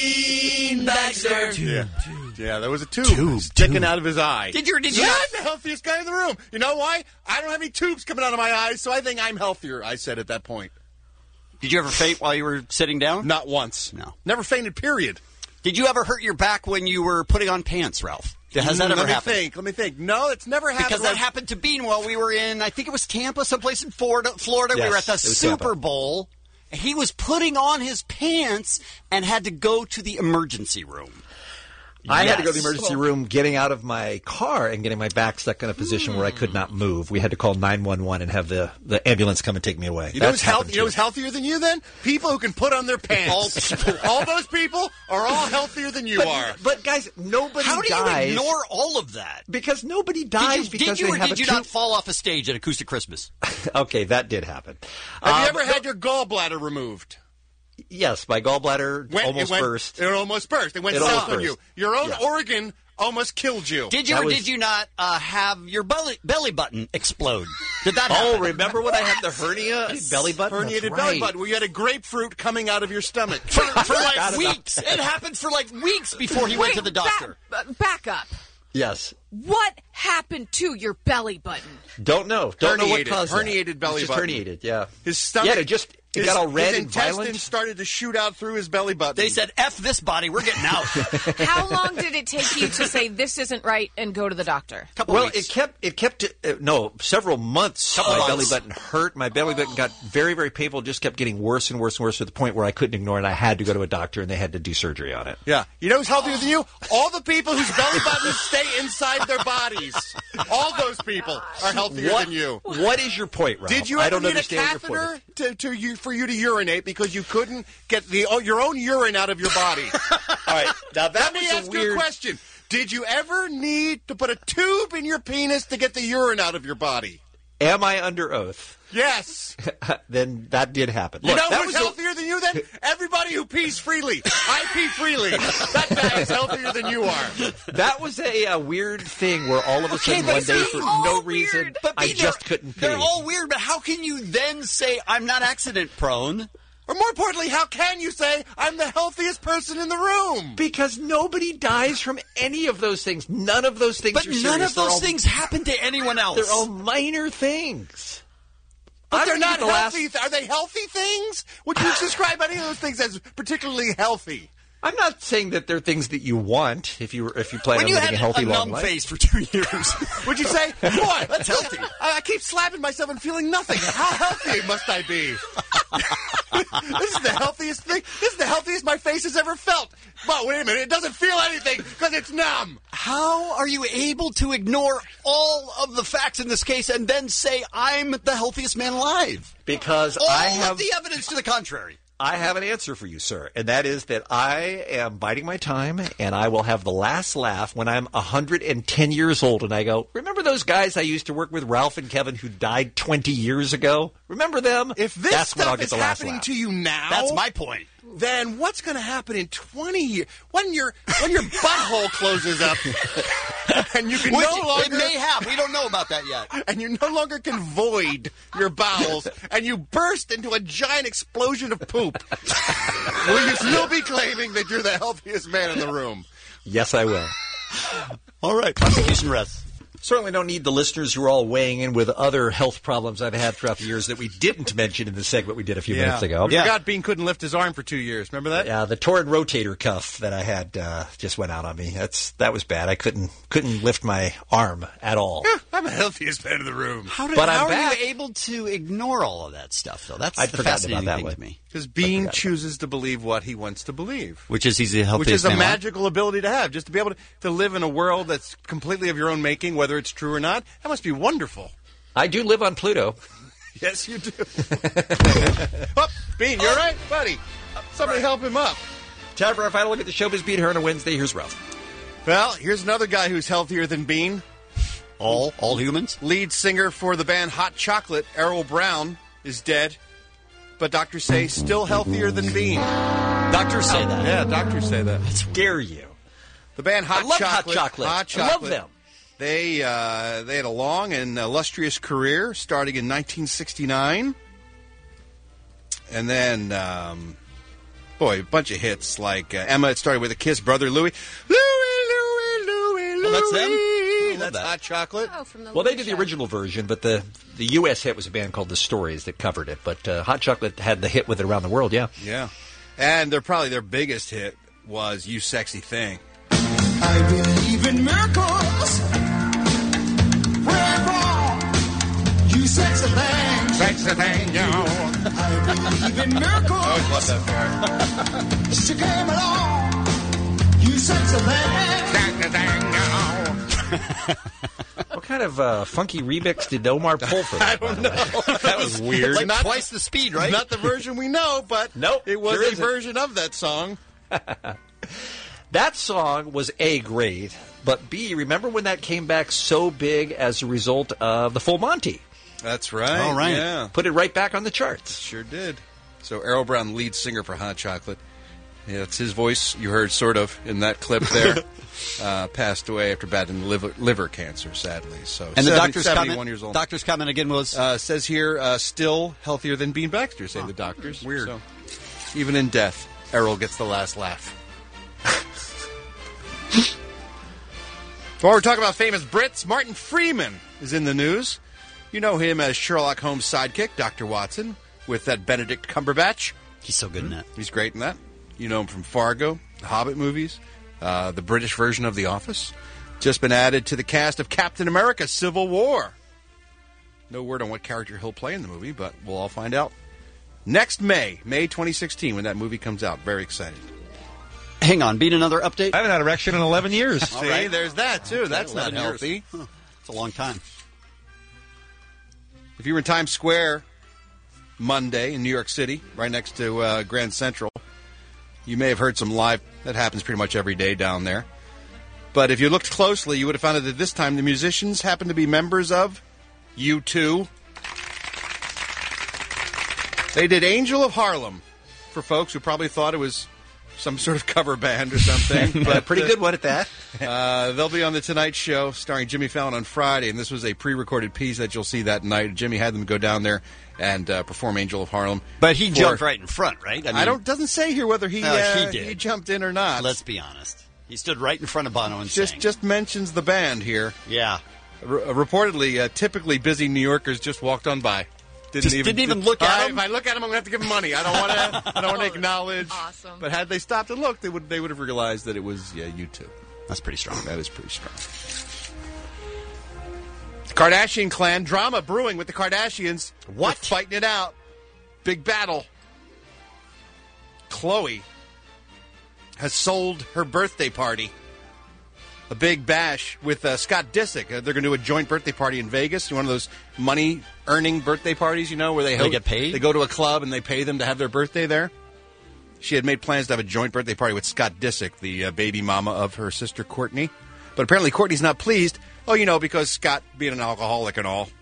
Bean Baxter. Yeah, there was a tube sticking out of his eye. Did you? I'm the healthiest guy in the room. You know why? I don't have any tubes coming out of my eyes, so I think I'm healthier, I said at that point. Did you ever faint while you were sitting down? Not once. No. Never fainted, period. Did you ever hurt your back when you were putting on pants, Ralph? Has that ever happened? Let me think. No, it's never happened. Because that happened to Bean while we were in, I think it was Tampa, someplace in Florida. Yes, we were at the it was Super Tampa. Bowl. He was putting on his pants and had to go to the emergency room. I had to go to the emergency room, getting out of my car and getting my back stuck in a position where I could not move. We had to call 911 and have the ambulance come and take me away. You know who's healthier than you then? People who can put on their pants. All those people are all healthier than you are. But guys, nobody How do dies. you ignore all of that? Because nobody dies Did you not fall off a stage at Acoustic Christmas? Okay, that did happen. Have you ever had your gallbladder removed? Yes, my gallbladder almost burst. It almost burst. It went south on you. Your own organ almost killed you. Did you did you not have your belly button explode? Did that happen? Oh, remember when I had the hernia belly button? Herniated belly button, where you had a grapefruit coming out of your stomach. For like weeks. It happened for like weeks before he went to the doctor. Back up. Yes. What happened to your belly button? Don't know. Don't know what caused herniated belly just button. Herniated, yeah. His stomach. Yeah, it got all red and violent. His intestines started to shoot out through his belly button. They said, F this body, we're getting out. How long did it take you to say this isn't right and go to the doctor? Well, it kept several months. My belly button hurt. My belly button got very, very painful. It just kept getting worse and worse and worse to the point where I couldn't ignore it. I had to go to a doctor, and they had to do surgery on it. Yeah. You know who's healthier than you? All the people whose belly buttons stay inside their bodies. All those people are healthier than you. What is your point, Ralph? Did you ever need a catheter for you to urinate because you couldn't get your own urine out of your body? All right. Now let me ask you a question. Did you ever need to put a tube in your penis to get the urine out of your body? Am I under oath? Yes. Then that did happen. You know who's healthier than you then? Everybody who pees freely. I pee freely. That guy is healthier than you are. That was a weird thing where all of a sudden one day for no reason I just couldn't pee. They're all weird, but how can you then say I'm not accident prone? Or more importantly, how can you say I'm the healthiest person in the room? Because nobody dies from any of those things. None of those things are serious. But none of those things happen to anyone else. They're all minor things. But they're not healthy. Are they healthy things? Would you describe any of those things as particularly healthy? I'm not saying that they're things that you want if you plan on living a healthy long life. When you had a numb face for 2 years, would you say, boy, that's healthy? I keep slapping myself and feeling nothing. How healthy must I be? This is the healthiest thing. This is the healthiest my face has ever felt. But wait a minute, it doesn't feel anything because it's numb. How are you able to ignore all of the facts in this case and then say I'm the healthiest man alive? Because all of the evidence to the contrary. I have an answer for you, sir, and that is that I am biding my time, and I will have the last laugh when I'm 110 years old, and I go, remember those guys I used to work with, Ralph and Kevin, who died 20 years ago? Remember them? If this That's when I'll stuff get is the last happening laugh. to you now, That's my point. Then what's going to happen in 20 years when your butthole closes up and you can Which no longer it may have. We don't know about that yet. And you no longer can void your bowels and you burst into a giant explosion of poop. Will you still be claiming that you're the healthiest man in the room? Yes, I will. All right. Prosecution rests. Certainly don't need the listeners who are all weighing in with other health problems I've had throughout the years that we didn't mention in the segment we did a few minutes ago. We forgot Bean couldn't lift his arm for 2 years. Remember that? Yeah, the torn rotator cuff that I had just went out on me. That was bad. I couldn't lift my arm at all. Yeah, I'm the healthiest man in the room. How But are I'm back. you able to ignore all of that stuff, though? That's I'd the forgotten fascinating about that thing one. to me. Because Bean chooses to believe what he wants to believe. Which is he's the healthiest Which is a man alive. magical ability to have, just to be able to live in a world that's completely of your own making, whether it's true or not. That must be wonderful. I do live on Pluto. Yes, you do. Oh, Bean, you're right, buddy. Somebody help him up. Time for our final look at the Showbiz Beat here on a Wednesday. Here's Ralph. Well, here's another guy who's healthier than Bean. All humans? Lead singer for the band Hot Chocolate, Errol Brown, is dead. But doctors say still healthier than Bean. Doctors say that. Yeah, doctors say that. How dare you? The band Hot I love Chocolate. Hot Chocolate. I love them. They had a long and illustrious career starting in 1969. And then, a bunch of hits like Emma. It started with a Kiss, Brother Louie. Louie. Oh, that's them? That's Hot Chocolate. Oh, from the Well, they Louie did the Show. original version, but the U.S. hit was a band called The Stories that covered it. But Hot Chocolate had the hit with it around the world, yeah. Yeah. And probably their biggest hit was You Sexy Thing. I believe in miracles. You sexy thing. Sexy thing, yo. I believe in miracles. I always loved that part. She came along. You sexy thing. Sexy thing, yo. What kind of funky remix did Omar pull for that? I don't know. That was weird. Like twice the speed, right? Not the version we know, but Nope, it was sure a isn't. version of that song. That song was A, great, but B, remember when that came back so big as a result of the Full Monty? That's right. All right. Yeah. Put it right back on the charts. Sure did. So Errol Brown, lead singer for Hot Chocolate. Yeah, it's his voice you heard sort of in that clip there. Passed away after battling liver cancer, sadly. So And the doctor's 71 comment, years old. doctor's comment again was... Says here, still healthier than Bean Baxter, say the doctors. Weird. So, even in death, Errol gets the last laugh. While we're talking about famous Brits, Martin Freeman is in the news. You know him as Sherlock Holmes' sidekick, Dr. Watson, with that Benedict Cumberbatch. He's so good in that. He's great in that. You know him from Fargo, the Hobbit movies, the British version of The Office. Just been added to the cast of Captain America: Civil War. No word on what character he'll play in the movie, but we'll all find out next May 2016, when that movie comes out. Very excited. Hang on, Beat, another update? I haven't had an erection in 11 years. See, right. there's that, too. That's not 11 years. healthy. Huh. It's a long time. If you were in Times Square Monday in New York City, right next to Grand Central, you may have heard some live. That happens pretty much every day down there. But if you looked closely, you would have found out that this time the musicians happened to be members of U2. They did Angel of Harlem for folks who probably thought it was some sort of cover band or something. But Pretty good one at that. they'll be on The Tonight Show starring Jimmy Fallon on Friday, and this was a pre-recorded piece that you'll see that night. Jimmy had them go down there and perform Angel of Harlem. But he jumped right in front, right? I don't. Doesn't say here whether he did. he jumped in or not. Let's be honest. He stood right in front of Bono and sang. Just mentions the band here. Yeah. Reportedly, typically busy New Yorkers just walked on by. Didn't even look at him? If I look at him, I'm gonna have to give him money. I don't want to. I don't want to acknowledge. Awesome. But had they stopped and looked, they would have realized that it was U2. That's pretty strong. That is pretty strong. Kardashian clan drama brewing with the Kardashians. What? They're fighting it out. Big battle. Khloe has sold her birthday party. A big bash with Scott Disick. They're going to do a joint birthday party in Vegas. One of those money-earning birthday parties, where they get paid? They go to a club and they pay them to have their birthday there. She had made plans to have a joint birthday party with Scott Disick, the baby mama of her sister Courtney. But apparently Courtney's not pleased. Oh, because Scott being an alcoholic and all.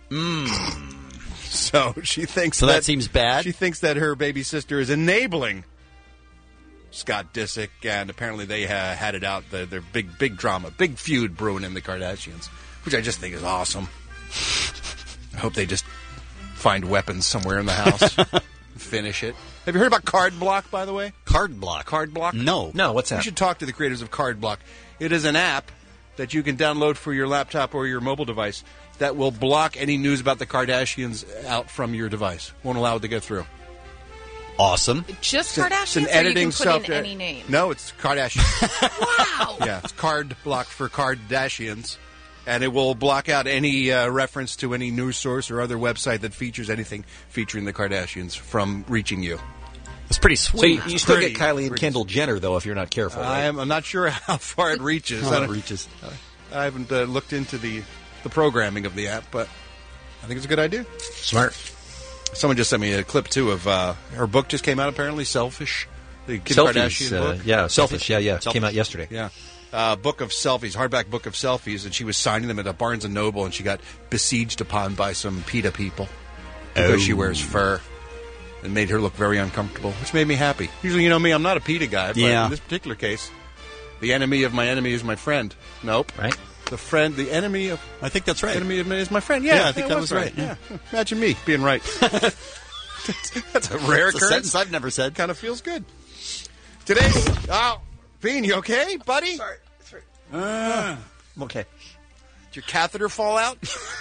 So she thinks that seems bad? She thinks that her baby sister is enabling Scott Disick, and apparently they had it out. Their big drama, big feud brewing in the Kardashians, which I just think is awesome. I hope they just find weapons somewhere in the house. Finish it. Have you heard about Card Block, by the way? Card Block? Card Block? No. What's that? You should talk to the creators of Card Block. It is an app that you can download for your laptop or your mobile device that will block any news about the Kardashians out from your device. Won't allow it to get through. Awesome. Just It's Kardashians, an or editing you can put in software. any name? No, it's Kardashians. Wow. Yeah, it's Card Block for Kardashians. And it will block out any reference to any news source or other website that features anything featuring the Kardashians from reaching you. It's pretty sweet. So you still get Kylie and Kendall Jenner, though, if you're not careful. Right? I'm not sure how far it reaches. I haven't looked into the programming of the app, but I think it's a good idea. Smart. Someone just sent me a clip, too, of her book just came out, apparently, Selfish. The Kim Selfies, Kardashian book. Yeah, Selfish. Yeah. Selfish. Came out yesterday. Yeah. Book of selfies, hardback book of selfies, and she was signing them at a Barnes & Noble, and she got besieged upon by some PETA people because she wears fur. It made her look very uncomfortable, which made me happy. Usually, me, I'm not a PETA guy, but in this particular case, the enemy of my enemy is my friend. Nope. Right. The enemy of... I think that's right. Enemy of is my friend. Yeah, I think that was right. Yeah. Imagine me being right. That's a rare It's a sentence I've never said. Kind of feels good. Today's... Oh, Bean, you okay, buddy? Sorry. I'm okay. Did your catheter fall out?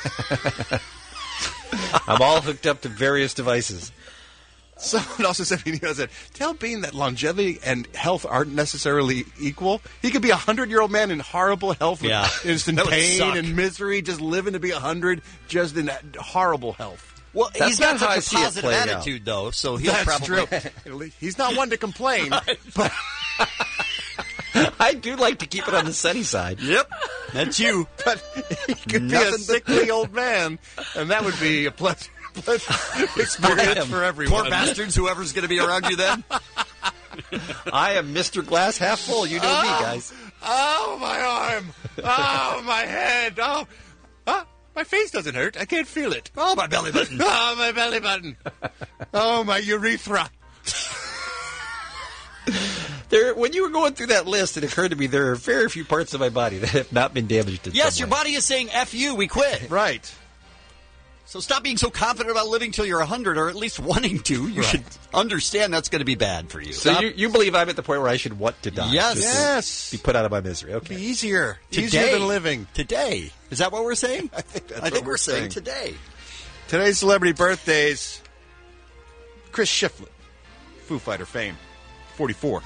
I'm all hooked up to various devices. Someone also said, tell Bean that longevity and health aren't necessarily equal. He could be a 100-year-old man in horrible health, with instant pain and misery, just living to be 100, just in horrible health. Well, That's he's got not how I such a see it positive playing out. attitude, though, so he'll That's probably... true. He's not one to complain, but... I do like to keep it on the sunny side. Yep, that's you. But he could be a sickly old man, and that would be a pleasant experience for everyone. Poor bastards, whoever's going to be around you then. I am Mr. Glass half full. You know me, guys. Oh, my arm. Oh, my head. Oh, my face doesn't hurt. I can't feel it. Oh, my belly button. Oh, my belly button. Oh, my urethra. When you were going through that list, it occurred to me there are very few parts of my body that have not been damaged in Yes, some your way. body is saying, F you, we quit. Right. So stop being so confident about living till you're 100, or at least wanting to. You should understand that's going to be bad for you. So you believe I'm at the point where I should want to die? Yes. Just to Yes. be put out of my misery. Okay. Be easier. Today. Easier than living. Today. Is that what we're saying? I think that's I think what we're saying saying. today. Today's celebrity birthdays. Chris Shiflett, Foo Fighter fame, 44.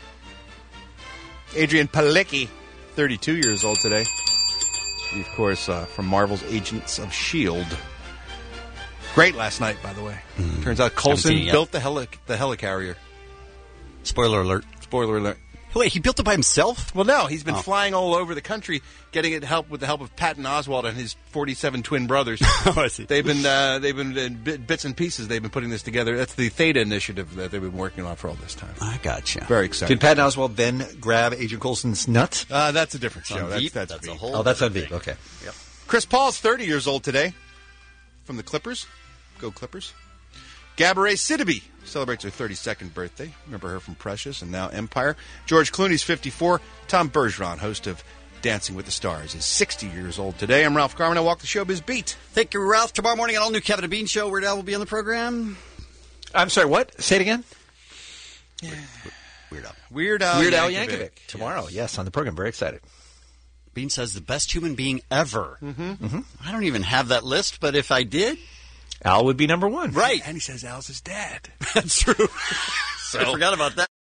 Adrian Palicki, 32 years old today. He, of course, from Marvel's Agents of S.H.I.E.L.D. Great last night, by the way. Turns out Coulson built the helicarrier. Spoiler alert. Spoiler alert. Wait, he built it by himself? Well, no, he's been flying all over the country, getting it with the help of Patton Oswalt and his 47 twin brothers. I see. They've been in bits and pieces. They've been putting this together. That's the Theta initiative that they've been working on for all this time. I gotcha. Very exciting. Did Patton Oswalt then grab Agent Coulson's nut? That's a different show. Veep? That's a Veep. whole. Oh, that's on Veep. Okay. Yep. Chris Paul's 30 years old today. From the Clippers. Go Clippers. Gabourey Sidibe celebrates her 32nd birthday. Remember her from Precious and now Empire. George Clooney's 54. Tom Bergeron, host of Dancing with the Stars, is 60 years old today. I'm Ralph Garman. I walk the showbiz beat. Thank you, Ralph. Tomorrow morning, an all-new Kevin and Bean show. Weird Al will be on the program. I'm sorry, what? Say it again? Weird Al. Weird Al Yankovic. Tomorrow, yes, on the program. Very excited. Bean says the best human being ever. Mm-hmm. I don't even have that list, but if I did... Al would be number one. Right. And he says Al's his dad. That's true. I forgot about that.